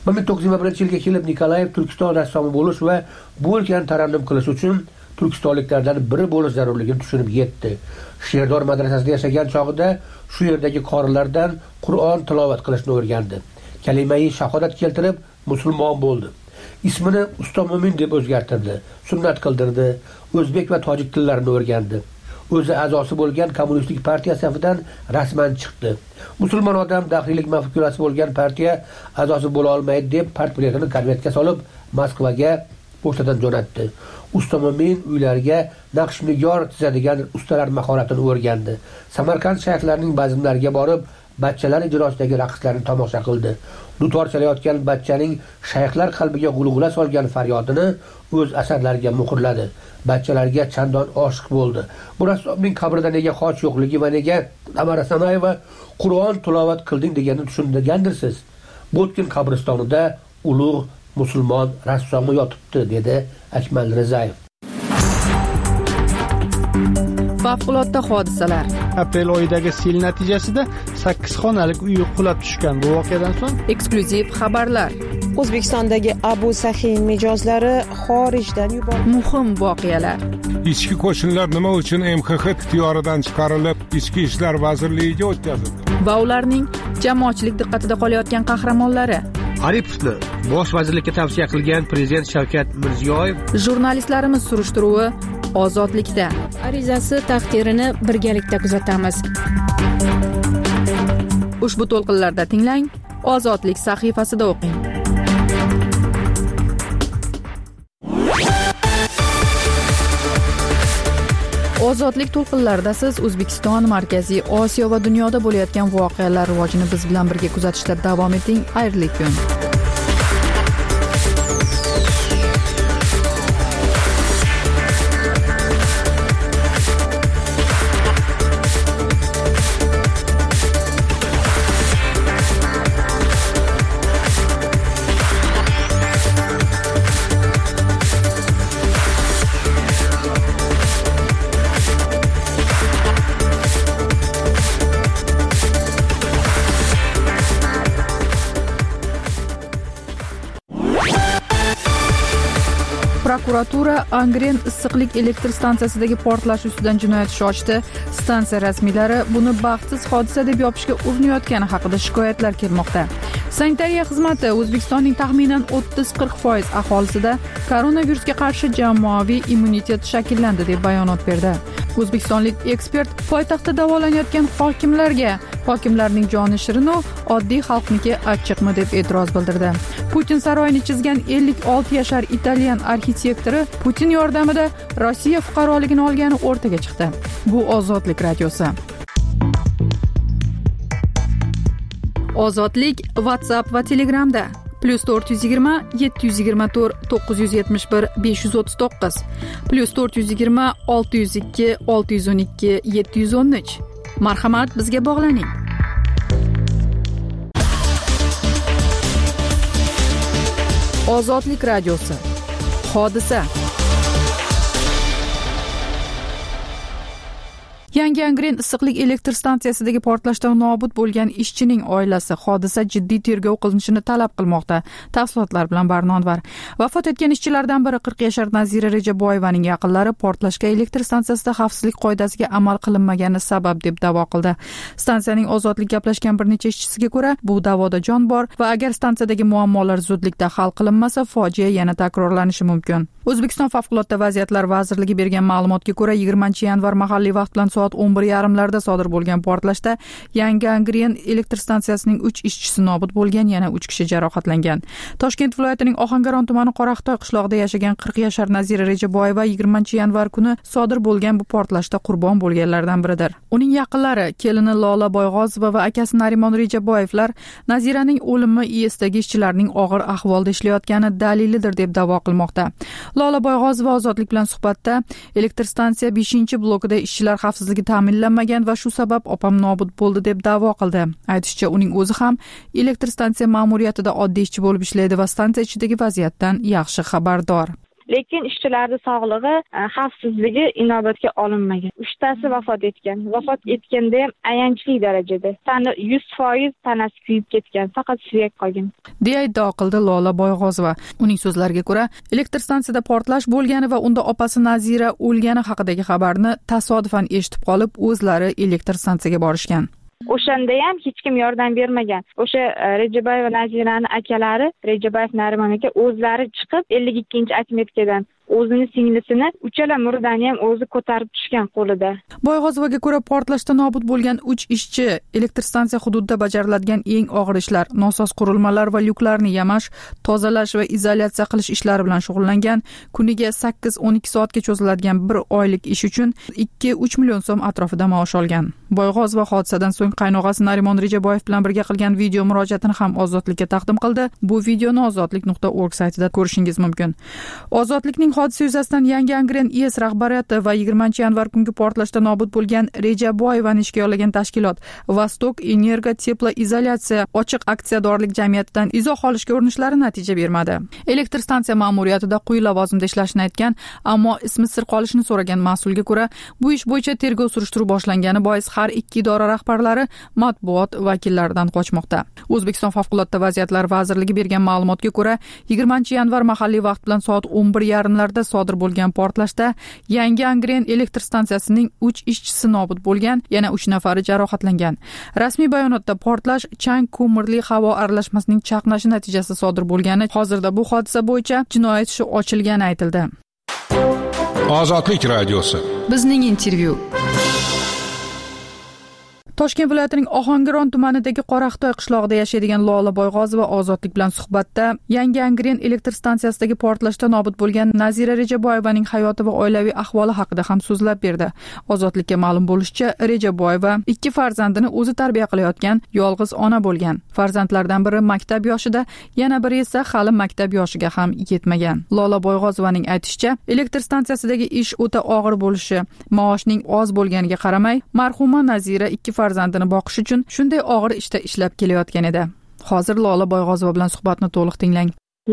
1921-yilga kelib Nikolayev Turkiston rassomi bo'lish va bu o'lkani tarannum qilish uchun turkistonliklardan biri bo'lish zarurligini tushunib yetdi. Sherdor madrasasida yashagan chog'ida shu yerdagi qorilardan Qur'on tilovat qilishni o'rgandi. Kalimai shahodat keltirib musulmon bo'ldi. Ismini Usto Mo'min deb o'zgartirdi, sunnat qildirdi, o'zbek va tojik tillarini o'rgandi. O'zi a'zosi bo'lgan kommunistik partiya safidan rasman chiqdi. Musulmon odam daxiylik mafkurasi bo'lgan partiya a'zosi bo'la olmaydi deb partbiletini konvertga solib Moskvaga pochtadan jo'natdi. Usto Mo'min uylariga naqsh-nigor chizadigan ustalar mahoratini o'rgandi. Samarqand shayxlarining bazmlariga borib, bachchalar ijrosidagi raqslarni tomosha qildi. Dutor chalayotgan bachchaning shayxlar qalbiga g'ulg'ula solgan faryodini o'z asarlariga muhrladi. Bachchalarga chandon oshiq bo'ldi. Bu rassomning qabrida nega xoch yo'qligi va nega Tamara Sanayeva Qur'on tilovat qilding deganini tushungandirsiz. Botkin qabristonida ulug' musulmon rassomi yotibdi, dedi Akmal Rizayev. Favqulodda hodisalar. Aprel oyidagi sel natijasida 8 xonalik uy qulab tushgan. Bu voqeadan so'ng eksklyuziv xabarlar. O'zbekistondagi Abu Sahin mijozlari xorijdan yuborildi. Muhim voqealar. Ichki qo'shinlar nima uchun MXX ixtiyoridan chiqarilib, Ichki ishlar vazirligiga o'tkazildi? Va ularning jamoatchilik diqqatida qolayotgan qahramonlari. Aripovni bosh vazirlikka tavsiya qilgan prezident Shavkat Mirziyoyev. Jurnalistlarimiz surishtiruvi Ozodlikda. Arizasi taqdirini birgalikda kuzatamiz. Ushbu to'lqinlarda tinglang, Ozodlik sahifasida o'qing. Ozodlik to'lqinlarida siz O'zbekiston, Markaziy Osiyo va dunyoda bo'layotgan voqealar rivojini biz bilan birga kuzatishda davom eting. Xayrli kun. Prokuratura Angren issiqlik elektr stansiyasidagi portlash ustidan jinoyat ishi ochdi. Stansiya rasmiylari buni baxtsiz hodisa deb yopishga urinayotgani haqida shikoyatlar kelmoqda. Sanitariya xizmati O'zbekistonning taxminan 30-40% aholisida koronavirusga qarshi jamoaviy immunitet shakllandi deb bayonot berdi. O'zbekistonlik ekspert poytaxtda davolanayotgan hokimlarning joni shirinu oddiy xalqniki achchiqmi deb e'tiroz bildirdi. Putin saroyini chizgan 56 yashar italyan arxitektori Putin yordamida Rossiya fuqaroligini olgani o'rtaga chiqdi. Bu Ozodlik radiosi. Ozodlik WhatsApp va Telegramda +420 724 971 539 +420 602 612 713. Marhamat, bizga bog'laning. Ozodlik radiosi. Hodisa. Yangi Angren issiqlik elektr stansiyasidagi portlashdan nobud bo'lgan ishchining oilasi hodisa jiddiy tergov qilinishini talab qilmoqda. Tafsilotlar bilan Barnonvar. Vafot etgan ishchilardan biri 40 yashar Nazira Rejaboyevaning yaqinlari portlashga elektr stansiyasida xavfsizlik qoidasiga amal qilinmagani sabab deb da'vo qildi. Stansiyaning Ozodlik gaplashgan bir necha ishchisiga ko'ra, bu da'voda jon bor va agar stansiyadagi muammolar zudlikda hal qilinmasa, fojia yana takrorlanishi mumkin. O'zbekiston Favqulodda vaziyatlar vazirligi bergan ma'lumotga ko'ra, 20-yanvar mahalliy vaqt bilan soat 11:30larda sodir bo'lgan portlashda Yangi Angren elektr stansiyasining 3 ishchisi nobud bo'lgan, yana 3 kishi jarohatlangan. Toshkent viloyatining Ohangaron tumani Qoraqtoy qishlog'ida yashagan 40 yashar Nazira Rejaboyeva 20-yanvar kuni sodir bo'lgan bu portlashda qurbon bo'lganlardan biridir. Uning yaqinlari, kelini Lola Boyg'ozova va akasi Narimon Rejaboyevlar Naziraning o'limi ISdagi ishchilarning og'ir ahvolda ishlayotgani dalilidir deb da'vo qilmoqda. Lola Boyg'ozova Ozodlik bilan suhbatda elektr stansiya 5-blokida ishchilar xavfsizligi ta'minlanmagan va shu sabab opam nobud bo'ldi deb da'vo qildi. Aytishicha, uning o'zi ham elektr stansiya ma'muriyatida oddiy ishchi bo'lib ishlaydi va stansiya ichidagi vaziyatdan yaxshi xabardor. lekin ishchilarning sog'lig'i, xavfsizligi inobatga olinmagan. 3tasi vafot etgan. Vafot etganda ham ayanchli darajada. Tani 100% tanasi kuyib ketgan, faqat suyak qolgan. deya iddao qildi Lola Boyg'ozova. Uning so'zlariga ko'ra, elektr stansiyada portlash bo'lgani va unda opasi Nazira o'lgani haqidagi xabarni tasodifan eshitib qolib, o'zlari elektr stansiyaga borishgan. O'shanda ham hech kim yordam bermagan. O'sha Rejabayeva Naziraning akalari, Rejabayev Narimon aka o'zlari chiqib 52-atmetkadan o'zini singlisini uchala murdani ham o'zi ko'tarib tushgan qo'lida. Boyg'ozovaga ko'ra, portlashda nobud bo'lgan 3 ishchi elektr stansiya hududida bajariladigan eng og'ir ishlar, nosoz qurilmalar va lyuklarni yamash, tozalash va izolyatsiya qilish ishlari bilan shug'ullangan. Kuniga 8-12 soatga cho'ziladigan bir oylik ish uchun 2-3 million so'm atrofida maosh olgan. Boyg'ozova hodisadan so'ng qaynog'asi Narimon Rejabayev bilan birga qilgan video murojaatini ham Ozodlikka taqdim qildi. Bu videoni ozodlik.org saytida ko'rishingiz mumkin. Ozodlikning hodisa yuzasidan Yangi Angren IS rahbariyati va 20-yanvar kungi portlashda nobud bo'lgan Rejaboyevani ishga olgan tashkilot Vostok Energo Teplo Izolyatsiya ochiq aksiyadorlik jamiyatidan izoh olishga urinishlari natija bermadi. Elektr stansiya ma'muriyatida quyi lavozimda ishlashni aytgan, ammo ismi sir qolishini so'ragan mas'ulga ko'ra, bu ish bo'yicha tergov surishtiruv boshlangani bois har ikki idora rahbarlari matbuot vakillaridan qochmoqda. O'zbekiston Favqulodda vaziyatlar vazirligi bergan ma'lumotga ko'ra, 20-yanvar mahalliy vaqt bilan soat 11:30 sodir bo'lgan portlashda Yangi Angren elektr stansiyasining 3 ishchisi nobud bo'lgan, yana 3 nafari jarohatlangan. Rasmiy bayonotda portlash chang ko'mirli havo aralashmasining chaqnashi natijasida sodir bo'lgani, hozirda bu hodisa bo'yicha jinoyat ishi ochilgani aytildi. Ozodlik radiosi. Bizning intervyu. Toshkent viloyatining Ohangaron tumanidagi Qoraqtoy qishlog'ida yashaydigan Lola Boyg'ozova Ozodlik bilan suhbatda Yangi Angren elektr stansiyasidagi portlashda nobud bo'lgan Nazira Rejaboyevaning hayoti va oilaviy ahvoli haqida ham so'zlab berdi. Ozodlikka ma'lum bo'lishicha, Rejaboyeva 2 farzandini o'zi tarbiya qilayotgan yolg'iz ona bo'lgan. Farzandlardan biri maktab yoshida, yana biri esa hali maktab yoshiga ham yetmagan. Lola Boyg'ozovaning aytishicha, elektr stansiyasidagi ish o'ta og'ir bo'lishi, maoshning oz bo'lganiga qaramay, marhuma Nazira 2 farzandini boqish uchun shunday og'ir ishda ishlab kelayotgan edi. Hozir Lola Boyg'ozova bilan suhbatni to'liq tinglang.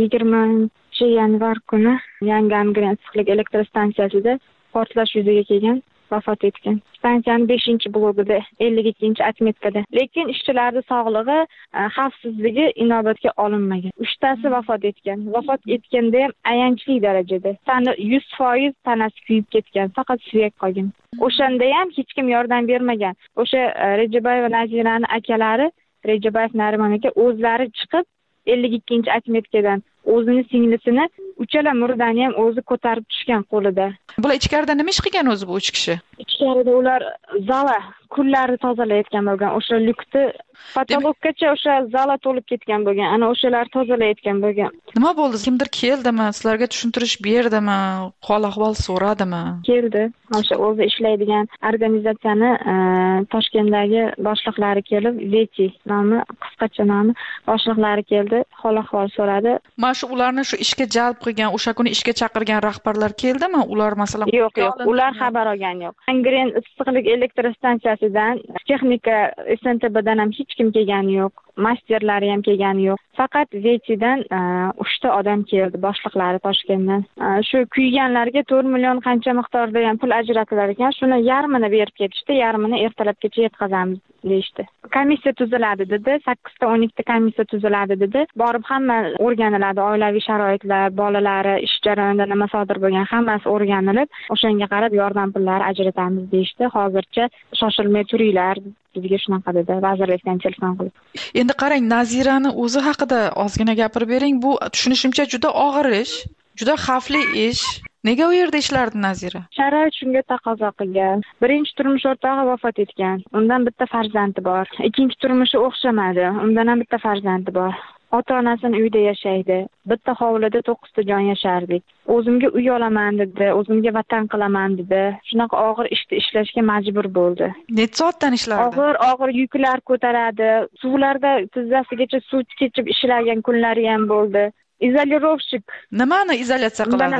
20-yanvar kuni Yangi Angren issiqlik elektr stansiyasida portlash yuzaga kelgan, vafot etgan. Stansiyaning 5-blogida 52-atmetkada. Lekin ishchilarning sog'lig'i, xavfsizligi inobatga olinmagan. 3tasi vafot etgan. Vafot etganda ham ayanchli darajada. Tani 100% tanasi kuyib ketgan, faqat suyak qolgan. O'shanda ham hech kim yordam bermagan. O'sha Rejabayeva Naziraning akalari, Rejabayev Narimon aka o'zlari chiqib 52-atmetkadan o'zini singlisini uchala murdani ham o'zi ko'tarib tushgan qo'lida. Bular ichkarida nima ish qilgan o'zi bu 3 kishi? Ichkarida ular zala kunlarni tozalayotgan bo'lgan. O'sha lyukni patologgacha o'sha zala to'lib ketgan bo'lgan. Ana o'shalar tozalayotgan bo'lgan. Nima bo'ldi? Kimdir keldimi? Sizlarga tushuntirish berdimi? Hol ahvol so'radimi? Keldi. O'sha o'zi ishlaydigan organizatsiyani Toshkentdagi boshliqlari kelib, Veti nomi, qisqacha nomi, boshliqlari keldi, hol ahvol so'radi. Mana shu ularni shu ishga jalb qilgan, o'sha kuni ishga chaqirgan rahbarlar keldimi? Ular masalan yo'q, ular xabar olgan yo'q. Angren issiqlik elektr stansiyasidan, texnika SNTBdan ham hech kim kelgani yo'q. Masterlari ham kelgani yo'q. Faqat Vetidan 3 ta odam keldi, boshliqlari Toshkentdan. Shu kuyganlarga 4 million qancha miqdorda ham pul ajratilar ekan, shuni yarmini berib ketishdi, yarmini ertalabgacha yetkazamiz deyishdi. Komissiya tuziladi dedi, 8 ta 12 ta komissiya tuziladi dedi. Borib hamma o'rganiladi, oilaviy sharoitlar, bolalari, ish jarayonida nima sodir bo'lgan, hammasi o'rganilib, o'shanga qarab yordam pullari ajratamiz deyishdi. Hozircha shoshilmay turinglar, bizga shunaqa dedi, vazirlikdan telefon qilib. Endi qarang, Nazirani o'zi haqida ozgina gapirib bering. Bu tushunishimcha juda og'ir ish, juda xavfli ish. Nega u yerda ishlardi Nazira? Sharoit shunga taqozo qilgan. Birinchi turmush o'rtog'i vafot etgan. Undan bitta farzandi bor. Ikkinchi turmushi o'xshamadi. Undan ham bitta farzandi bor. Ota-onasini uyda yashaydi. Bitta hovlida 9 ta jon yashardik. O'zimga uy olaman dedi, o'zimga vatan qilaman dedi. Shunaqa og'ir ishda ishlashga majbur bo'ldi. Necha soatdan ishlardi? Og'ir yuklar ko'taradi. Suvlarda tizzasigacha suv kechib ishlagan kunlari ham bo'ldi. Izolirovshik. Nimani izolyatsiya qiladi?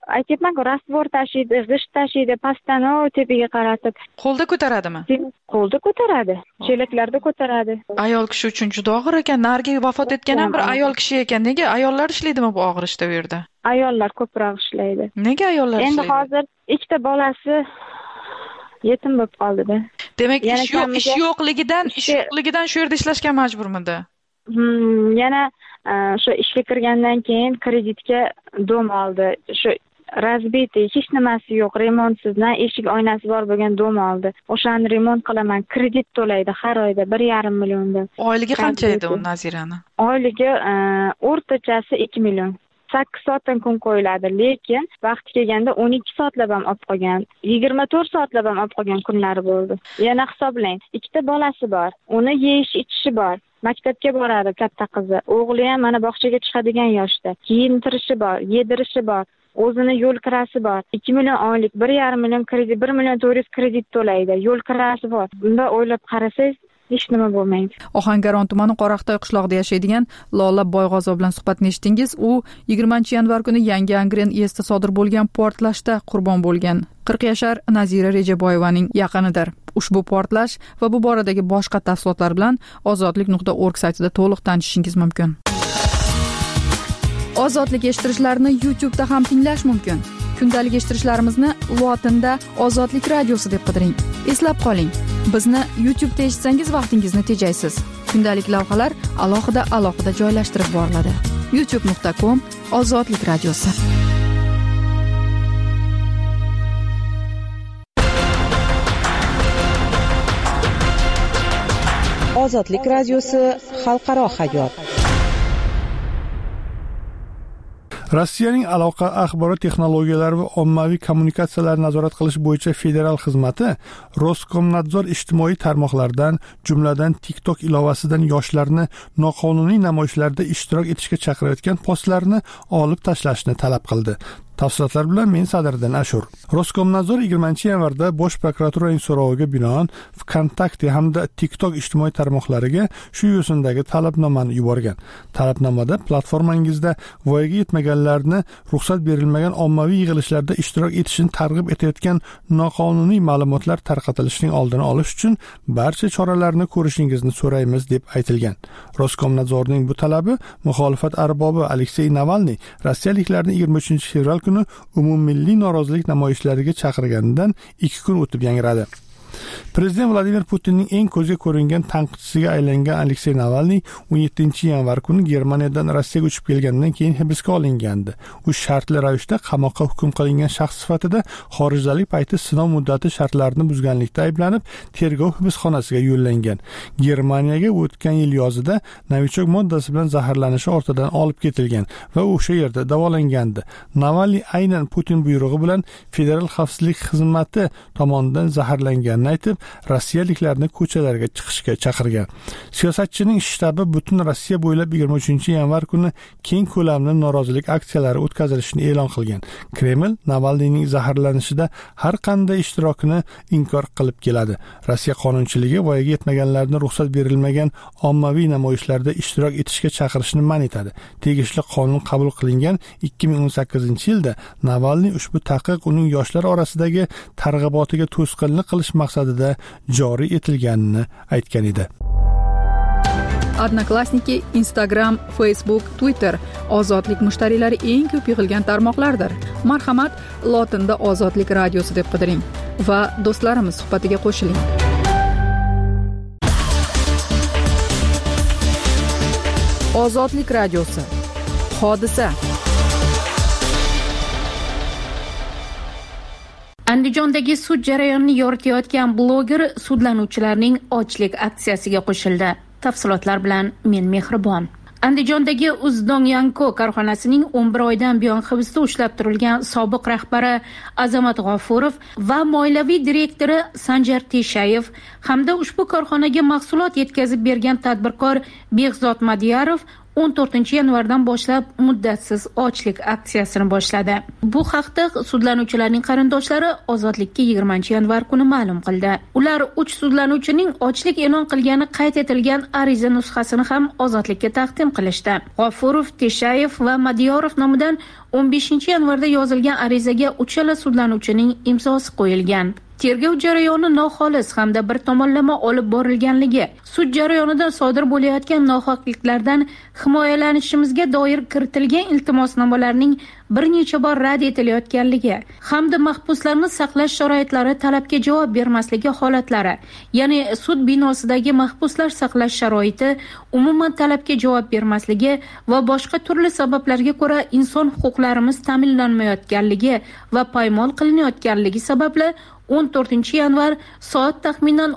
aytyapman-ku, rastvor tashiydi, g'isht tashiydi, pastdan tepaga qaratib. Qo'lda ko'taradimi? Qo'lda ko'taradi, chelaklarda ko'taradi. Ayol kishi uchun juda og'ir ekan. Narigi vafot etgan ham bir ayol kishi ekan. Nega ayollar ishlaydimi bu og'ir ishda bu yerda? Ayollar ko'proq ishlaydi. Nega ayollar ishlaydi? Endi hozir ikkita bolasi yetim bo'lib qoldi-da. Demak, ish yo'qligidan shu yerda ishlashga majburmidi? Yana shu ishga kirgandan keyin kreditga dom oldi. Shu razbitый, hech nimasi yo'q, remontsizdan eshik oynasi bor bo'lgan dom oldi. O'shani remont qilaman, kredit to'laydi har oyda 1,5 milliondan. Oyligi qancha edi u Nazirani? Oyligi o'rtachasi 2 million. 8 soatdan kun qo'yiladi, lekin vaqti kelganda 12 soatlab ham olib qolgan, 24 soatlab ham olib qolgan kunlari bo'ldi. Yana hisoblang, ikkita bolasi bor, uni yeyish ichishi bor. Maktabga boradi katta qizi. O'g'li ham mana bog'chaga chiqadigan yoshda. Kiyintirishi bor, yedirishi bor. O'zini yo'l kirasi bor. 2 million oylik, 1,5 million kredit, 1 million 400 kredit to'laydi. Yo'l kirasi bor. Bunda o'ylab qarasangiz, hech nima bo'lmaydi. Ohangaron tumani Qoraqtoy qishlog'ida yashaydigan Lola Boyg'ozo bilan suhbatni eshitdingiz. U 20-yanvar kuni Yangi Angren Esda sodir bo'lgan portlashda qurbon bo'lgan 40 yashar Nazira Rejaboyevaning yaqinidir. Ushbu portlash va bu boradagi boshqa tafsilotlar bilan ozodlik.org saytida to'liq tanishishingiz mumkin. Ozodlik eshittirishlarni YouTube'da ham tinglash mumkin. Kundalik eshittirishlarimizni lotinda Ozodlik radiosi deb qidiring. Eslab qoling, bizni YouTube'da eshitsangiz vaqtingizni tejaysiz. Kundalik lavhalar alohida joylashtirib boriladi. youtube.com Ozodlik radiosi. Ozodlik radiosi xalqaro hayot. Rossiyaning aloqa, axborot texnologiyalari va ommaviy kommunikatsiyalarni nazorat qilish bo'yicha federal xizmati Roskomnadzor ijtimoiy tarmoqlardan, jumladan TikTok ilovasidan yoshlarni noqonuniy namoyishlarda ishtirok etishga chaqirayotgan postlarni olib tashlashni talab qildi. Tafsilotlar bilan men Sadriddin Ashur. Roskomnadzor 20-yanvarda Bosh prokuraturaning so'roviga binoan VKontakte hamda TikTok ijtimoiy tarmoqlariga shu yo'sindagi talabnomani yuborgan. Talabnomada platformangizda voyaga yetmaganlarni ruxsat berilmagan ommaviy yig'ilishlarda ishtirok etishini targ'ib etayotgan noqonuniy ma'lumotlar tarqatilishining oldini olish uchun barcha choralarni ko'rishingizni so'raymiz deb aytilgan. Roskomnadzorning bu talabi muxolifat arbobi Aleksey Navalniy rossiyaliklarni 23-fevral kuni umummilliy norozilik namoyishlariga chaqirganidan 2 kun o'tib yangradi. Prezident Vladimir Putinning eng ko'zga ko'ringan tanqidchisiga aylangan Aleksey Navalniy 17-yanvar kuni Germaniyadan Rossiyaga uchib kelgandan keyin hibsga olingandi. U shartli ravishda qamoqqa hukm qilingan shaxs sifatida xorijdalik payti sinov muddati shartlarini buzganlikda ayblanib, tergov hibsxonasiga yo'llangan. Germaniyaga o'tgan yil yozida novichok moddasi bilan zaharlanishi ortidan olib ketilgan va o'sha yerda davolangandi. Navalniy aynan Putin buyrug'i bilan Federal xavfsizlik xizmati tomonidan zaharlanganini aytib, rossiyaliklarni ko'chalarga chiqishga chaqirgan. Siyosatchining shtabi butun Rossiya bo'ylab 23-yanvar kuni keng ko'lamli norozilik aksiyalari o'tkazilishini e'lon qilgan. Kreml Navalniyning zaharlanishida har qanday ishtirokini inkor qilib keladi. Rossiya qonunchiligi voyaga yetmaganlarni ruxsat berilmagan ommaviy namoyishlarda ishtirok etishga chaqirishni man etadi. Tegishli qonun qabul qilingan 2018-yilda Navalniy ushbu taqiq uning yoshlar orasidagi targ'ibotiga to'sqinlik qilish maqsadida joriy etilganini aytgan edi. Odnoklassniki, Instagram, Facebook, Twitter ozodlik mushtariylari eng ko'p yig'ilgan tarmoqlardir. Marhamat, lotinda Ozodlik radiosi deb qidiring va do'stlarimiz suhbatiga qo'shiling. Ozodlik radiosi. Hodisa. Andijondagi sud jarayonini yoritayotgan bloger sudlanuvchilarning ochlik aksiyasiga qo'shildi. Tafsilotlar bilan men Mehribon. Andijondagi Uzdongyanko korxonasining 11 oydan buyon hibsda ushlab turilgan sobiq rahbari Azamat G'ofurov va moliyaviy direktori Sanjar Teshayev hamda ushbu korxonaga mahsulot yetkazib bergan tadbirkor Behzod Madiyarov 14-yanvardan boshlab muddatsiz ochlik aksiyasini boshladi. Bu haqda sudlanuvchilarning qarindoshlari Ozodlikka 20-yanvar kuni ma'lum qildi. Ular 3 sudlanuvchining ochlik e'lon qilgani qayd etilgan ariza nusxasini ham Ozodlikka taqdim qilishdi. G'ofurov, Teshayev va Madiyorov nomidan 15-yanvarda yozilgan arizaga uchala sudlanuvchining imzosi qo'yilgan. Tergov jarayoni noxolis hamda bir tomonlama olib borilganligi, sud jarayonida sodir bo'layotgan nohaqliklardan himoyalanishimizga doir kiritilgan iltimosnomalarning bir necha bor rad etilayotganligi hamda mahbuslarni saqlash sharoitlari talabga javob bermasligi holatlari, ya'ni sud binosidagi mahbuslar saqlash sharoiti umuman talabga javob bermasligi va boshqa turli sabablarga ko'ra inson huquqlarimiz ta'minlanmayotganligi va poymol qilinayotganligi sababli 14-yanvar soat taxminan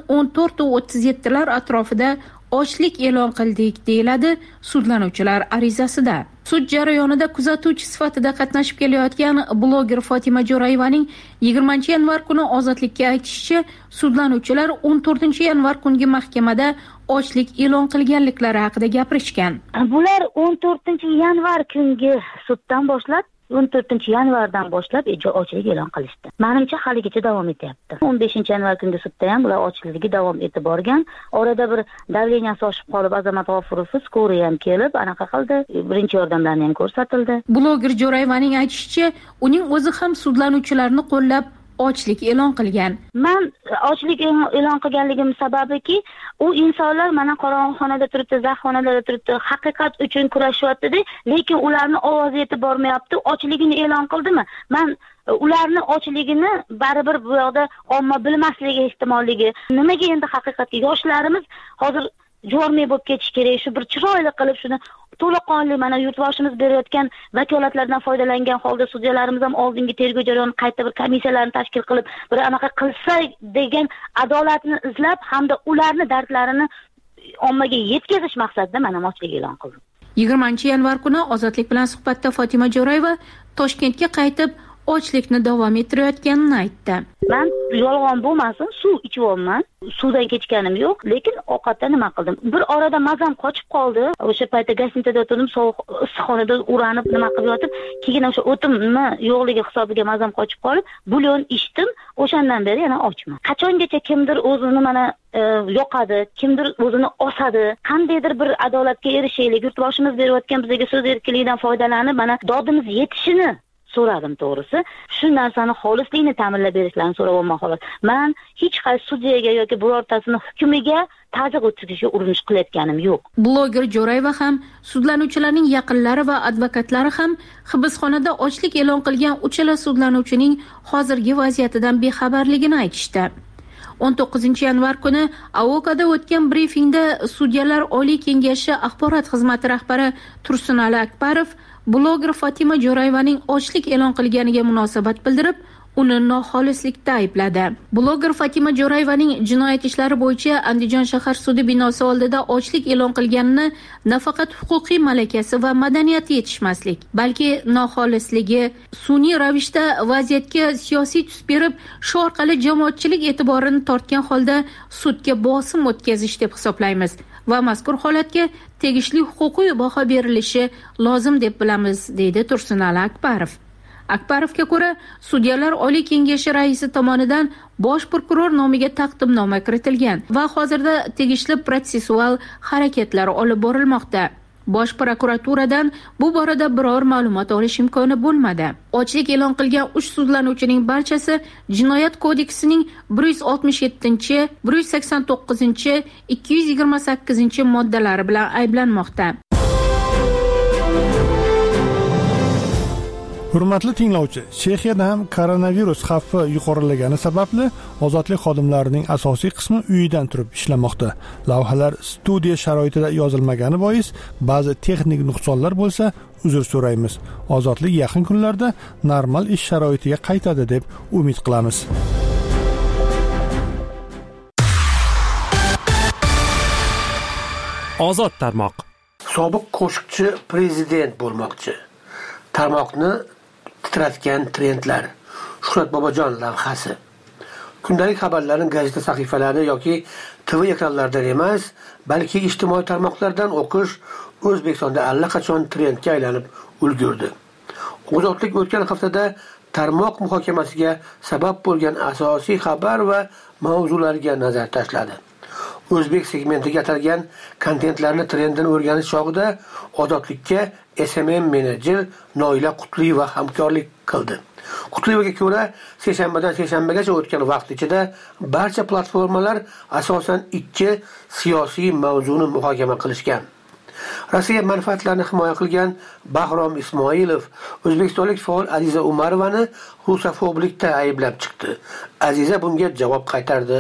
14:37 atrofida ochlik e'lon qildik, deyiladi sudlanuvchilar arizasida. Sud jarayonida kuzatuvchi sifatida qatnashib kelayotgan bloger Fotima Jo'rayevaning 20-yanvar kuni Ozodlikka aytishicha, sudlanuvchilar 14-yanvar kungi mahkamada ochlik e'lon qilganliklari haqida gapirishgan. Bular 14-yanvar kungi suddan boshlab 14-yanvardan boshlab ochlik e'lon qilishdi. Menimcha haligacha davom etyapti. 15-yanvar kungi sudda ham bular ochligi davom etib borgan. Orada bir davleniyasi oshib qolib, Azamat G'ofurov skoriy ham kelib, anaqa qildi, birinchi yordamlarni ham ko'rsatildi. Bloger Jo'rayevaning aytishicha, uning o'zi ham sudlanuvchilarni qo'llab ochlik e'lon qilgan. Men ochlik e'lon qilganligim sababiki, u insonlar mana qorong'uxonada turibdi, zaxxonada turibdi, haqiqat uchun kurashyapti, lekin ularni ovozi yetib bormayapti. Ochligini e'lon qildimi? Men ularni ochligini baribir bu yoqda omma bilmasligi ehtimolligi. Nimaga endi haqiqatga yoshlarimiz hozir jormay bo'lib ketish kerak, shu bir chiroyli qilib shuni to'laqonli mana yurtboshimiz berayotgan vakolatlardan foydalangan holda sudyalarimiz ham oldingi tergov jarayoni qayta bir komissiyalarni tashkil qilib bir anaqa qilsa degan adolatni izlab hamda ularni dardlarini ommaga yetkazish maqsadida mana ochlik e'lon qildim. 20-yanvar kuni Ozodlik bilan suhbatda Fotima Jo'rayeva Toshkentga qaytib ochlikni davom ettirayotganini aytdi. Men yolg'on bo'lmasin, suv ichyapman. Suvdan kechganim yo'q, lekin ovqatda nima qildim? Bir orada mazam qochib qoldi. O'sha paytda gastinitada o'tirdim, sovuq issiqxonada uranib nima qilib yotib, keyin o'sha o'timni yo'qligi hisobiga mazam qochib qolib, bulyon ichdim. O'shandan beri yana ochman. Qachongacha kimdir o'zini mana yoqadi, kimdir o'zini osadi. Qandaydir bir adolatga erishaylik, yurtboshimiz berayotgan bizga so'z erkinligidan foydalanib, mana dodimiz yetishini so'radim to'g'risi. Shu narsani xolislikni ta'minlab berishlarini so'rayapman xolos. Men hech qaysi sudyaga yoki birortasini hukmiga ta'ziq o'tkazishga urinish qilayotganim yo'q. Bloger Jo'rayeva ham, sudlanuvchilarning yaqinlari va advokatlari ham hibsxonada ochlik e'lon qilgan uchala sudlanuvchining hozirgi vaziyatidan bexabarligini aytishdi. 19-yanvar kuni Avokada o'tgan brifingda Sudyalar Oliy kengashi axborot xizmati rahbari Tursunali Akbarov bloger Fotima Jo'rayevaning ochlik e'lon qilganiga munosabat bildirib, uni noxolislikda aybladi. Bloger Fotima Jo'rayevaning jinoyat ishlari bo'yicha Andijon shahar sudi binosi oldida ochlik e'lon qilganini nafaqat huquqiy malakasi va madaniyati yetishmaslik, balki noxolisligi, sun'iy ravishda vaziyatga siyosiy tus berib, shu orqali jamoatchilik e'tiborini tortgan holda sudga bosim o'tkazish deb hisoblaymiz va mazkur holatga tegishli huquqiy baho berilishi lozim deb bilamiz, deydi Tursunali Akbarov. Akbarovga ko'ra, Sudyalar Oliy kengashi raisi tomonidan bosh prokuror nomiga taqdimnoma kiritilgan va hozirda tegishli protsessual harakatlar olib borilmoqda. Bosh prokuraturadan bu borada biror ma'lumot olish imkoni bo'lmadi. Ochlik e'lon qilgan 3 sudlanuvchining barchasi Jinoyat kodeksining 167, 189, 228 moddalari bilan ayblanmoqda. Hurmatli tinglovchi, Chexiyada ham koronavirus xavfi yuqorilagani sababli ozodlik xodimlarining asosiy qismi uyidan turib ishlamoqda. Lavhalar studiya sharoitida yozilmagani bois ba'zi texnik nuqsonlar bo'lsa, uzr so'raymiz. Ozodlik yaqin kunlarda normal ish sharoitiga qaytadi deb umid qilamiz. Ozod tarmoq. Sobiq qo'shiqchi prezident bo'lmoqchi. Tarmoqni titratgan trendlar. Shuhrat Bobojon lavhasi. Kundalik xabarlarning gazeta sahifalari yoki TV ekranlaridan emas, balki ijtimoiy tarmoqlardan o'qish O'zbekistonda allaqachon trendga aylanib ulgurdi. Ozodlik o'tgan haftada tarmoq muhokamasiga sabab bo'lgan asosiy xabar va mavzularga nazar tashladi. O'zbek segmentiga atalgan kontentlarni trendini o'rganish chog'ida Ozodlikka SMM menejer Noila Qutliyeva hamkorlik qildi. Qutliyevaga ko'ra, seshanbadan seshanbagacha o'tgan vaqt ichida barcha platformalar asosan ikki siyosiy mavzuni muhokama qilishgan. Rossiya manfaatlarini himoya qilgan Bahrom Ismoilov o'zbekistonlik faol Aziza Umarovani rusofoblikda ayblab chiqdi. Aziza bunga javob qaytardi.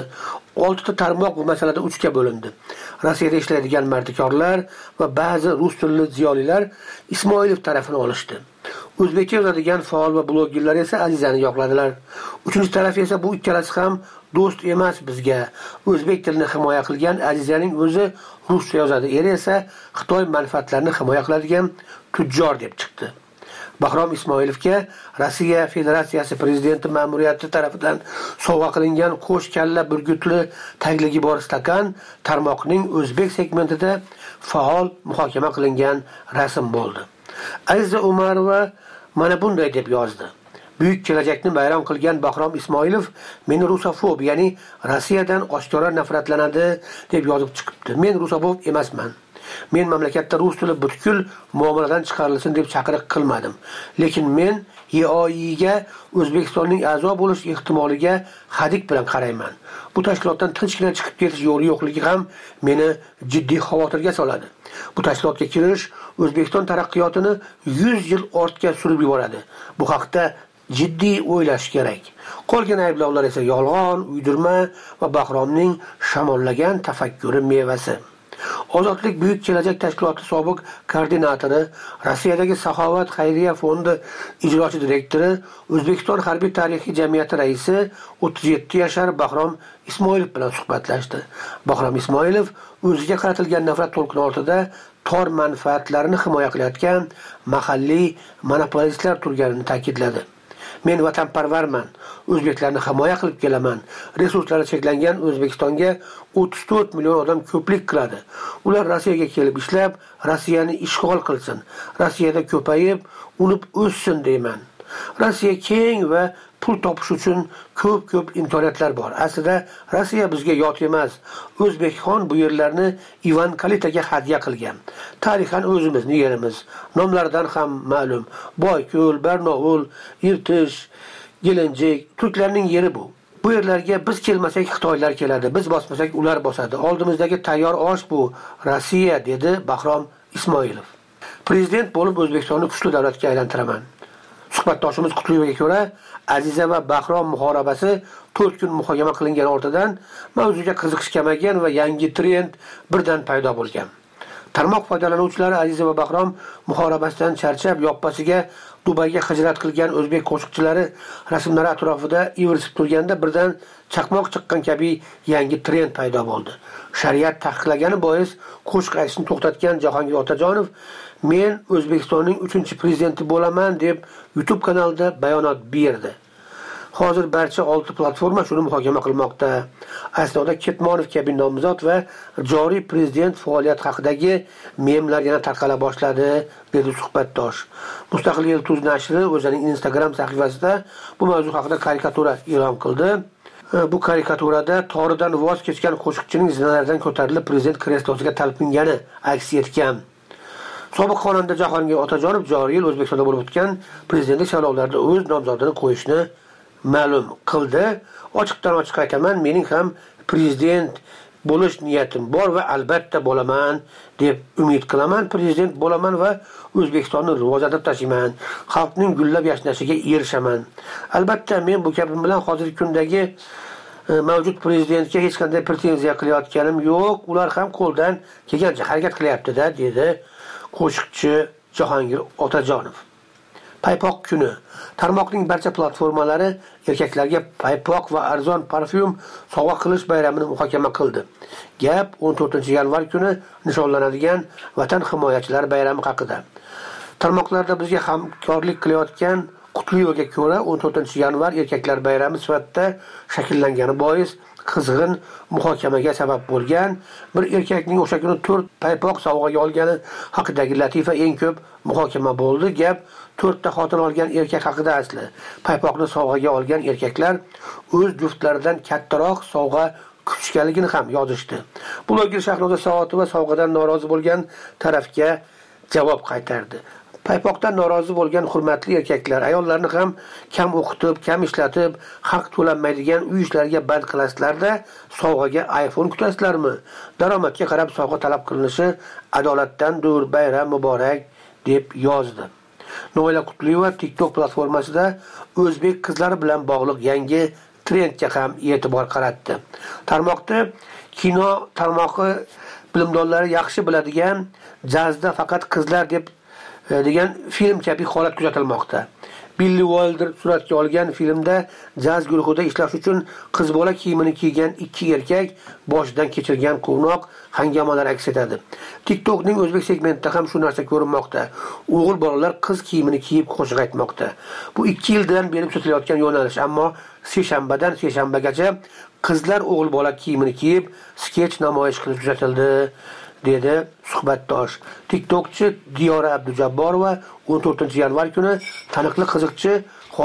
6 ta tarmoq bu masalada 3 ga bo'lindi. Rossiyada ishlaydigan mardikorlar va ba'zi rus tilli ziyolilar Ismoilov tarafini olishdi. O'zbekcha yozadigan faol va blogerlar esa Azizani yoqladilar. Uchinchi taraf esa bu ikkalasi ham do'st emas bizga. O'zbek tilini himoya qilgan Azizaning o'zi ruscha yozadi, eri esa Xitoy manfaatlarini himoya qiladigan tujjor deb chiqdi. Bahrom Ismoilovga Rossiya Federatsiyasi prezidenti ma'muriyati tomonidan sovg'a qilingan qo'sh kalla burgutli tagligi bor stakan tarmoqning o'zbek segmentida faol muhokama qilingan rasm bo'ldi. Aziza Umarova mana bunday deb yozdi. Buyuk kelajakni bayram qilgan Bahrom Ismoilov meni rusofob, ya'ni Rossiyadan oshkora nafratlanadi deb yozib chiqibdi. Men rusofob emasman. Men mamlakatda rus tili butkul muomaladan chiqarilsin deb chaqiriq qilmadim. Lekin men EOIga O'zbekistonning a'zo bo'lish ehtimoliga hadik bilan qarayman. Bu tashkilotdan tinchgina chiqib ketish yo'li yo'qligi ham meni jiddiy xavotirga soladi. Bu tashkilotga kirish O'zbekiston taraqqiyotini 100 yil ortga surib yuboradi. Bu haqda jiddiy o'ylash kerak. Qolgan ayblovlar esa yolg'on, uydirma va Bahromning shamollagan tafakkuri mevasi. Ozodlik Buyuk kelajak tashkiloti sobiq koordinatori, Rossiyadagi Saxovat xayriya fondi ijrochi direktori, O'zbekiston harbiy tarixiy jamiyati raisi 37 yashar Bahrom Ismoilov bilan suhbatlashdi. Bahrom Ismoilov o'ziga qaratilgan nafrat to'lqini ortida tor manfaatlarini himoya qilayotgan mahalliy monopolistlar turganini ta'kidladi. Men vatanparvarman, o'zbeklarni himoya qilib kelaman. Resurslari cheklangan O'zbekistonga 34 million odam ko'plik qiladi. Ular Rossiyaga kelib ishlab, Rossiyani ishg'ol qilsin. Rossiyada ko'payib, unib o'ssin deyman. Rossiya keng va pul topish uchun ko'p imkoniyatlar bor. Aslida Rossiya bizga yot emas. O'zbekxon bu yerlarni Ivan Kalitaga hadya qilgan. Tarixan o'zimizni yerimiz. Nomlaridan ham ma'lum. Boyko'l, Barnovul, Irtish, Gelenjik, turklarning yeri bu. Bu yerlarga biz kelmasak Xitoylar keladi, biz bosmasak ular bosadi. Oldimizdagi tayyor osh bu Rossiya, dedi Bahrom Ismoilov. Prezident bo'lib O'zbekistonni kuchli davlatga aylantiraman. Suhbatdoshimiz Qutliyevaga ko'ra, Aziza va Bahrom muhorabasi 4 kun muhokama qilingan ortidan mavzuga qiziqish kamagan va yangi trend birdan paydo bo'lgan. Tarmoq foydalanuvchilari Aziza va Bahrom muhorabasidan charchab, yoppasiga Dubayga hijrat qilgan o'zbek qo'shiqchilari rasmlari atrofida ivirsib turganda birdan chaqmoq chiqqan kabi yangi trend paydo bo'ldi. Shariat taqiqlagani bois qo'shiq aytishni to'xtatgan Jahongir Otajonov men O'zbekistonning 3-prezidenti bo'laman deb YouTube kanalida bayonot berdi. Hozir barcha 6 platforma shuni muhokama qilmoqda. Asnoda Ketmonov kabi nomzod va joriy prezident faoliyat haqidagi memlar yana tarqala boshladi, dedi suhbatdosh. Mustaqil Yulduz nashri o'zining Instagram sahifasida bu mavzu haqida karikatura e'lon qildi. Bu karikaturada toridan voz kechgan qo'shiqchining zinalardan ko'tarilib prezident kreslosiga talpingani aks etgan. Sobiq xonanda Jahongir Otajonov joriy yil O'zbekistonda bo'lib o'tgan prezidentlik saylovlarida o'z nomzodini qo'yishni ma'lum qildi. Ochiqdan ochiq aytaman, mening ham prezident bo'lish niyatim bor va albatta bo'laman deb umid qilaman. Prezident bo'laman va O'zbekistonni rivojlantirib tashlayman. Xalqning gullab yashnashiga erishaman. Albatta men bu gapim bilan hozirgi kundagi mavjud prezidentga hech qanday pretenziya qilayotganim yo'q. Ular ham qo'ldan kelgancha harakat qilyapti-da, dedi qo'shiqchi Jahongir Otajonov. Paypoq kuni. Tarmoqning barcha platformalari erkaklarga paypoq va arzon parfyum sovg'a qilish bayramini muhokama qildi. Gap 14-yanvar kuni nishonlanadigan Vatan himoyachilari bayrami haqida. Tarmoqlarda bizga hamkorlik qilayotgan Qutliyoga ko'ra 14-yanvar erkaklar bayrami sifatida shakllangani bois qizg'in muhokamaga sabab bo'lgan. Bir erkakning o'sha kuni 4 paypoq sovg'aga olgani haqidagi latifa eng ko'p muhokama bo'ldi. Gap 4 ta xotin olgan erkak haqida asli. Paypoqni sovg'aga olgan erkaklar o'z juftlaridan kattaroq sovg'a kutishganligini ham yozishdi. Bloger Shahnoza Saotova sovg'adan norozi bo'lgan tarafga javob qaytardi. Paypoqdan norozi bo'lgan hurmatli erkaklar, ayollarni ham kam o'qitib, kam ishlatib, haq to'lanmaydigan uy ishlariga band qilasizlarda, sovg'aga iPhone kutasizlarmi? Daromadga qarab sovg'a talab qilinishi adolatdandir, bayram muborak deb yozdi. Noila Qutliyeva TikTok platformasida o'zbek qizlari bilan bog'liq yangi trendga ham e'tibor qaratdi. Tarmoqda kino tarmog'i bilimdonlari yaxshi biladigan jazda faqat qizlar degan film kabi holat kuzatilmoqda. Billy Wilder suratga olgan filmda jaz guruhida ishlash uchun qiz bola kiyimini kiygan 2 erkak boshidan kechirgan quvnoq hangamalar aks etadi. TikTokning o'zbek segmentida ham shu narsa ko'rinmoqda. O'g'il bolalar qiz kiyimini kiyib qo'shiq aytmoqda. Bu 2 yildan beri kuzatilayotgan yo'nalish, ammo seshanbadan seshanbagacha qizlar o'g'il bola kiyimini kiyib sketch namoyish qilib kuzatildi, dedi suhbatdosh. TikTokchi Diyora Abdujabborova 14-yanvar kuni taniqli qiziqchi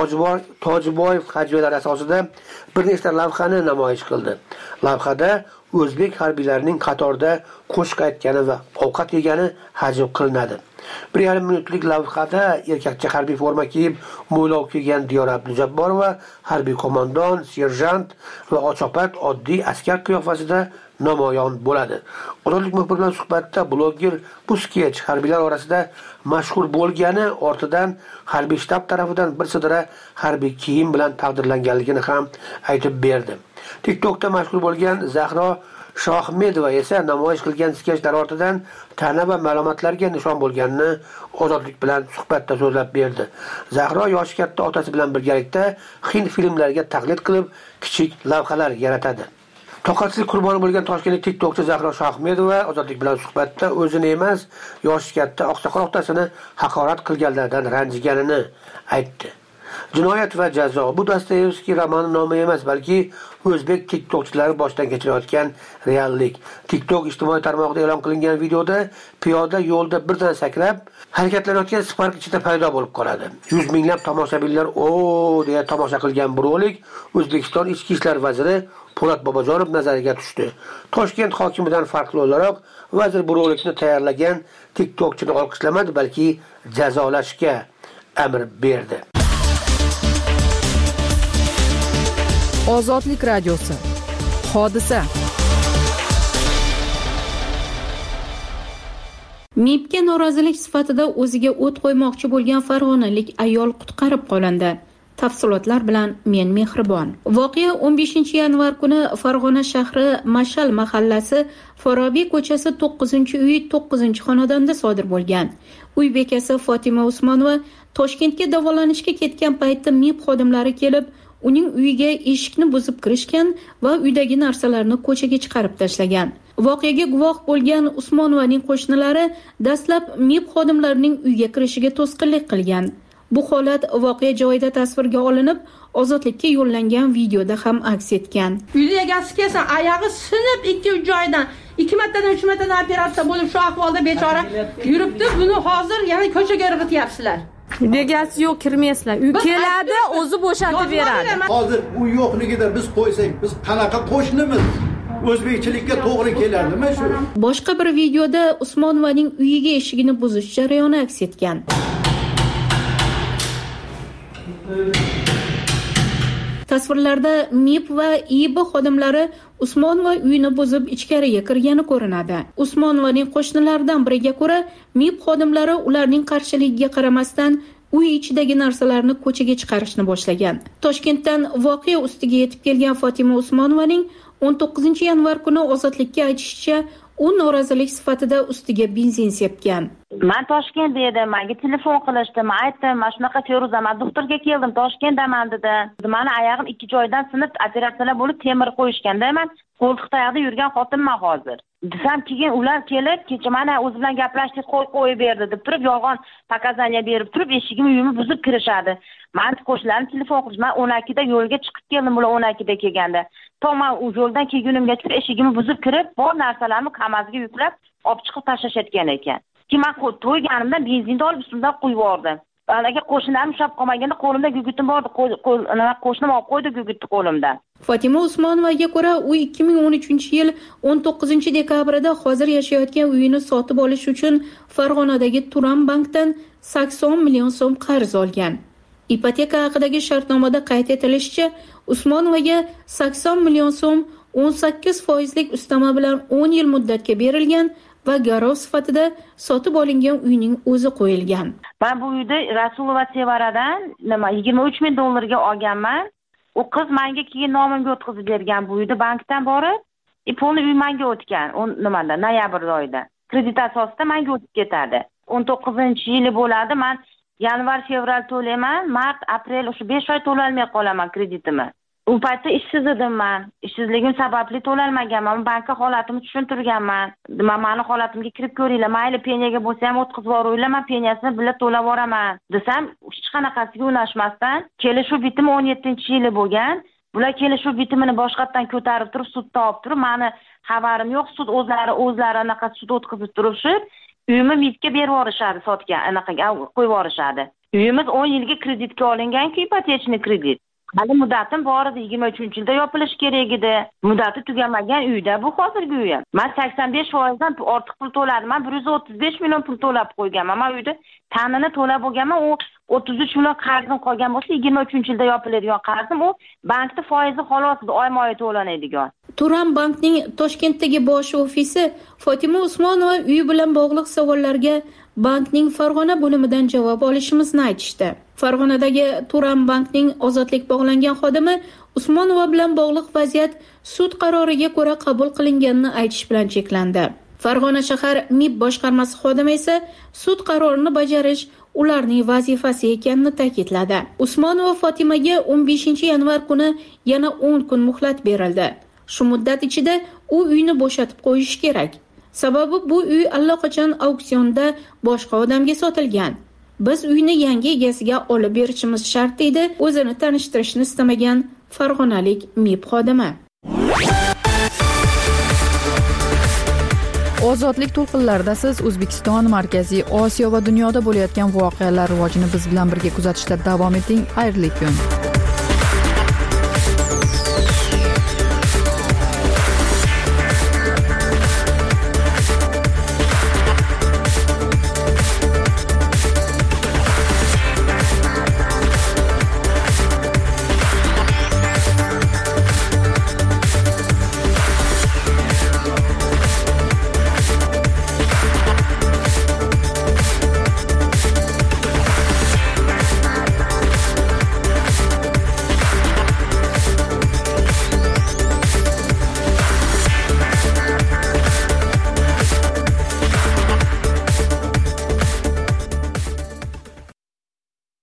Tojiboyev hajvilar asosida bir nechta lavhani namoyish qildi. Lavhada o'zbek harbiylarining qatorda qo'shiq aytgani va ovqat yegani hajv qilinadi. 1,5 minutlik lavhada erkakcha harbiy forma kiyib, mo'ylov kiygan Diyora Abdujabborova harbiy qo'mondon, serjant va ochopat oddiy askar qiyofasida namoyon bo'ladi. Ozodlik muxbiri bilan suhbatda bloger bu sketch harbiylar orasida mashhur bo'lgani ortidan harbiy shtab tarafidan bir sidra harbiy kiyim bilan taqdirlanganligini ham aytib berdi. TikTokda mashhur bo'lgan Zahro Shohmedova esa namoyish qilgan sketchlar ortidan tana va ma'lumotlarga nishon bo'lganini Ozodlik bilan suhbatda so'zlab berdi. Zahro yoshi katta otasi bilan birgalikda hind filmlariga taqlid qilib, kichik lavhalar yaratadi. Toqatsizlik qurboni bo'lgan toshkentlik TikTokchi Zahro Shohmedova Ozodlik bilan suhbatda o'zini emas, yoshi katta oqsoqol otasini haqorat qilganlardan ranjiganini aytdi. Jinoyat va jazo bu Dostoyevskiy romani nomi emas, balki o'zbek TikTokchilari boshdan kechirayotgan reallik. TikTok ijtimoiy tarmog'ida e'lon qilingan videoda piyoda yo'lda birdan sakrab, harakatlanayotgan Spark ichida paydo bo'lib qoladi. 100 minglab tomoshabinlar deya tomosha qilgan bu rolik O'zbekiston Ichki ishlar vaziri Po'lat Bobojonov nazariga tushdi. Toshkent hokimidan farqli o'laroq vazir bu rolikni tayyorlagan TikTokchini olqishlamadi, balki jazolashga amr berdi. Ozodlik radiosi. Hodisa. MIBga norozilik sifatida o'ziga o't qo'ymoqchi bo'lgan farg'onalik ayol qutqarib qolindi. Tafsilotlar bilan men Mehribon. Voqea 15-yanvar kuni Farg'ona shahri Mashal mahallasi Forobiy ko'chasi 9-uy 9-xonadonda sodir bo'lgan. Uy bekasi Fatima Usmonova Toshkentga davolanishga ketgan paytda MIB xodimlari kelib, uning uyiga eshikni buzib kirishgan va uydagi narsalarni ko'chaga chiqarib tashlagan. Voqeaga guvoh bo'lgan Usmonovaning qo'shnilari dastlab MIB xodimlarining uyga kirishiga to'sqinlik qilgan. Bu holat voqea joyida tasvirga olinib, Ozodlikka yo'llangan videoda ham aks etgan. Uyda egasi kelsa, oyog'i sinib 2 joydan 2 martadan 3 martadan operatsiya bo'lib shu ahvolda bechora yuribdi. Buni hozir yana ko'chaga irg'ityapsizlar. Begasi yo'q, kirmaysizlar. Uy keladi, o'zi bo'shatib beradi. Hozir u yo'qligida biz qo'ysak, biz qanaqa qo'shnimiz? O'zbekchilikka to'g'ri keladimi shu? Boshqa bir videoda Usmonovaning uyiga eshigini buzish jarayoni aks etgan. Tasvirlarda MIB va IB xodimlari Usmonova uyini buzib ichkariga kirgani ko'rinadi. Usmonovaning qo'shnilaridan biriga ko'ra, MIB xodimlari ularning qarshiligiga qaramasdan uy ichidagi narsalarni ko'chaga chiqarishni boshlagan. Toshkentdan voqea ustiga yetib kelgan Fatima Usmonovaning 19-yanvar kuni Ozodlikka aytishicha, u norozilik sifatida ustiga benzin sepgan. Men Toshkentda edim, menga telefon qilishdi. Men aytdim, "Men shunaqa Feruza, men doktorga keldim, Toshkentdaman" dedi. Meni oyog'im 2 joydan sinib, operatsiyalar bo'lib temir qo'yishganda men qo'ltiq tayoqda yurgan xotinman hozir. desam keyin ular kelib kecha mana o'zi bilan gaplashdik qo'yib berdi deb turib yolg'on показания berib turib eshigimni uyimni buzib kirishadi. Mani qo'shnilarim telefon qilishdi. Men 12da yo'lga chiqib keldim, ular 12da kelganda. To men u yo'ldan kelgunimgacha eshigimni buzib kirib, bor narsalarimni KAMAZga yuklab olib chiqib tashlashayotgan ekan. Keyin men to'yganimdan benzinni olib ustimdan qo'yib yubordim. Agar qo'shnilarim ushlab qolmaganda qo'limda gugutim bordi, qo'shnim olib qo'ydi gugutni qo'limdan. Fatima Usmonovaga ko'ra, u 2013-yil 19 dekabrida hozir yashayotgan uyini sotib olish uchun Farg'onadagi Turan bankdan 80 million so'm qarz olgan. Ipoteka haqidagi shartnomada qayd etilishicha, Usmonovaga 80 million so'm 18% ustama bilan 10 yil muddatga berilgan va garov sifatida sotib olingan uyning o'zi qo'yilgan. Men bu uyni Rasulova Sevaradan 23 ming dollarga olganman. U qiz menga keyin nomimga o'tkazib bergan bu uyni bankdan borib, pulni uy menga o'tgan. Noyabr oyida. Kredit asosida menga o'tib ketadi. 19-yili bo'ladi. Men yanvar, fevral to'layman, mart, aprel o'sha 5 oy to'lolmay qolaman kreditimni. U paytda ishsiz edim men. Ishsizligim sababli to'lolmaganman. Bankka holatimni tushuntirganman. Mani holatimga kirib ko'ringlar. Mayli penyaga bo'lsa ham o'tkazib yuboringlar, men penyasini birga to'lab yuboraman desam, hech qanaqasiga unashmasdan kelishuv bitimi 17-yili bo'lgan. Bular kelishuv bitimini boshqatdan ko'tarib turib, sudda olib turib, meni xabarim yo'q, sud o'zlari anaqa sud o'tkazib turib, uyimni milkka berib yuborishadi, sotgan, anaqaga qo'yib yuborishadi. Uyimiz 10 yilga kreditga olingan-ku, ipotechniy kredit. Hali muddatim bor edi, 23-yilda yopilish kerak edi. Muddati tugamagan uyda bu hozirgi uyim. Men 85%dan ortiq pul to'ladim. Men 135 million pul to'lab qo'yganman. Men uyda ta'nini to'lab bo'lganman. U 33 million qarzim qolgan bo'lsa, 23-yilda yopiladigan qarzim u bankda foizi xolos oyma-oy to'lanadigan. Turan bankning Toshkentdagi bosh ofisi Fatima Usmonova uyi bilan bog'liq savollarga bankning Farg'ona bo'limidan javob olishimizni aytishdi. Farg'onadagi Turan bankning ozodlik bog'langan xodimi Usmonova bilan bog'liq vaziyat sud qaroriga ko'ra qabul qilinganini aytish bilan cheklandi. Farg'ona shahar MIB boshqarmasi xodimi esa sud qarorini bajarish ularning vazifasi ekanini ta'kidladi. Usmonova Fatimaga 15-yanvar kuni yana 10 kun muhlat berildi. Shu muddat ichida u uyni bo'shatib qo'yish kerak. Sababi bu uy allaqachon auksionda boshqa odamga sotilgan. Biz uyni yangi egasiga olib berishimiz shart edi, o'zini tanishtirishni istamagan farg'onalik MIB xodimi. Ozodlik to'lqinlarida siz O'zbekiston, Markaziy Osiyo va dunyoda bo'layotgan voqealar rivojini biz bilan birga kuzatishda davom eting. Xayrli kun.